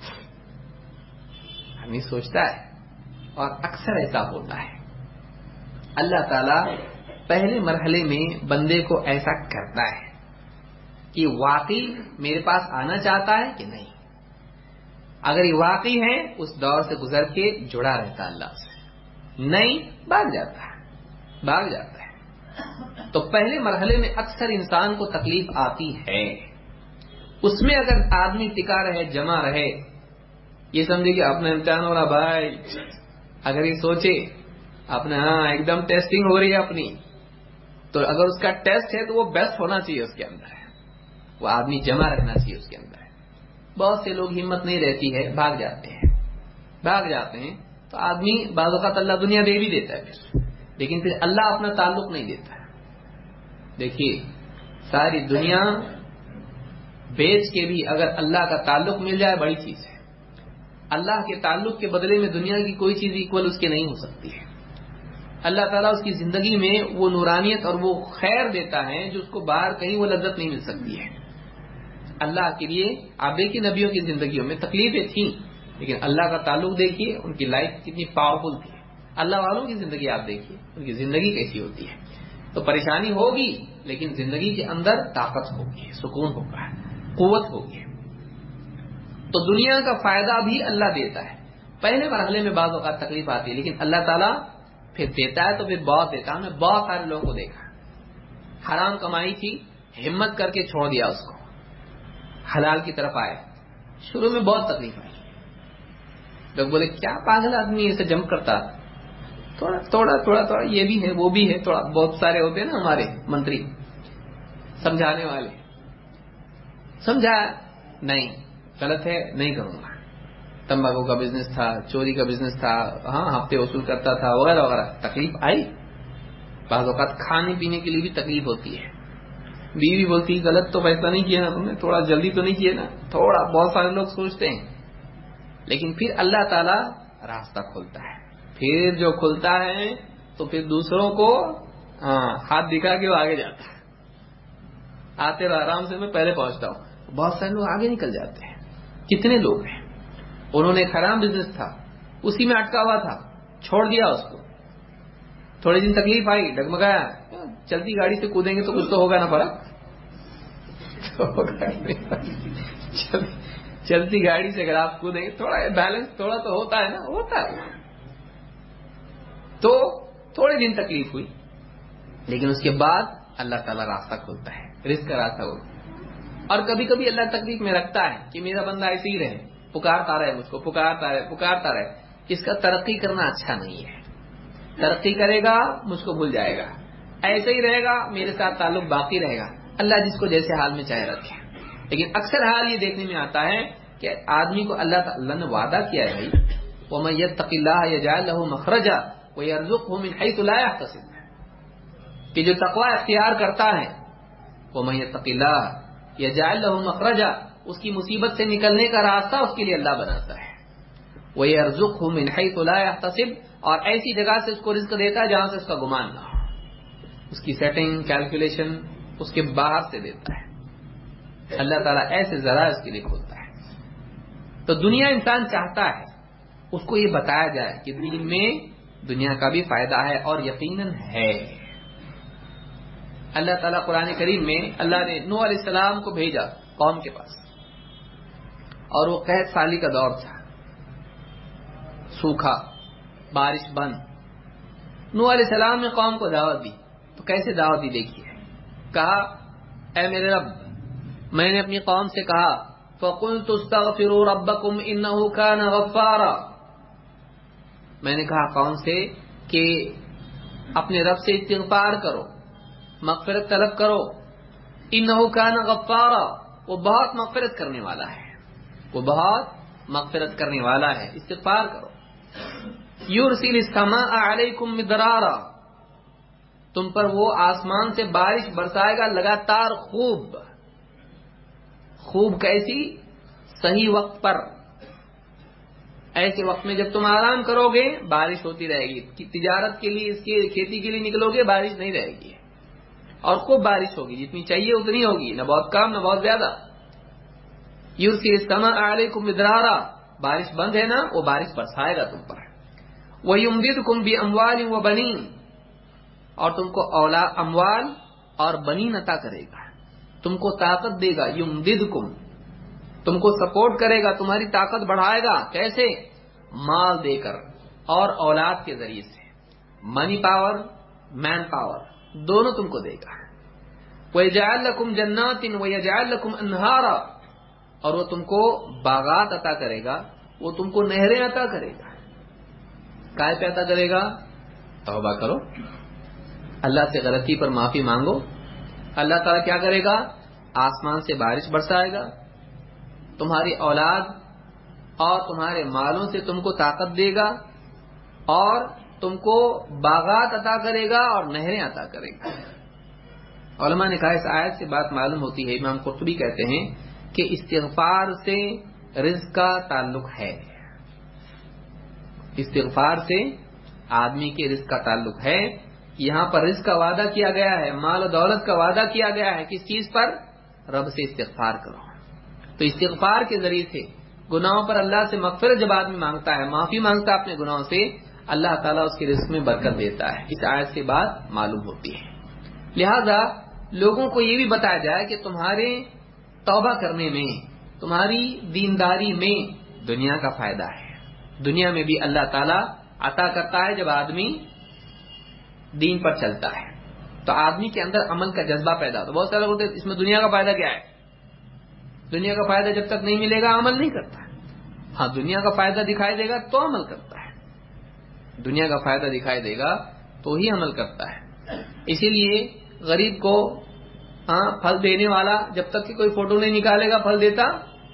آدمی سوچتا ہے، اور اکثر ایسا ہوتا ہے۔ اللہ تعالیٰ پہلے مرحلے میں بندے کو ایسا کرتا ہے کہ واقعی میرے پاس آنا چاہتا ہے کہ نہیں۔ اگر یہ واقعی ہے اس دور سے گزر کے جڑا رہتا اللہ سے، نہیں بھاگ جاتا ہے بھاگ جاتا ہے۔ تو پہلے مرحلے میں اکثر انسان کو تکلیف آتی ہے، اس میں اگر آدمی ٹکا رہے، جمع رہے، یہ سمجھے کہ اپنا امتحان ہو رہا بھائی، اگر یہ سوچے اپنے ہاں ایک دم ٹیسٹنگ ہو رہی ہے اپنی، تو اگر اس کا ٹیسٹ ہے تو وہ بیسٹ ہونا چاہیے اس کے اندر ہے، وہ آدمی جمع رکھنا چاہیے اس کے اندر ہے۔ بہت سے لوگ ہمت نہیں رہتی ہے، بھاگ جاتے ہیں بھاگ جاتے ہیں تو آدمی بعض اوقات اللہ دنیا دے بھی دیتا ہے پھر، لیکن پھر اللہ اپنا تعلق نہیں دیتا ہے۔ دیکھیے ساری دنیا بیچ کے بھی اگر اللہ کا تعلق مل جائے بڑی چیز ہے۔ اللہ کے تعلق کے بدلے میں دنیا کی کوئی چیز ایکول اس کے نہیں ہو سکتی ہے۔ اللہ تعالیٰ اس کی زندگی میں وہ نورانیت اور وہ خیر دیتا ہے جو اس کو باہر کہیں وہ لذت نہیں مل سکتی ہے۔ اللہ کے لیے آپ دیکھیے نبیوں کی زندگیوں میں تکلیفیں تھیں، لیکن اللہ کا تعلق دیکھیے ان کی لائف کتنی پاورفل تھی۔ اللہ والوں کی زندگی آپ دیکھیے ان کی زندگی کیسی ہوتی ہے۔ تو پریشانی ہوگی لیکن زندگی کے اندر طاقت ہوگی، سکون ہوگا، قوت ہوگی۔ تو دنیا کا فائدہ بھی اللہ دیتا ہے۔ پہلے مرحلے میں بعض اوقات تکلیف آتی ہے، لیکن اللہ تعالیٰ پھر دیتا ہے تو پھر بہت دیتا ہے۔ ہم نے بہت سارے لوگوں کو دیکھا، حرام کمائی تھی، ہمت کر کے چھوڑ دیا اس کو، حلال کی طرف آئے، شروع میں بہت تکلیف آئی، لوگ بولے کیا پاگل آدمی ایسے جمپ کرتا، تھوڑا تھوڑا تھوڑا تھوڑا یہ بھی ہے وہ بھی ہے، تھوڑا بہت سارے ہوتے ہیں نا ہمارے منتری سمجھانے والے، سمجھا نہیں غلط ہے نہیں کروں گا۔ تمباکو کا بزنس تھا، چوری کا بزنس تھا، ہاں ہفتے وصول کرتا تھا وغیرہ وغیرہ، تکلیف آئی۔ بعض اوقات کھانے پینے کے لیے بھی تکلیف ہوتی ہے، بیوی بولتی غلط تو پیسہ نہیں کیا نا تم نے، تھوڑا جلدی تو نہیں کیا نا، تھوڑا، بہت سارے لوگ سوچتے ہیں، لیکن پھر اللہ تعالیٰ راستہ کھولتا ہے۔ پھر جو کھلتا ہے تو پھر دوسروں کو ہاتھ دکھا کے وہ آگے جاتا ہے، آتے رہو آرام سے، میں پہلے پہنچتا ہوں، بہت سارے لوگ آگے نکل جاتے ہیں۔ کتنے لوگ ہیں انہوں نے حرام بزنس تھا اسی میں اٹکا ہوا تھا، چھوڑ دیا اس کو، تھوڑے دن تکلیف آئی، ڈگمگایا، چلتی گاڑی سے کودیں گے تو کچھ تو ہوگا نا فرق، چلتی گاڑی سے اگر آپ کودیں گے تھوڑا بیلنس تھوڑا تو ہوتا ہے نا، ہوتا ہے۔ تو تھوڑے دن تکلیف ہوئی، لیکن اس کے بعد اللہ تعالیٰ راستہ کھولتا ہے، رزق کا راستہ کھولتا ہے۔ اور کبھی کبھی اللہ تکلیف میں رکھتا ہے کہ میرا بندہ ایسے ہی رہے، پکارتا رہے مجھ کو، پکارتا رہے پکارتا رہے، اس کا ترقی کرنا اچھا نہیں ہے۔ ترقی کرے گا مجھ کو بھول جائے گا، ایسے ہی رہے گا میرے ساتھ تعلق باقی رہے گا۔ اللہ جس کو جیسے حال میں چاہے رکھے، لیکن اکثر حال یہ دیکھنے میں آتا ہے کہ آدمی کو اللہ تعالیٰ نے وعدہ کیا ہے بھائی وَمَن يَتَّقِ اللَّهَ يَجْعَل لَهُ مَخْرَجًا وَيَرْزُقْهُ مِنْ حَيْثُ لَا يَحْتَسِبُ، کہ جو تقوی اختیار کرتا ہے وَمَن يَتَّقِ اللَّهَ يَجْعَل لَهُ مَخْرَجًا، اس کی مصیبت سے نکلنے کا راستہ اس کے لیے اللہ بناتا ہے، وَيَرْزُقْهُ مِنْ حَيْثُ لَا يَحْتَسِبُ، اور ایسی جگہ سے اس کو رزق دیتا ہے جہاں سے اس کا گمان نہ ہو، اس کی سیٹنگ کیلکولیشن اس کے باہر سے دیتا ہے۔ اللہ تعالیٰ ایسے ذرائع اس کے لیے کھولتا ہے۔ تو دنیا انسان چاہتا ہے اس کو یہ بتایا جائے کہ دین میں دنیا کا بھی فائدہ ہے، اور یقیناً ہے۔ اللہ تعالیٰ قرآن کریم میں اللہ نے نوح علیہ السلام کو بھیجا قوم کے پاس، اور وہ قحط سالی کا دور تھا، سوکھا، بارش بند۔ نوح علیہ السلام نے قوم کو دعوت دی، تو کیسے دعوت دی دیکھیے، کہا اے میرے رب، میں نے اپنی قوم سے کہا فَقُلْتُ اسْتَغْفِرُوا رَبَّكُمْ إِنَّهُ كَانَ غَفَّارًا، میں نے کہا قوم سے کہ اپنے رب سے استغفار کرو، مغفرت طلب کرو، إِنَّهُ كَانَ غَفَّارًا، وہ بہت مغفرت کرنے والا ہے، وہ بہت مغفرت کرنے والا ہے، استغفار کرو۔ يُرْسِلِ السَّمَاءَ عَلَيْكُمْ مِدْرَارًا، تم پر وہ آسمان سے بارش برسائے گا لگاتار، خوب خوب کیسی؟ صحیح وقت پر، ایسے وقت میں جب تم آرام کرو گے بارش ہوتی رہے گی، تجارت کے لیے، اس کی کھیتی کے لیے نکلو گے بارش نہیں رہے گی، اور خوب بارش ہوگی، جتنی چاہیے اتنی ہوگی، نہ بہت کم نہ بہت زیادہ۔ یرسل السماء علیکم مدرارا، بارش بند ہے نا، وہ بارش برسائے گا تم پر۔ وَيُمْدِدْكُمْ بِأَمْوَالٍ وَبَنِينَ، اور تم کو اولاد، اموال اور بنین عطا کرے گا، تم کو طاقت دے گا۔ یمددکم، تم کو سپورٹ کرے گا، تمہاری طاقت بڑھائے گا۔ کیسے؟ مال دے کر اور اولاد کے ذریعے سے، منی پاور، مین پاور دونوں تم کو دے گا۔ وَيَجْعَلْ لَكُمْ جَنَّاتٍ وَيَجْعَلْ لَكُمْ أَنْهَارًا، اور وہ تم کو باغات عطا کرے گا، وہ تم کو نہریں عطا کرے گا۔ کائے پہ عطا کرے گا؟ توبہ کرو، اللہ سے غلطی پر معافی مانگو، اللہ تعالیٰ کیا کرے گا؟ آسمان سے بارش برسائے گا، تمہاری اولاد اور تمہارے مالوں سے تم کو طاقت دے گا، اور تم کو باغات عطا کرے گا اور نہریں عطا کرے گا۔ علماء نے کہا اس آیت سے بات معلوم ہوتی ہے، امام قرطبی کہتے ہیں کہ استغفار سے رزق کا تعلق ہے، استغفار سے آدمی کے رزق کا تعلق ہے۔ یہاں پر رزق کا وعدہ کیا گیا ہے، مال و دولت کا وعدہ کیا گیا ہے، کس چیز پر؟ رب سے استغفار کرو۔ تو استغفار کے ذریعے سے گناہوں پر اللہ سے مغفرت جب آدمی مانگتا ہے، معافی مانگتا ہے اپنے گناہوں سے، اللہ تعالیٰ اس کے رزق میں برکت دیتا ہے۔ اس آیت سے بات معلوم ہوتی ہے۔ لہذا لوگوں کو یہ بھی بتایا جائے کہ تمہارے توبہ کرنے میں، تمہاری دینداری میں دنیا کا فائدہ ہے، دنیا میں بھی اللہ تعالیٰ عطا کرتا ہے جب آدمی دین پر چلتا ہے، تو آدمی کے اندر عمل کا جذبہ پیدا ہوتا ہے۔ بہت سارے لوگ بولتے ہیں اس میں دنیا کا فائدہ کیا ہے؟ دنیا کا فائدہ جب تک نہیں ملے گا عمل نہیں کرتا۔ ہاں، دنیا کا فائدہ دکھائی دے گا تو عمل کرتا ہے، دنیا کا فائدہ دکھائی دے گا تو ہی عمل کرتا ہے۔ اسی لیے غریب کو ہاں پھل دینے والا جب تک کہ کوئی فوٹو نہیں نکالے گا پھل دیتا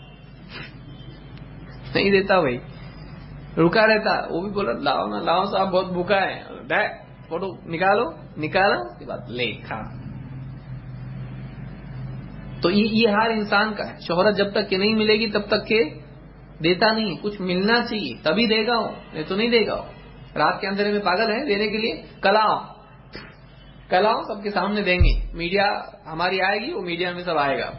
نہیں دیتا، بھائی رکا رہتا، وہ بھی بولا لاؤ نا لاؤ صاحب بہت بھوکا ہے، فوٹو نکالو، نکالا اس کے بعد لے کھا۔ تو یہ ہر انسان کا ہے، شہرت جب تک کہ نہیں ملے گی تب تک کہ دیتا نہیں ہے، کچھ ملنا چاہیے تبھی دے گا وہ، نہیں تو نہیں دے گا وہ۔ رات کے اندھیرے میں پاگل ہے دینے کے لیے، کل آؤ کل آؤ سب کے سامنے دیں گے، میڈیا ہماری آئے گی، وہ میڈیا میں سب آئے گا۔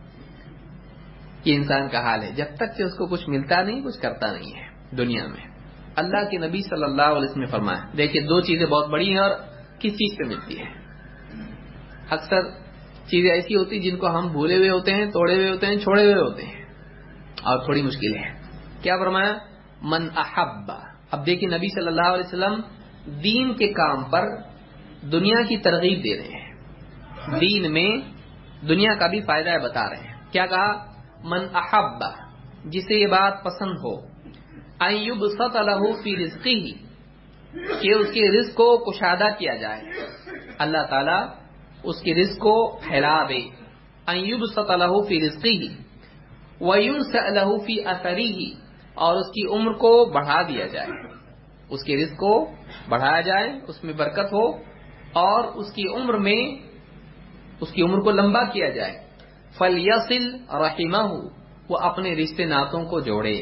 یہ انسان کا حال ہے، جب تک کہ اس کو کچھ ملتا نہیں کچھ کرتا نہیں ہے دنیا میں۔ اللہ کے نبی صلی اللہ علیہ وسلم نے فرمایا، دیکھیے دو چیزیں بہت بڑی ہیں اور کس چیز پہ ملتی ہے؟ اکثر چیزیں ایسی ہوتی جن کو ہم بھولے ہوئے ہوتے ہیں، توڑے ہوئے ہوتے ہیں، چھوڑے ہوئے ہوتے ہیں، اور تھوڑی مشکل ہے۔ کیا فرمایا؟ من احب۔ اب دیکھیے نبی صلی اللہ علیہ وسلم دین کے کام پر دنیا کی ترغیب دے رہے ہیں، دین میں دنیا کا بھی فائدہ بتا رہے ہیں۔ کیا کہا؟ من احب، جسے یہ بات پسند ہو، ان یبسط لہ فی رزقہ، کہ اس کے رزق کو کشادہ کیا جائے، اللہ تعالی اس کے رزق کو پھیلا دے، ان یبسط لہ فی رزقہ وینسأ لہ فی اثرہ، اور اس کی عمر کو بڑھا دیا جائے، اس کے رزق کو بڑھایا جائے، اس میں برکت ہو، اور اس کی عمر میں اس کی عمر کو لمبا کیا جائے۔ فلیصل رحمہ، وہ اپنے رشتے ناتوں کو جوڑے،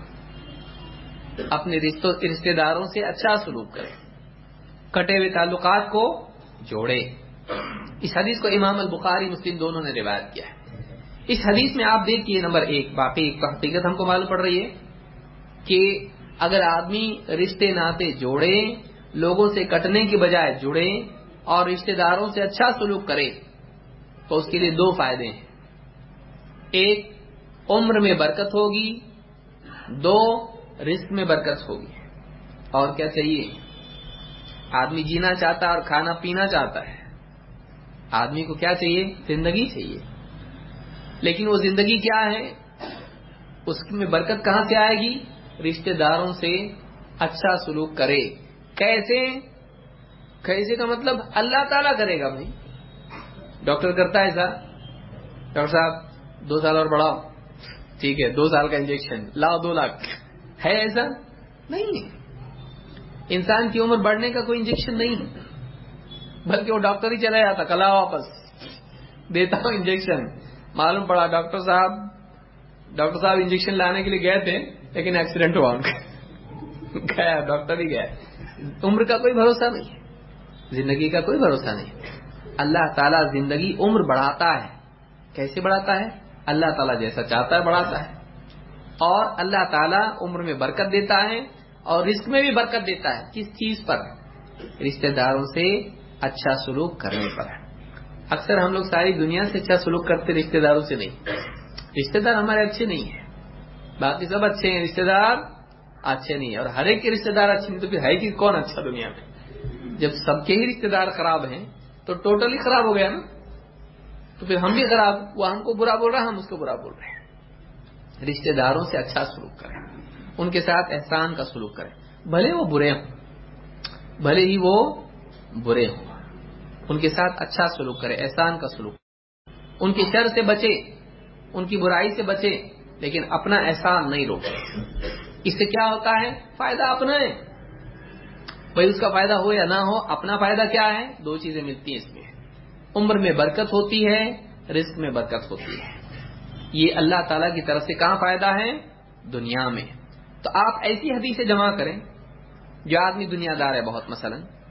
اپنے رشتوں رشتے داروں سے اچھا سلوک کرے، کٹے ہوئے تعلقات کو جوڑے۔ اس حدیث کو امام البخاری مسلم دونوں نے روایت کیا ہے۔ اس حدیث میں آپ دیکھیے نمبر ایک، باقی ایک حقیقت ہم کو معلوم پڑ رہی ہے کہ اگر آدمی رشتے ناتے جوڑے، لوگوں سے کٹنے کے بجائے جڑے اور رشتے داروں سے اچھا سلوک کرے تو اس کے لیے دو فائدے ہیں، ایک عمر میں برکت ہوگی، دو رزق میں برکت ہوگی۔ اور کیا چاہیے؟ آدمی جینا چاہتا ہے اور کھانا پینا چاہتا ہے، آدمی کو کیا چاہیے؟ زندگی چاہیے، لیکن وہ زندگی کیا ہے؟ اس میں برکت کہاں سے آئے گی؟ رشتے داروں سے اچھا سلوک کرے۔ کیسے؟ کیسے کا مطلب اللہ تعالیٰ کرے گا۔ بھائی ڈاکٹر کرتا ہے ایسا، ڈاکٹر صاحب دو سال اور بڑھاؤ، ٹھیک ہے دو سال کا انجیکشن لاؤ، دو لاکھ ہے؟ ایسا نہیں ہے، انسان کی عمر بڑھنے کا کوئی انجیکشن نہیں ہے، بلکہ وہ ڈاکٹر ہی چلا جاتا، کل واپس دیتا ہوں انجیکشن، معلوم پڑا ڈاکٹر صاحب ڈاکٹر صاحب انجیکشن لانے کے لیے گئے تھے لیکن ایکسیڈنٹ ہوا ان کا۔ گیا ڈاکٹر ہی گیا. عمر کا کوئی بھروسہ نہیں ہے, زندگی کا کوئی بھروسہ نہیں. اللہ تعالیٰ زندگی عمر بڑھاتا ہے. کیسے بڑھاتا ہے؟ اللہ تعالیٰ جیسا چاہتا ہے بڑھاتا ہے. اور اللہ تعالیٰ عمر میں برکت دیتا ہے اور رزق میں بھی برکت دیتا ہے. کس چیز پر؟ رشتہ داروں سے اچھا سلوک کرنے پر. اکثر ہم لوگ ساری دنیا سے اچھا سلوک کرتے, رشتہ داروں سے نہیں. رشتہ دار ہمارے اچھے نہیں ہیں, باقی سب اچھے ہیں, رشتہ دار اچھے نہیں ہیں. اور ہر ایک کے رشتہ دار اچھے نہیں تو پھر ہے کہ کون اچھا دنیا میں؟ جب سب کے ہی رشتہ دار خراب ہیں تو ٹوٹلی خراب ہو گیا نا. تو پھر ہم بھی خراب, وہ ہم کو برا بول رہا ہے, ہم اس کو برا بول رہے ہیں. رشتہ داروں سے اچھا سلوک کریں, ان کے ساتھ احسان کا سلوک کریں, بھلے وہ برے ہوں, بھلے ہی وہ برے ہوں, ان کے ساتھ اچھا سلوک کریں, احسان کا سلوک. ان کی شر سے بچے, ان کی برائی سے بچے, لیکن اپنا احسان نہیں روکے. اس سے کیا ہوتا ہے؟ فائدہ اپنا ہے. بھائی اس کا فائدہ ہو یا نہ ہو, اپنا فائدہ کیا ہے؟ دو چیزیں ملتی ہیں اس میں. عمر میں برکت ہوتی ہے, رزق میں برکت ہوتی ہے. یہ اللہ تعالیٰ کی طرف سے کہاں فائدہ ہے؟ دنیا میں. تو آپ ایسی حدیثیں جمع کریں. جو آدمی دنیا دار ہے بہت, مثلا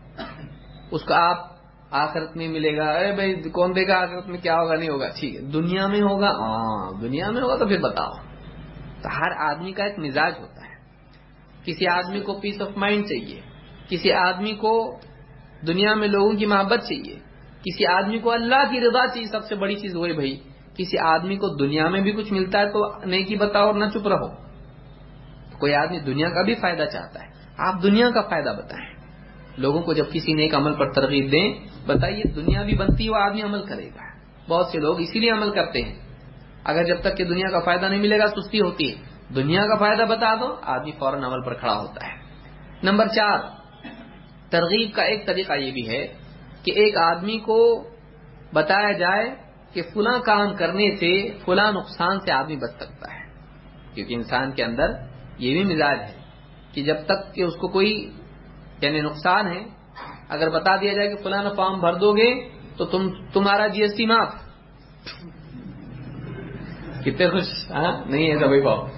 اس کو آپ آخرت میں ملے گا, ارے بھائی کون دے گا آخرت میں, کیا ہوگا نہیں ہوگا, ٹھیک ہے دنیا میں ہوگا, ہاں دنیا میں ہوگا تو پھر بتاؤ. تو ہر آدمی کا ایک مزاج ہوتا ہے. کسی آدمی کو پیس آف مائنڈ چاہیے, کسی آدمی کو دنیا میں لوگوں کی محبت چاہیے, کسی آدمی کو اللہ کی رضا چاہیے. سب سے بڑی چیز وہی بھائی. کسی آدمی کو دنیا میں بھی کچھ ملتا ہے تو نیکی بتاؤ اور نہ چپ رہو. کوئی آدمی دنیا کا بھی فائدہ چاہتا ہے, آپ دنیا کا فائدہ بتائیں. لوگوں کو جب کسی نیک عمل پر ترغیب دیں, بتائیے دنیا بھی بنتی ہے, وہ آدمی عمل کرے گا. بہت سے لوگ اسی لیے عمل کرتے ہیں. اگر جب تک کہ دنیا کا فائدہ نہیں ملے گا سستی ہوتی ہے. دنیا کا فائدہ بتا دو, آدمی فوراً عمل پر کھڑا ہوتا ہے. نمبر چار, ترغیب کا ایک طریقہ یہ بھی ہے کہ ایک آدمی کو بتایا جائے کہ فلاں کام کرنے سے فلاں نقصان سے آدمی بچ سکتا ہے. کیونکہ انسان کے اندر یہ بھی مزاج ہے کہ جب تک کہ اس کو کوئی یعنی نقصان ہے, اگر بتا دیا جائے کہ فلاں فارم بھر دو گے تو تم تمہارا جی ایس ٹی معاف. کتنے خوش, ہاں نہیں ہے سبھی پاؤ.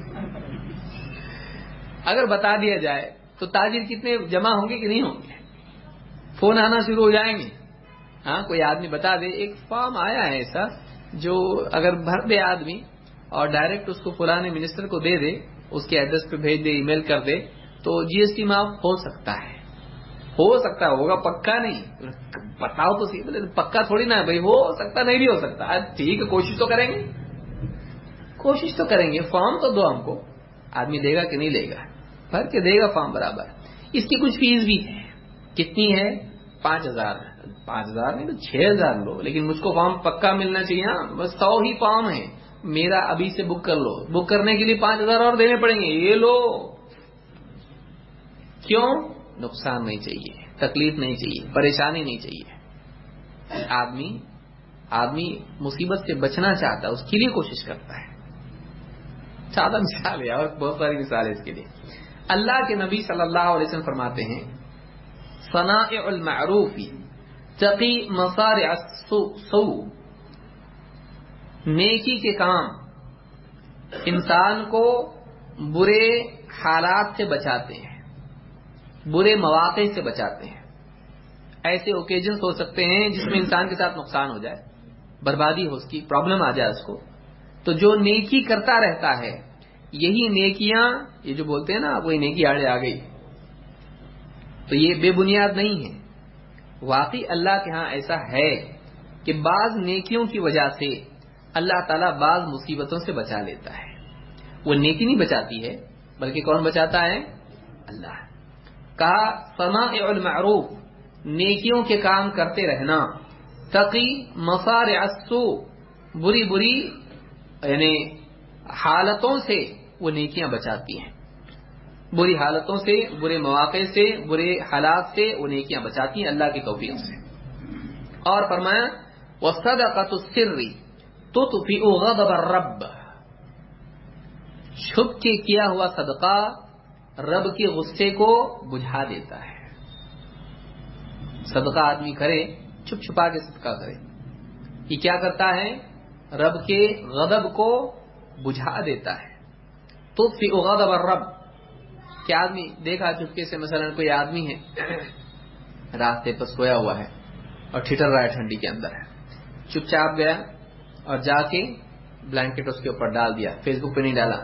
اگر بتا دیا جائے تو تاجر کتنے جمع ہوں گے کہ نہیں ہوں گے, فون آنا شروع ہو جائیں گے. ہاں کوئی آدمی بتا دے, ایک فارم آیا ہے ایسا جو اگر بھر دے آدمی اور ڈائریکٹ اس کو فلاں منسٹر کو دے دے, اس کے ایڈریس پہ بھیج دے, ای میل کر دے, تو جی ایس ٹی معاف ہو سکتا ہے. ہو سکتا ہے, ہوگا پکا نہیں. بتاؤ تو صحیح, بولے پکا تھوڑی نا ہے بھائی, ہو سکتا نہیں بھی ہو سکتا. ٹھیک ہے کوشش تو کریں گے, کوشش تو کریں گے. فارم تو دو ہم کو, آدمی دے گا کہ نہیں لے گا, بھر کے دے گا فارم برابر. اس کی کچھ فیس بھی ہے. کتنی ہے؟ پانچ ہزار. پانچ ہزار نہیں تو چھ ہزار لو, لیکن مجھ کو فارم پکا ملنا چاہیے. ہاں بس سو ہی فارم ہے میرا, ابھی سے بک کر لو. بک کرنے کے لیے پانچ ہزار اور دینے پڑیں گے, یہ لو. کیوں؟ نقصان نہیں چاہیے, تکلیف نہیں چاہیے, پریشانی نہیں چاہیے. آدمی آدمی مصیبت سے بچنا چاہتا ہے, اس کے لیے کوشش کرتا ہے. سادہ مثال ہے اور بہت ساری مثال ہے اس کے لیے. اللہ کے نبی صلی اللہ علیہ وسلم فرماتے ہیں, صنائع المعروف تقی مصارع السوء. نیکی کے کام انسان کو برے حالات سے بچاتے ہیں, برے مواقع سے بچاتے ہیں. ایسے اوکیجنز ہو سکتے ہیں جس میں انسان کے ساتھ نقصان ہو جائے, بربادی ہو, اس کی پرابلم آ جائے اس کو. تو جو نیکی کرتا رہتا ہے, یہی نیکیاں, یہ جو بولتے ہیں نا وہی نیکی آڑے آ گئی, تو یہ بے بنیاد نہیں ہے. واقعی اللہ کے ہاں ایسا ہے کہ بعض نیکیوں کی وجہ سے اللہ تعالیٰ بعض مصیبتوں سے بچا لیتا ہے. وہ نیکی نہیں بچاتی ہے بلکہ کون بچاتا ہے؟ اللہ. کہا صنائع المعروف, نیکیوں کے کام کرتے رہنا, تقی مصارع السوء, بری بری یعنی حالتوں سے وہ نیکیاں بچاتی ہیں. بری حالتوں سے, برے مواقع سے, برے حالات سے وہ نیکیاں بچاتی ہیں اللہ کی توفیق سے. اور فرمایا وَصَدَقَةُ السِّرِّ تُطْفِئُ غَضَبَ الرَّبِّ, چھپ کے کیا ہوا صدقہ رب کے غصے کو بجھا دیتا ہے. صدقہ آدمی کرے, چھپ چھپا کے صدقہ کرے, یہ کیا کرتا ہے؟ رب کے غضب کو بجھا دیتا ہے. تطفئ غضب الرب, کہ آدمی دیکھا چپکے سے، مثلا کوئی آدمی ہے راستے پر سویا ہوا ہے اور ٹھٹر رہا ہے، ٹھنڈی کے اندر ہے، چپ چاپ گیا اور جا کے بلینکٹ اس کے اوپر ڈال دیا، فیس بک پہ نہیں ڈالا.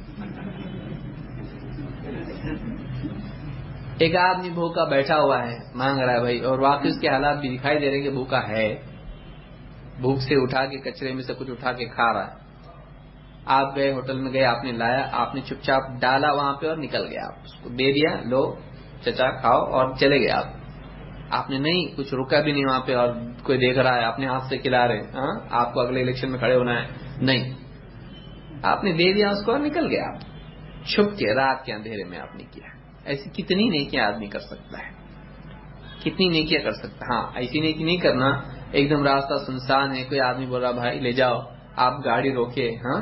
ایک آدمی بھوکا بیٹھا ہوا ہے، مانگ رہا ہے بھائی، اور واقعی اس کے حالات بھی دکھائی دے رہے ہیں کہ بھوکا ہے، بھوک سے اٹھا کے کچرے میں سے کچھ اٹھا کے کھا رہا ہے. آپ گئے ہوٹل میں گئے، آپ نے لایا، آپ نے چپ چاپ ڈالا وہاں پہ اور نکل گیا، آپ اس کو دے دیا، لو چچا کھاؤ، اور چلے گئے. آپ آپ نے نہیں کچھ رکا بھی نہیں وہاں پہ، اور کوئی دیکھ رہا ہے اپنے ہاتھ سے کھلا رہے، ہاں آپ کو اگلے الیکشن میں کھڑے ہونا ہے، نہیں، آپ نے دے دیا اس کو اور نکل گیا. آپ چھپ کے رات کے اندھیرے میں آپ نے کیا. ایسی کتنی نیکیاں آدمی کر سکتا ہے، کتنی نیکیاں کر سکتا ہے. ہاں ایسی نیکی نہیں کرنا ایک دم راستہ سنسان ہے، کوئی آدمی بول رہا بھائی لے جاؤ، آپ گاڑی روکے، ہاں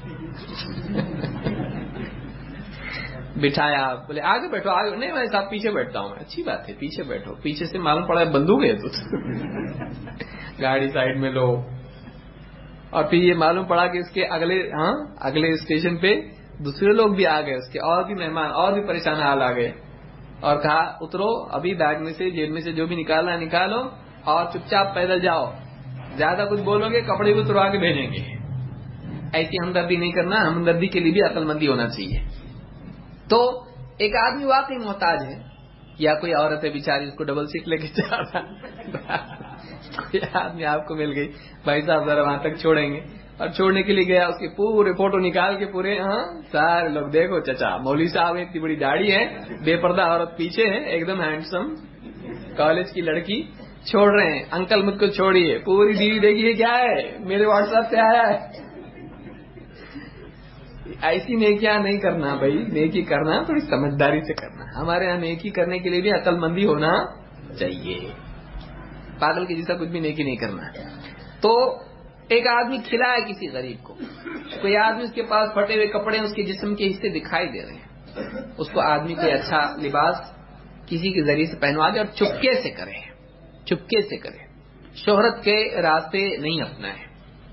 بٹھایا، بولے آگے بیٹھو، آگے نہیں میں صاحب پیچھے بیٹھتا ہوں. اچھی بات ہے، پیچھے بیٹھو، پیچھے سے معلوم پڑا ہے بندوق ہے تو گاڑی سائڈ میں لو. اور پھر یہ معلوم پڑا کہ اس کے اگلے ہاں اگلے اسٹیشن پہ دوسرے لوگ بھی آ گئے، اس کے اور بھی مہمان اور بھی پریشان حال آ گئے، اور کہا اترو ابھی بیگ میں سے جیب میں سے جو بھی نکالنا ہے نکالو اور چپ چاپ پیدل جاؤ، زیادہ کچھ بولو گے کپڑے بھی اتروا کے بھیجیں گے. ایسی ہمدردی نہیں کرنا، ہمدردی کے لیے بھی عقل مندی ہونا چاہیے. تو ایک آدمی واقعی محتاج ہے، یا کوئی عورت ہے بیچاری اس کو ڈبل سیٹ لے کے چلا رہا، کوئی آدمی آپ کو مل گئی، بھائی صاحب ذرا وہاں تک چھوڑیں گے، اور چھوڑنے کے لیے گیا، اس کے پورے فوٹو نکال کے پورے، ہاں سارے لوگ دیکھو چچا مولوی صاحب اتنی بڑی داڑھی ہے، بے پردہ عورت پیچھے ہے، ایک دم ہینڈسم کالج کی لڑکی، چھوڑ رہے ہیں، انکل مجھ کو چھوڑیے، پوری بیوی دیکھیے کیا ہے میرے واٹس ایپ سے آیا ہے. ایسی نیکیاں نہیں کرنا بھائی، نیکی کرنا تھوڑی سمجھداری سے کرنا. ہمارے یہاں نیکی کرنے کے لیے بھی عقل مندی ہونا چاہیے، پاگل کے جیسا کچھ بھی نیکی نہیں کرنا. تو ایک آدمی کھلایا کسی غریب کو، کوئی آدمی اس کے پاس پھٹے ہوئے کپڑے اس کے جسم کے حصے دکھائی دے رہے ہیں، اس کو آدمی کوئی اچھا لباس کسی کے ذریعے سے پہنوا دے، اور چپکے سے کرے، چپکے سے کرے، شہرت کے راستے نہیں اپنائے.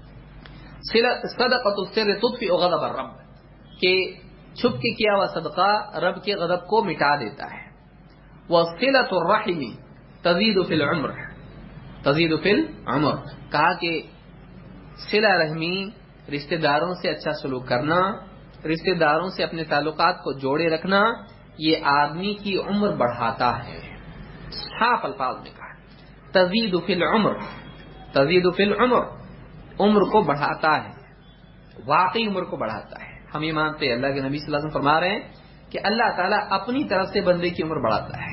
صدقۃ السر تطفئ غضب الرب، کہ چھپ کے کیا ہوا صدقہ رب کے غضب کو مٹا دیتا ہے. وصلۃ الرحم تزید فی العمر، تزید فی العمر، کہا کہ صلہ رحمی، رشتہ داروں سے اچھا سلوک کرنا، رشتہ داروں سے اپنے تعلقات کو جوڑے رکھنا، یہ آدمی کی عمر بڑھاتا ہے. صاف الفاظ میں کہا تزید فی العمر، تزید فی العمر، عمر کو بڑھاتا ہے، واقعی عمر کو بڑھاتا ہے. ہم یہ مانتے ہیں، اللہ کے نبی صلی اللہ علیہ وسلم فرما رہے ہیں کہ اللہ تعالیٰ اپنی طرف سے بندے کی عمر بڑھاتا ہے.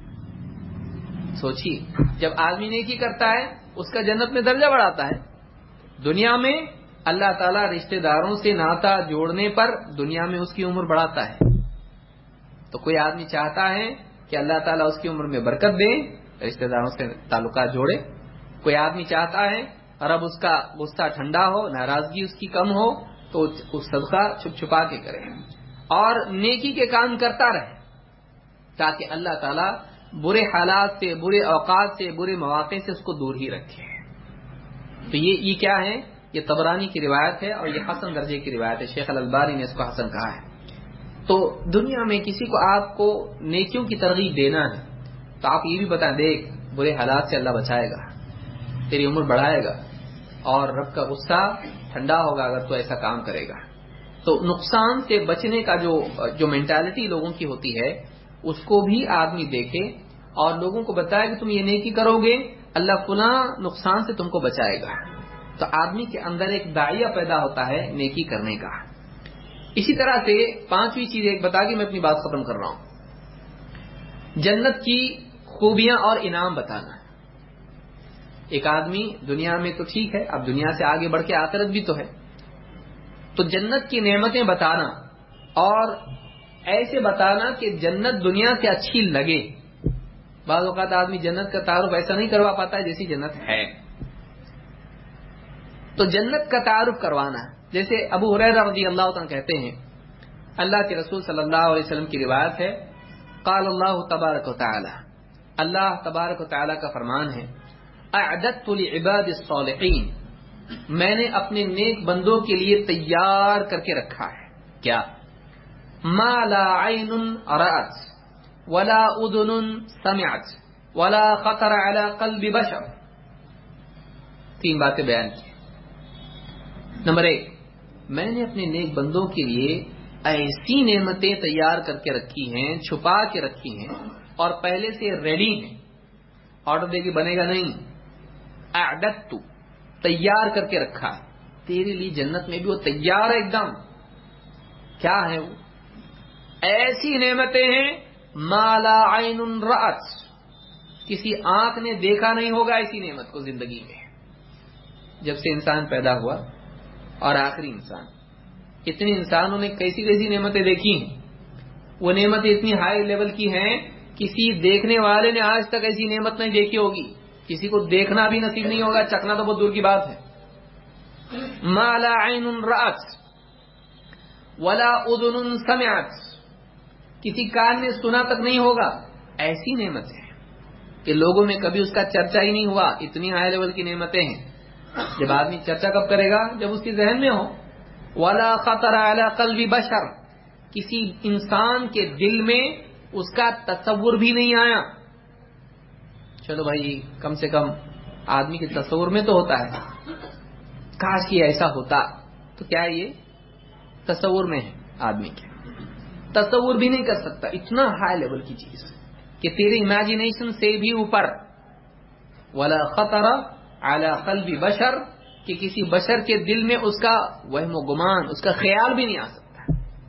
سوچیے، جب آدمی نیکی کرتا ہے اس کا جنت میں درجہ بڑھاتا ہے. دنیا میں اللہ تعالیٰ رشتہ داروں سے ناتا جوڑنے پر دنیا میں اس کی عمر بڑھاتا ہے. تو کوئی آدمی چاہتا ہے کہ اللہ تعالیٰ اس کی عمر میں برکت دے، رشتہ داروں سے تعلقات جوڑے. کوئی آدمی چاہتا ہے اور اب اس کا غصہ ٹھنڈا ہو، ناراضگی اس کی کم ہو، تو اس صدقہ چھپ چھپا کے کرے اور نیکی کے کام کرتا رہے، تاکہ اللہ تعالیٰ برے حالات سے، برے اوقات سے، برے مواقع سے اس کو دور ہی رکھے. تو یہ یہ کیا ہے؟ یہ طبرانی کی روایت ہے اور یہ حسن درجے کی روایت ہے. شیخ الالبانی نے اس کو حسن کہا ہے. تو دنیا میں کسی کو آپ کو نیکیوں کی ترغیب دینا ہے تو آپ یہ بھی بتائیں، دیکھ برے حالات سے اللہ بچائے گا، تیری عمر بڑھائے گا، اور رب کا غصہ ٹھنڈا ہوگا اگر تو ایسا کام کرے گا. تو نقصان سے بچنے کا جو جو مینٹالٹی لوگوں کی ہوتی ہے اس کو بھی آدمی دیکھے اور لوگوں کو بتائے کہ تم یہ نیکی کرو گے اللہ فلاں نقصان سے تم کو بچائے گا. تو آدمی کے اندر ایک داعیہ پیدا ہوتا ہے نیکی کرنے کا. اسی طرح سے پانچویں چیز ایک بتا کے میں اپنی بات ختم کر رہا ہوں، جنت کی خوبیاں اور انعام بتانا. ایک آدمی دنیا میں تو ٹھیک ہے، اب دنیا سے آگے بڑھ کے آخرت بھی تو ہے، تو جنت کی نعمتیں بتانا اور ایسے بتانا کہ جنت دنیا سے اچھی لگے. بعض اوقات آدمی جنت کا تعارف ایسا نہیں کروا پاتا ہے جیسی جنت ہے، تو جنت کا تعارف کروانا. جیسے ابو ہریرہ رضی اللہ عنہ کہتے ہیں، اللہ کے رسول صلی اللہ علیہ وسلم کی روایت ہے، قال اللہ تبارک و تعالی، اللہ تبارک و تعالی کا فرمان ہے، اعددت لعباد الصالحین، میں نے اپنے نیک بندوں کے لیے تیار کر کے رکھا ہے. کیا؟ ما لا عین رأت ولا اذن سمعت ولا خطر على قلب بشر. تین باتیں بیان کی. نمبر ایک، میں نے اپنے نیک بندوں کے لیے ایسی نعمتیں تیار کر کے رکھی ہیں، چھپا کے رکھی ہیں اور پہلے سے ریڈی ہیں. آرڈر دے کے بنے گا نہیں. اعددت، تیار کر کے رکھا ہے تیرے لیے. جنت میں بھی وہ تیار ہے ایک دم. کیا ہے وہ؟ ایسی نعمتیں ہیں ما لا عین رأت، کسی آنکھ نے دیکھا نہیں ہوگا ایسی نعمت کو زندگی میں. جب سے انسان پیدا ہوا اور آخری انسان، اتنے انسانوں نے کیسی کیسی نعمتیں دیکھی ہیں. وہ نعمتیں اتنی ہائی لیول کی ہیں کسی دیکھنے والے نے آج تک ایسی نعمت نہیں دیکھی ہوگی. کسی کو دیکھنا بھی نصیب نہیں ہوگا، چکھنا تو بہت دور کی بات ہے. ما لا عین رأت ولا اذن سمعت، کسی کان نے سنا تک نہیں ہوگا. ایسی نعمت ہے کہ لوگوں میں کبھی اس کا چرچا ہی نہیں ہوا. اتنی ہائی لیول کی نعمتیں ہیں. جب آدمی چرچا کب کرے گا؟ جب اس کے ذہن میں ہو. ولا خطر علی قلب بشر، کسی انسان کے دل میں اس کا تصور بھی نہیں آیا. چلو بھائی، کم سے کم آدمی کے تصور میں تو ہوتا ہے، کاش یہ ایسا ہوتا. تو کیا یہ تصور میں ہے؟ آدمی کے تصور بھی نہیں کر سکتا. اتنا ہائی لیول کی چیز کہ تیرے امیجنیشن سے بھی اوپر. ولا خطر علی قلب بشر، کہ کسی بشر کے دل میں اس کا وہم و گمان، اس کا خیال بھی نہیں آ سکتا.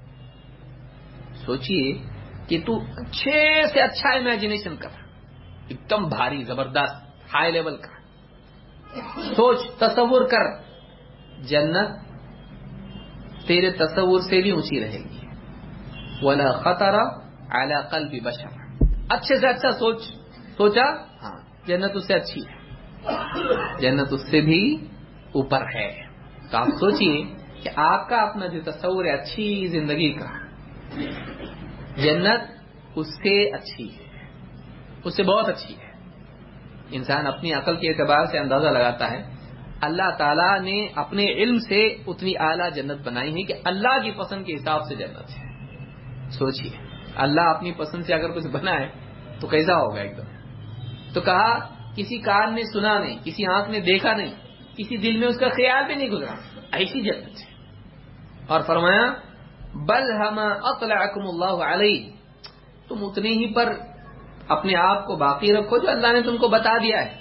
سوچئے کہ تو اچھے سے اچھا امیجنیشن کر، ایک دم بھاری زبردست ہائی لیول کا سوچ، تصور کر. جنت تیرے تصور سے بھی اونچی رہے گی. ولا خطر علی قلب بشر، اچھے سے اچھا سوچ. سوچا؟ ہاں، جنت اس سے اچھی ہے، جنت اس سے بھی اوپر ہے. تو آپ سوچئے کہ آپ کا اپنا جو تصور ہے اچھی زندگی کا، جنت اس سے اچھی ہے، اس سے بہت اچھی ہے. انسان اپنی عقل کے اعتبار سے اندازہ لگاتا ہے. اللہ تعالیٰ نے اپنے علم سے اتنی اعلیٰ جنت بنائی ہے کہ اللہ کی پسند کے حساب سے جنت ہے. سوچئے اللہ اپنی پسند سے اگر کچھ بنائے تو کیسا ہوگا ایک دم. تو کہا کسی کان نے سنا نہیں، کسی آنکھ نے دیکھا نہیں، کسی دل میں اس کا خیال بھی نہیں گزرا، ایسی جنت ہے. اور فرمایا بل ہم اطلعکم اللہ علیہ، تم اتنے ہی پر اپنے آپ کو باقی رکھو جو اللہ نے تم کو بتا دیا ہے.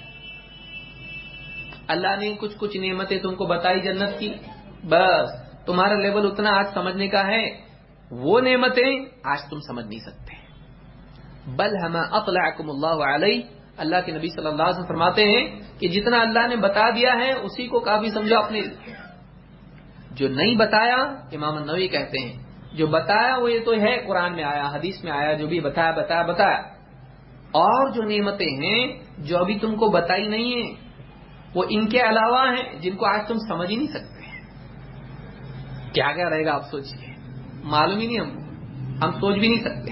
اللہ نے کچھ کچھ نعمتیں تم کو بتائی جنت کی، بس تمہارا لیول اتنا آج سمجھنے کا ہے. وہ نعمتیں آج تم سمجھ نہیں سکتے. بل ہم اطلعکم اللہ علیہ، اللہ کے نبی صلی اللہ علیہ وسلم فرماتے ہیں کہ جتنا اللہ نے بتا دیا ہے اسی کو کافی سمجھو اپنے لیے. جو نہیں بتایا، امام النووی کہتے ہیں جو بتایا وہ یہ تو ہے قرآن میں آیا، حدیث میں آیا، جو بھی بتایا بتایا بتایا. اور جو نعمتیں ہیں جو ابھی تم کو بتائی نہیں ہیں وہ ان کے علاوہ ہیں جن کو آج تم سمجھ ہی نہیں سکتے. کیا کیا رہے گا آپ سوچئے، معلوم ہی نہیں ہم کو، ہم سوچ بھی نہیں سکتے.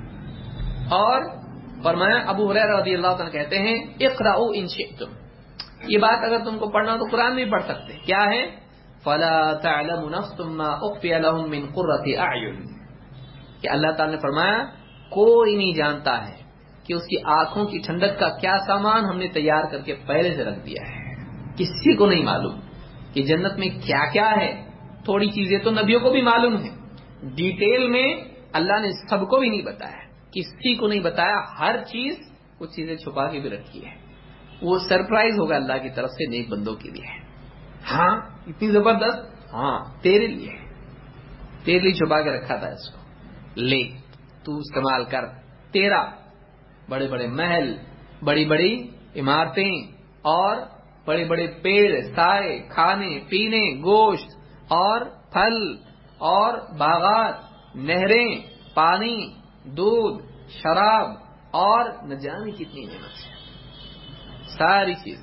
اور فرمایا ابو ہریرہ رضی اللہ عنہ کہتے ہیں اقرؤوا ان شئتم، یہ بات اگر تم کو پڑھنا تو قرآن میں پڑھ سکتے. کیا ہے؟ فلا تعلم نفس ما اخفی لهم من قرۃ اعین، کہ اللہ تعالی نے فرمایا کوئی نہیں جانتا ہے کہ اس کی آنکھوں کی ٹھنڈک کا کیا سامان ہم نے تیار کر کے پہلے سے رکھ دیا ہے. کسی کو نہیں معلوم کہ جنت میں کیا کیا ہے. تھوڑی چیزیں تو نبیوں کو بھی معلوم ہیں، ڈیٹیل میں اللہ نے سب کو بھی نہیں بتایا، کسی کو نہیں بتایا. ہر چیز کچھ چیزیں چھپا کے بھی رکھی ہے. وہ سرپرائز ہوگا اللہ کی طرف سے نیک بندوں کے لیے. ہاں اتنی زبردست، ہاں تیرے لیے، تیرے لیے چھپا کے رکھا تھا. اس کو لے، تو استعمال کر. تیرا بڑے بڑے محل، بڑی بڑی عمارتیں اور بڑے بڑے پیڑ، سائے، کھانے پینے، گوشت اور پھل اور باغات، نہریں، پانی، دودھ، شراب اور نہ جانے کتنی نعمت ہے. ساری چیزیں،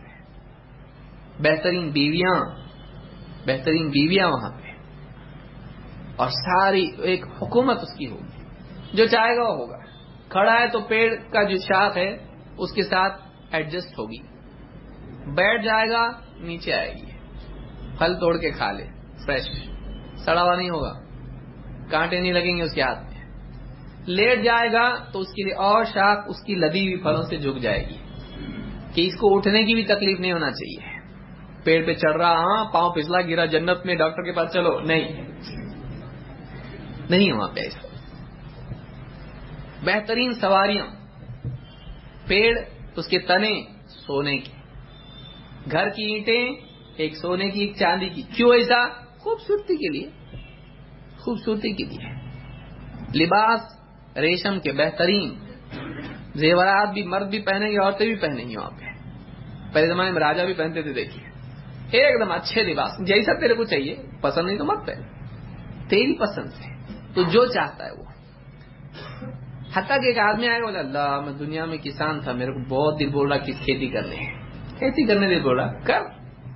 بہترین بیویاں، بہترین بیویاں وہاں پہ، اور ساری ایک حکومت اس کی ہوگی. جو چاہے گا وہ ہوگا. کھڑا ہے تو پیڑ کا جو شاخ ہے اس کے ساتھ ایڈجسٹ ہوگی، بیٹھ جائے گا نیچے آئے گی، پھل توڑ کے کھا لے، فریش، سڑا ہوا نہیں ہوگا. کانٹے نہیں لگیں گے اس کے ہاتھ میں. لیٹ جائے گا تو اس کے لیے اور شاخ اس کی لدی ہوئی پھلوں سے جھک جائے گی کہ اس کو اٹھنے کی بھی تکلیف نہیں ہونا چاہیے. پیڑ پہ چڑھ رہا, ہاں پاؤں پھسلا گرا, جنت میں ڈاکٹر کے پاس چلو, نہیں نہیں وہاں پہ ایسا. بہترین سواریاں, پیڑ اس کے تنے سونے کے, گھر کی اینٹیں ایک سونے کی ایک چاندی کی. کیوں ایسا؟ خوبصورتی کے لیے, خوبصورتی کے لیے. لباس ریشم کے بہترین, زیورات بھی مرد بھی پہنیں گے, عورتیں بھی پہنیں گی وہاں پہ. پہلے زمانے میں راجا بھی پہنتے تھے, دیکھیے ایک دم اچھے لباس, جیسا تیرے کو چاہیے, پسند نہیں تو مت پہن, تیری پسند سے تو جو چاہتا ہے وہ. حتیٰ کہ ایک آدمی آئے گا, بولا اللہ میں دنیا میں کسان تھا, میرے کو بہت دل بول رہا کس کھیتی کرنے ہے, کھیتی کرنے دل بول رہا, کر.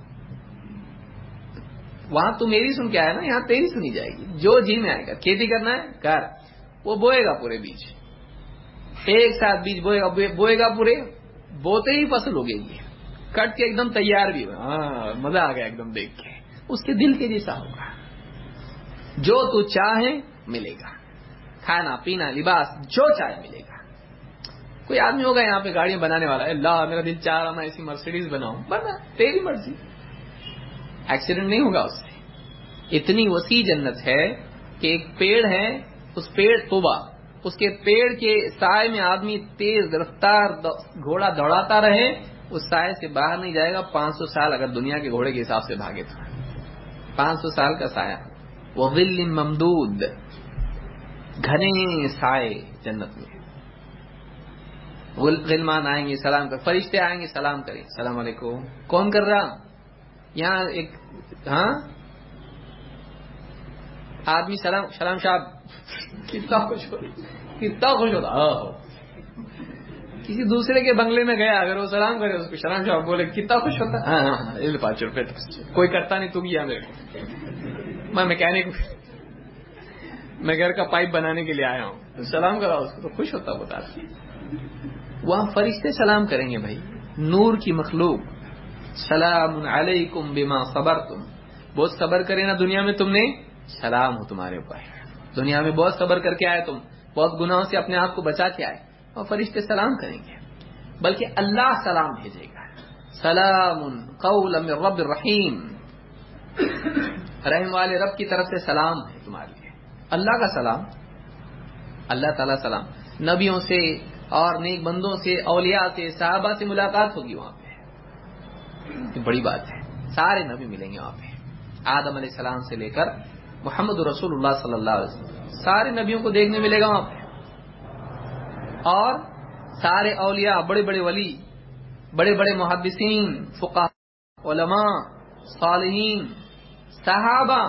وہاں تو میری سن کے آیا نا, یہاں تیری سنی جائے گی. جو جی میں آئے گا کھیتی کرنا ہے کر. وہ بوئے گا پورے بیج, ایک ساتھ بیج بوئے گا, بوئے گا پورے, بوتے ہی فصل اگے گی, کٹ کے ایک دم تیار بھی. ہاں مزہ آ گیا ایک دم دیکھ کے. اس کے دل کے جیسا ہوگا, جو تو چاہے ملے گا, کھانا پینا لباس جو چاہے ملے گا. کوئی آدمی ہوگا یہاں پہ گاڑیاں بنانے والا ہے, اللہ میرا دل چاہ رہا میں ایسی مرسیڈیز بناؤں, بنا, تیری مرضی, ایکسیڈنٹ نہیں ہوگا اس سے. اتنی وسیع جنت ہے کہ ایک پیڑ ہے, اس پیڑ توبہ, اس کے پیڑ کے سائے میں آدمی تیز رفتار گھوڑا دوڑاتا رہے, اس سائے سے باہر نہیں جائے گا پانچ سو سال اگر دنیا کے گھوڑے کے حساب سے بھاگے تو. پانچ سو سال کا سایہ. وظل ممدود, گھنے سائے جنت میں. غلمان آئیں گے سلام کر, فرشتے آئیں گے سلام کریں, السلام علیکم. کون کر رہا یہاں؟ ایک ہاں آدمی سلام, سلام صاحب, کتنا خوش ہو کتنا خوش ہوتا. کسی دوسرے کے بنگلے میں گیا, اگر وہ سلام کرے اس کو سلام صاحب بولے, کتنا خوش ہوتا. ہاں ہاں پانچ روپے کوئی کرتا نہیں, تو کیا میرے کو, میں میکینک, میں گھر کا پائپ بنانے کے لیے آیا ہوں, سلام کرا اس کو تو خوش ہوتا بتا. وہاں فرشتے سلام کریں گے بھائی, نور کی مخلوق, سلام علیکم بما صبرتم. بہت صبر کرے نا دنیا میں تم نے, سلام ہو تمہارے اوپر. دنیا میں بہت صبر کر کے آئے تم, بہت گناہوں سے اپنے آپ کو بچا کے آئے, اور فرشتے سلام کریں گے. بلکہ اللہ سلام بھیجے گا, سلام قولا من رب الرحیم, رحم والے رب کی طرف سے سلام ہے تمہارے لیے. اللہ کا سلام, اللہ تعالیٰ سلام. نبیوں سے اور نیک بندوں سے, اولیاء سے, صحابہ سے ملاقات ہوگی وہاں پہ, یہ بڑی بات ہے. سارے نبی ملیں گے وہاں پہ, آدم علیہ السلام سے لے کر محمد رسول اللہ صلی اللہ علیہ وسلم, سارے نبیوں کو دیکھنے ملے گا وہاں پہ. اور سارے اولیاء, بڑے بڑے ولی, بڑے بڑے محدثین, فقہاء, علماء, صالحین, صحابہ,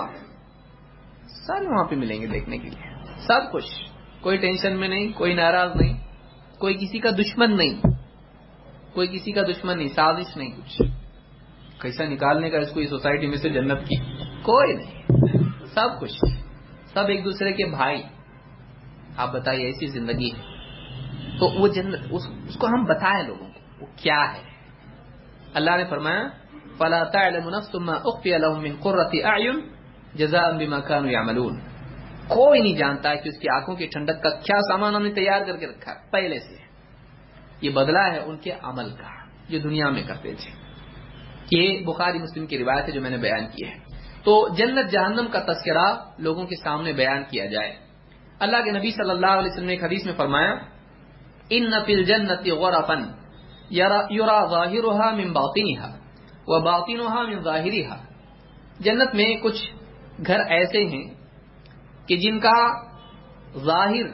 سارے وہاں پہ ملیں گے دیکھنے کے لیے. سب کچھ, کوئی ٹینشن میں نہیں, کوئی ناراض نہیں, کوئی کسی کا دشمن نہیں, کوئی کسی کا دشمن نہیں, سازش نہیں, کچھ کیسا نکالنے کا اس کو اس سوسائٹی میں سے جنت کی, کوئی نہیں. سب کچھ, سب ایک دوسرے کے بھائی. آپ بتائیے ایسی زندگی ہے تو وہ جنت, اس, اس کو ہم بتائیں لوگوں کو وہ کیا ہے. اللہ نے فرمایا فَلَا تَعْلَمُ نَفْسٌ مَّا أُخْفِيَ لَهُم مِّن قُرَّةِ أَعْيُنٍ جَزَاءً بِمَا كَانُوا يَعْمَلُونَ. کوئی نہیں جانتا ہے کہ اس کی آنکھوں کی ٹھنڈک کا کیا سامان ہم نے تیار کر کے رکھا ہے پہلے سے. یہ بدلہ ہے ان کے عمل کا جو دنیا میں کرتے تھے. یہ بخاری مسلم کی روایت ہے جو میں نے بیان کی ہے. تو جنت جہنم کا تذکرہ لوگوں کے سامنے بیان کیا جائے. اللہ کے نبی صلی اللہ علیہ وسلم نے ایک حدیث میں فرمایا ان فی الجنت غرفا یرا ظاہرها من باطنها وباطنها من ظاہرها. جنت میں کچھ گھر ایسے ہیں کہ جن کا ظاہر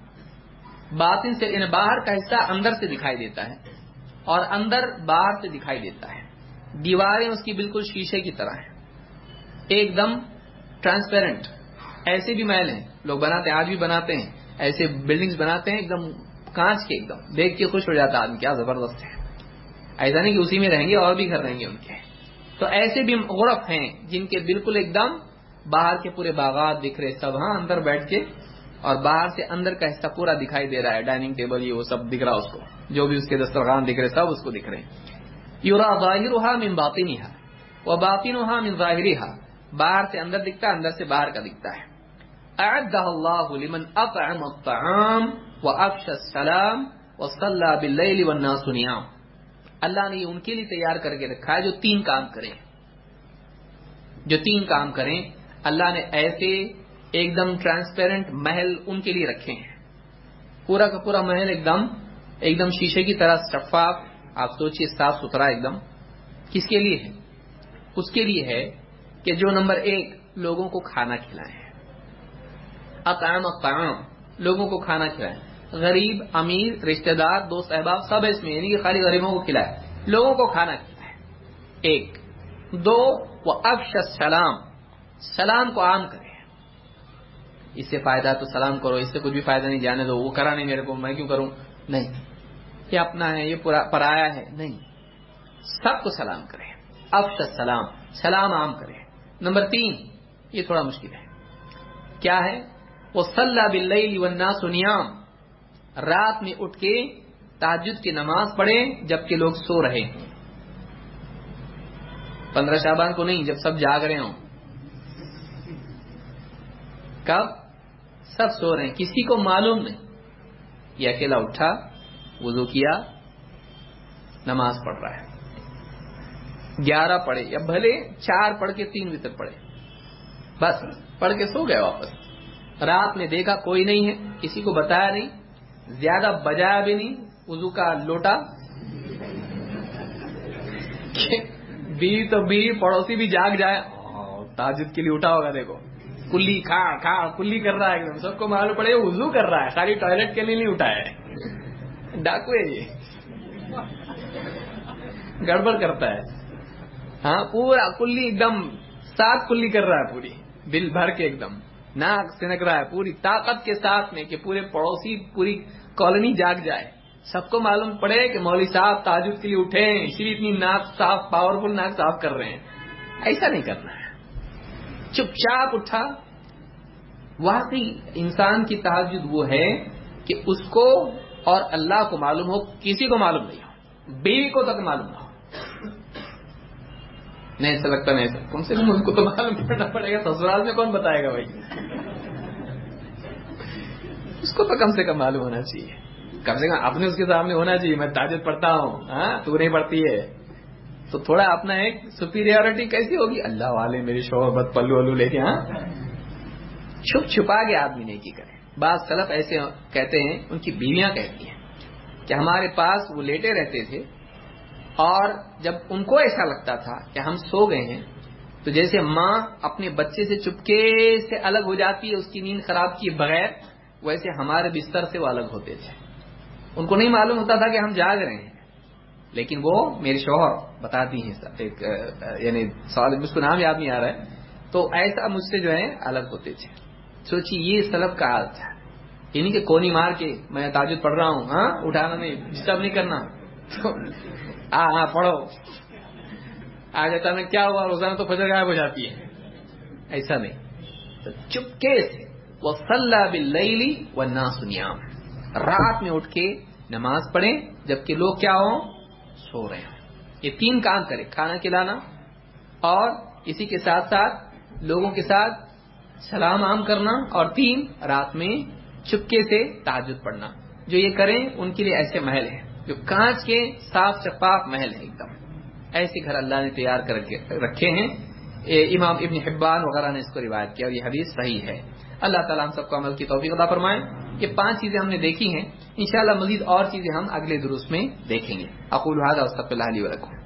باطن سے, یعنی باہر کا حصہ اندر سے دکھائی دیتا ہے اور اندر باہر سے دکھائی دیتا ہے. دیواریں اس کی بالکل شیشے کی طرح ہیں, ایک دم ٹرانسپیرنٹ. ایسے بھی محل ہیں, لوگ بناتے ہیں, آج بھی بناتے ہیں, ایسے بلڈنگز بناتے ہیں ایک دم کانچ کے, ایک دم دیکھ کے خوش ہو جاتا آدمی, کیا زبردست ہے. ایسا نہیں کہ اسی میں رہیں گے, اور بھی گھر رہیں گے ان کے. تو ایسے بھی غرف ہیں جن کے بالکل ایک دم باہر کے پورے باغات دکھ رہے سب, ہاں اندر بیٹھ کے, اور باہر سے اندر کا حصہ پورا دکھائی دے رہا ہے, ڈائننگ ٹیبل یہ وہ سب دکھ رہا اس کو, جو بھی اس کے دسترخوان دکھ رہے سب اس کو دکھ رہے. یرا ظاہرها من باطنها وباطنها من ظاہرها, باہر سے اندر دکھتا ہے, اندر سے باہر کا دکھتا ہے. اعدہ اللہ لمن اطعم الطعام وافشى السلام وصلى باللیل والناس نیام. اللہ نے یہ ان کے لیے تیار کر کے رکھا ہے جو تین کام کریں. جو تین کام کریں اللہ نے ایسے ایک دم ٹرانسپیرنٹ محل ان کے لیے رکھے ہیں. پورا کا پورا محل ایک دم ایک دم شیشے کی طرح شفاف. آپ سوچئے صاف ستھرا ایک دم. کس کے لیے ہے؟ اس کے لیے ہے کہ جو نمبر ایک لوگوں کو کھانا کھلائیں. اطعام الطعام لوگوں کو کھانا کھلائیں. غریب امیر رشتہ دار دوست احباب سب اس میں، یعنی کہ خالی غریبوں کو کھلائے، لوگوں کو کھانا کھلائے. ایک. دو وافشى السلام سلام کو عام کرے. اس سے فائدہ تو سلام کرو، اس سے کچھ بھی فائدہ نہیں، جانے دو، وہ کرا نہیں میرے کو میں کیوں کروں. نہیں، یہ اپنا ہے، یہ پرایا ہے، نہیں، سب کو سلام کرے. افشى السلام سلام عام کرے. نمبر تین یہ تھوڑا مشکل ہے. کیا ہے؟ وصلى باللیل والناس نیام. رات میں اٹھ کے تہجد کی نماز پڑھے جبکہ لوگ سو رہے ہیں. پندرہ شعبان کو نہیں، جب سب جاگ رہے ہوں. کب؟ سب سو رہے ہیں، کسی کو معلوم نہیں. یہ اکیلا اٹھا، وضو کیا، نماز پڑھ رہا ہے. گیارہ پڑھے یا بھلے چار پڑھ کے تین وتر پڑھے، بس پڑھ کے سو گئے واپس. رات میں دیکھا کوئی نہیں ہے، کسی کو بتایا نہیں، زیادہ بجایا بھی نہیں وضو کا لوٹا. بیوی تو بیوی پڑوسی بھی جاگ جائے، تہجد کے لیے اٹھا ہوگا، دیکھو کلی کھاڑ کھاڑ کلی کر رہا ہے، ایک دم سب کو معلوم پڑے وضو کر رہا ہے، خالی ٹوائلٹ کے لیے نہیں اٹھا ہے. ڈاکو ہے یہ، گڑبڑ کرتا ہے. ہاں پورا کلی ایک دم ساتھ کلی کر رہا ہے، پوری دل بھر کے ایک دم ناک سنک رہا ہے پوری طاقت کے ساتھ میں کہ پورے پڑوسی پوری کالونی جاگ جائے، سب کو معلوم پڑے کہ مولوی صاحب تہجد کے لیے اٹھے ہیں، اس لیے اتنی ناک صاف پاورفل ناک صاف کر رہے ہیں. ایسا نہیں کرنا ہے. چپ چاپ اٹھا. واقعی انسان کی تہجد وہ ہے کہ اس کو اور اللہ کو معلوم ہو، کسی کو معلوم نہیں ہو، بیوی کو تک معلوم نہ ہو. نہیں ایسا لگتا نہیں ایسا کم سے کم اس کو تو معلوم کرنا پڑے گا. سسرال میں کون بتائے گا بھائی؟ اس کو تو کم سے کم معلوم ہونا چاہیے، کم سے کم اپنے اس کے سامنے ہونا چاہیے میں تہجد پڑھتا ہوں، ہاں تو نہیں پڑھتی ہے. تو تھوڑا اپنا ایک سپیریورٹی کیسی ہوگی، اللہ والے میری شوہر بد پلو ولو لے کے، ہاں چھپ چھپا کے آدمی نہیں کی کرے. بعض سلف ایسے کہتے ہیں، ان کی بیویاں کہتی ہیں کہ ہمارے پاس وہ لیٹے رہتے تھے، اور جب ان کو ایسا لگتا تھا کہ ہم سو گئے ہیں تو جیسے ماں اپنے بچے سے چپکے سے الگ ہو جاتی ہے اس کی نیند خراب کیے بغیر، ویسے ہمارے بستر سے وہ الگ ہوتے تھے. ان کو نہیں معلوم ہوتا تھا کہ ہم جاگ رہے ہیں، لیکن وہ میرے شوہر بتاتی ہیں، ایک یعنی سوال مجھ کو نام یاد نہیں آ رہا ہے، تو ایسا مجھ سے جو ہے الگ ہوتے تھے. سوچیے یہ سلف کا حال تھا، یعنی کہ کونی مار کے میں تہجد پڑھ رہا ہوں، ہاں اٹھانا نہیں، ڈسٹرب نہیں کرنا، ہاں ہاں پڑھو. آج اچانک کیا ہوا، روزانہ تو فجر غائب ہو جاتی ہے، ایسا نہیں. تو چپکے سے وصلی باللیل والناس نیام، رات میں اٹھ کے نماز پڑھیں جبکہ لوگ کیا ہوں، سو رہے ہیں. یہ تین کام کرے، کھانا کھلانا، اور اسی کے ساتھ ساتھ لوگوں کے ساتھ سلام عام کرنا، اور تین رات میں چپکے سے تہجد پڑھنا. جو یہ کریں ان کے لیے ایسے محل ہیں جو کانچ کے صاف شفاف محل ہیں، ایک دم ایسے گھر اللہ نے تیار کر کے رکھے ہیں. امام ابن حبان وغیرہ نے اس کو روایت کیا اور یہ حدیث صحیح ہے. اللہ تعالیٰ ہم سب کو عمل کی توفیق عطا فرمائے. یہ پانچ چیزیں ہم نے دیکھی ہیں، انشاءاللہ مزید اور چیزیں ہم اگلے دروس میں دیکھیں گے. اقول ھذا واستغفر اللہ لی ولکم.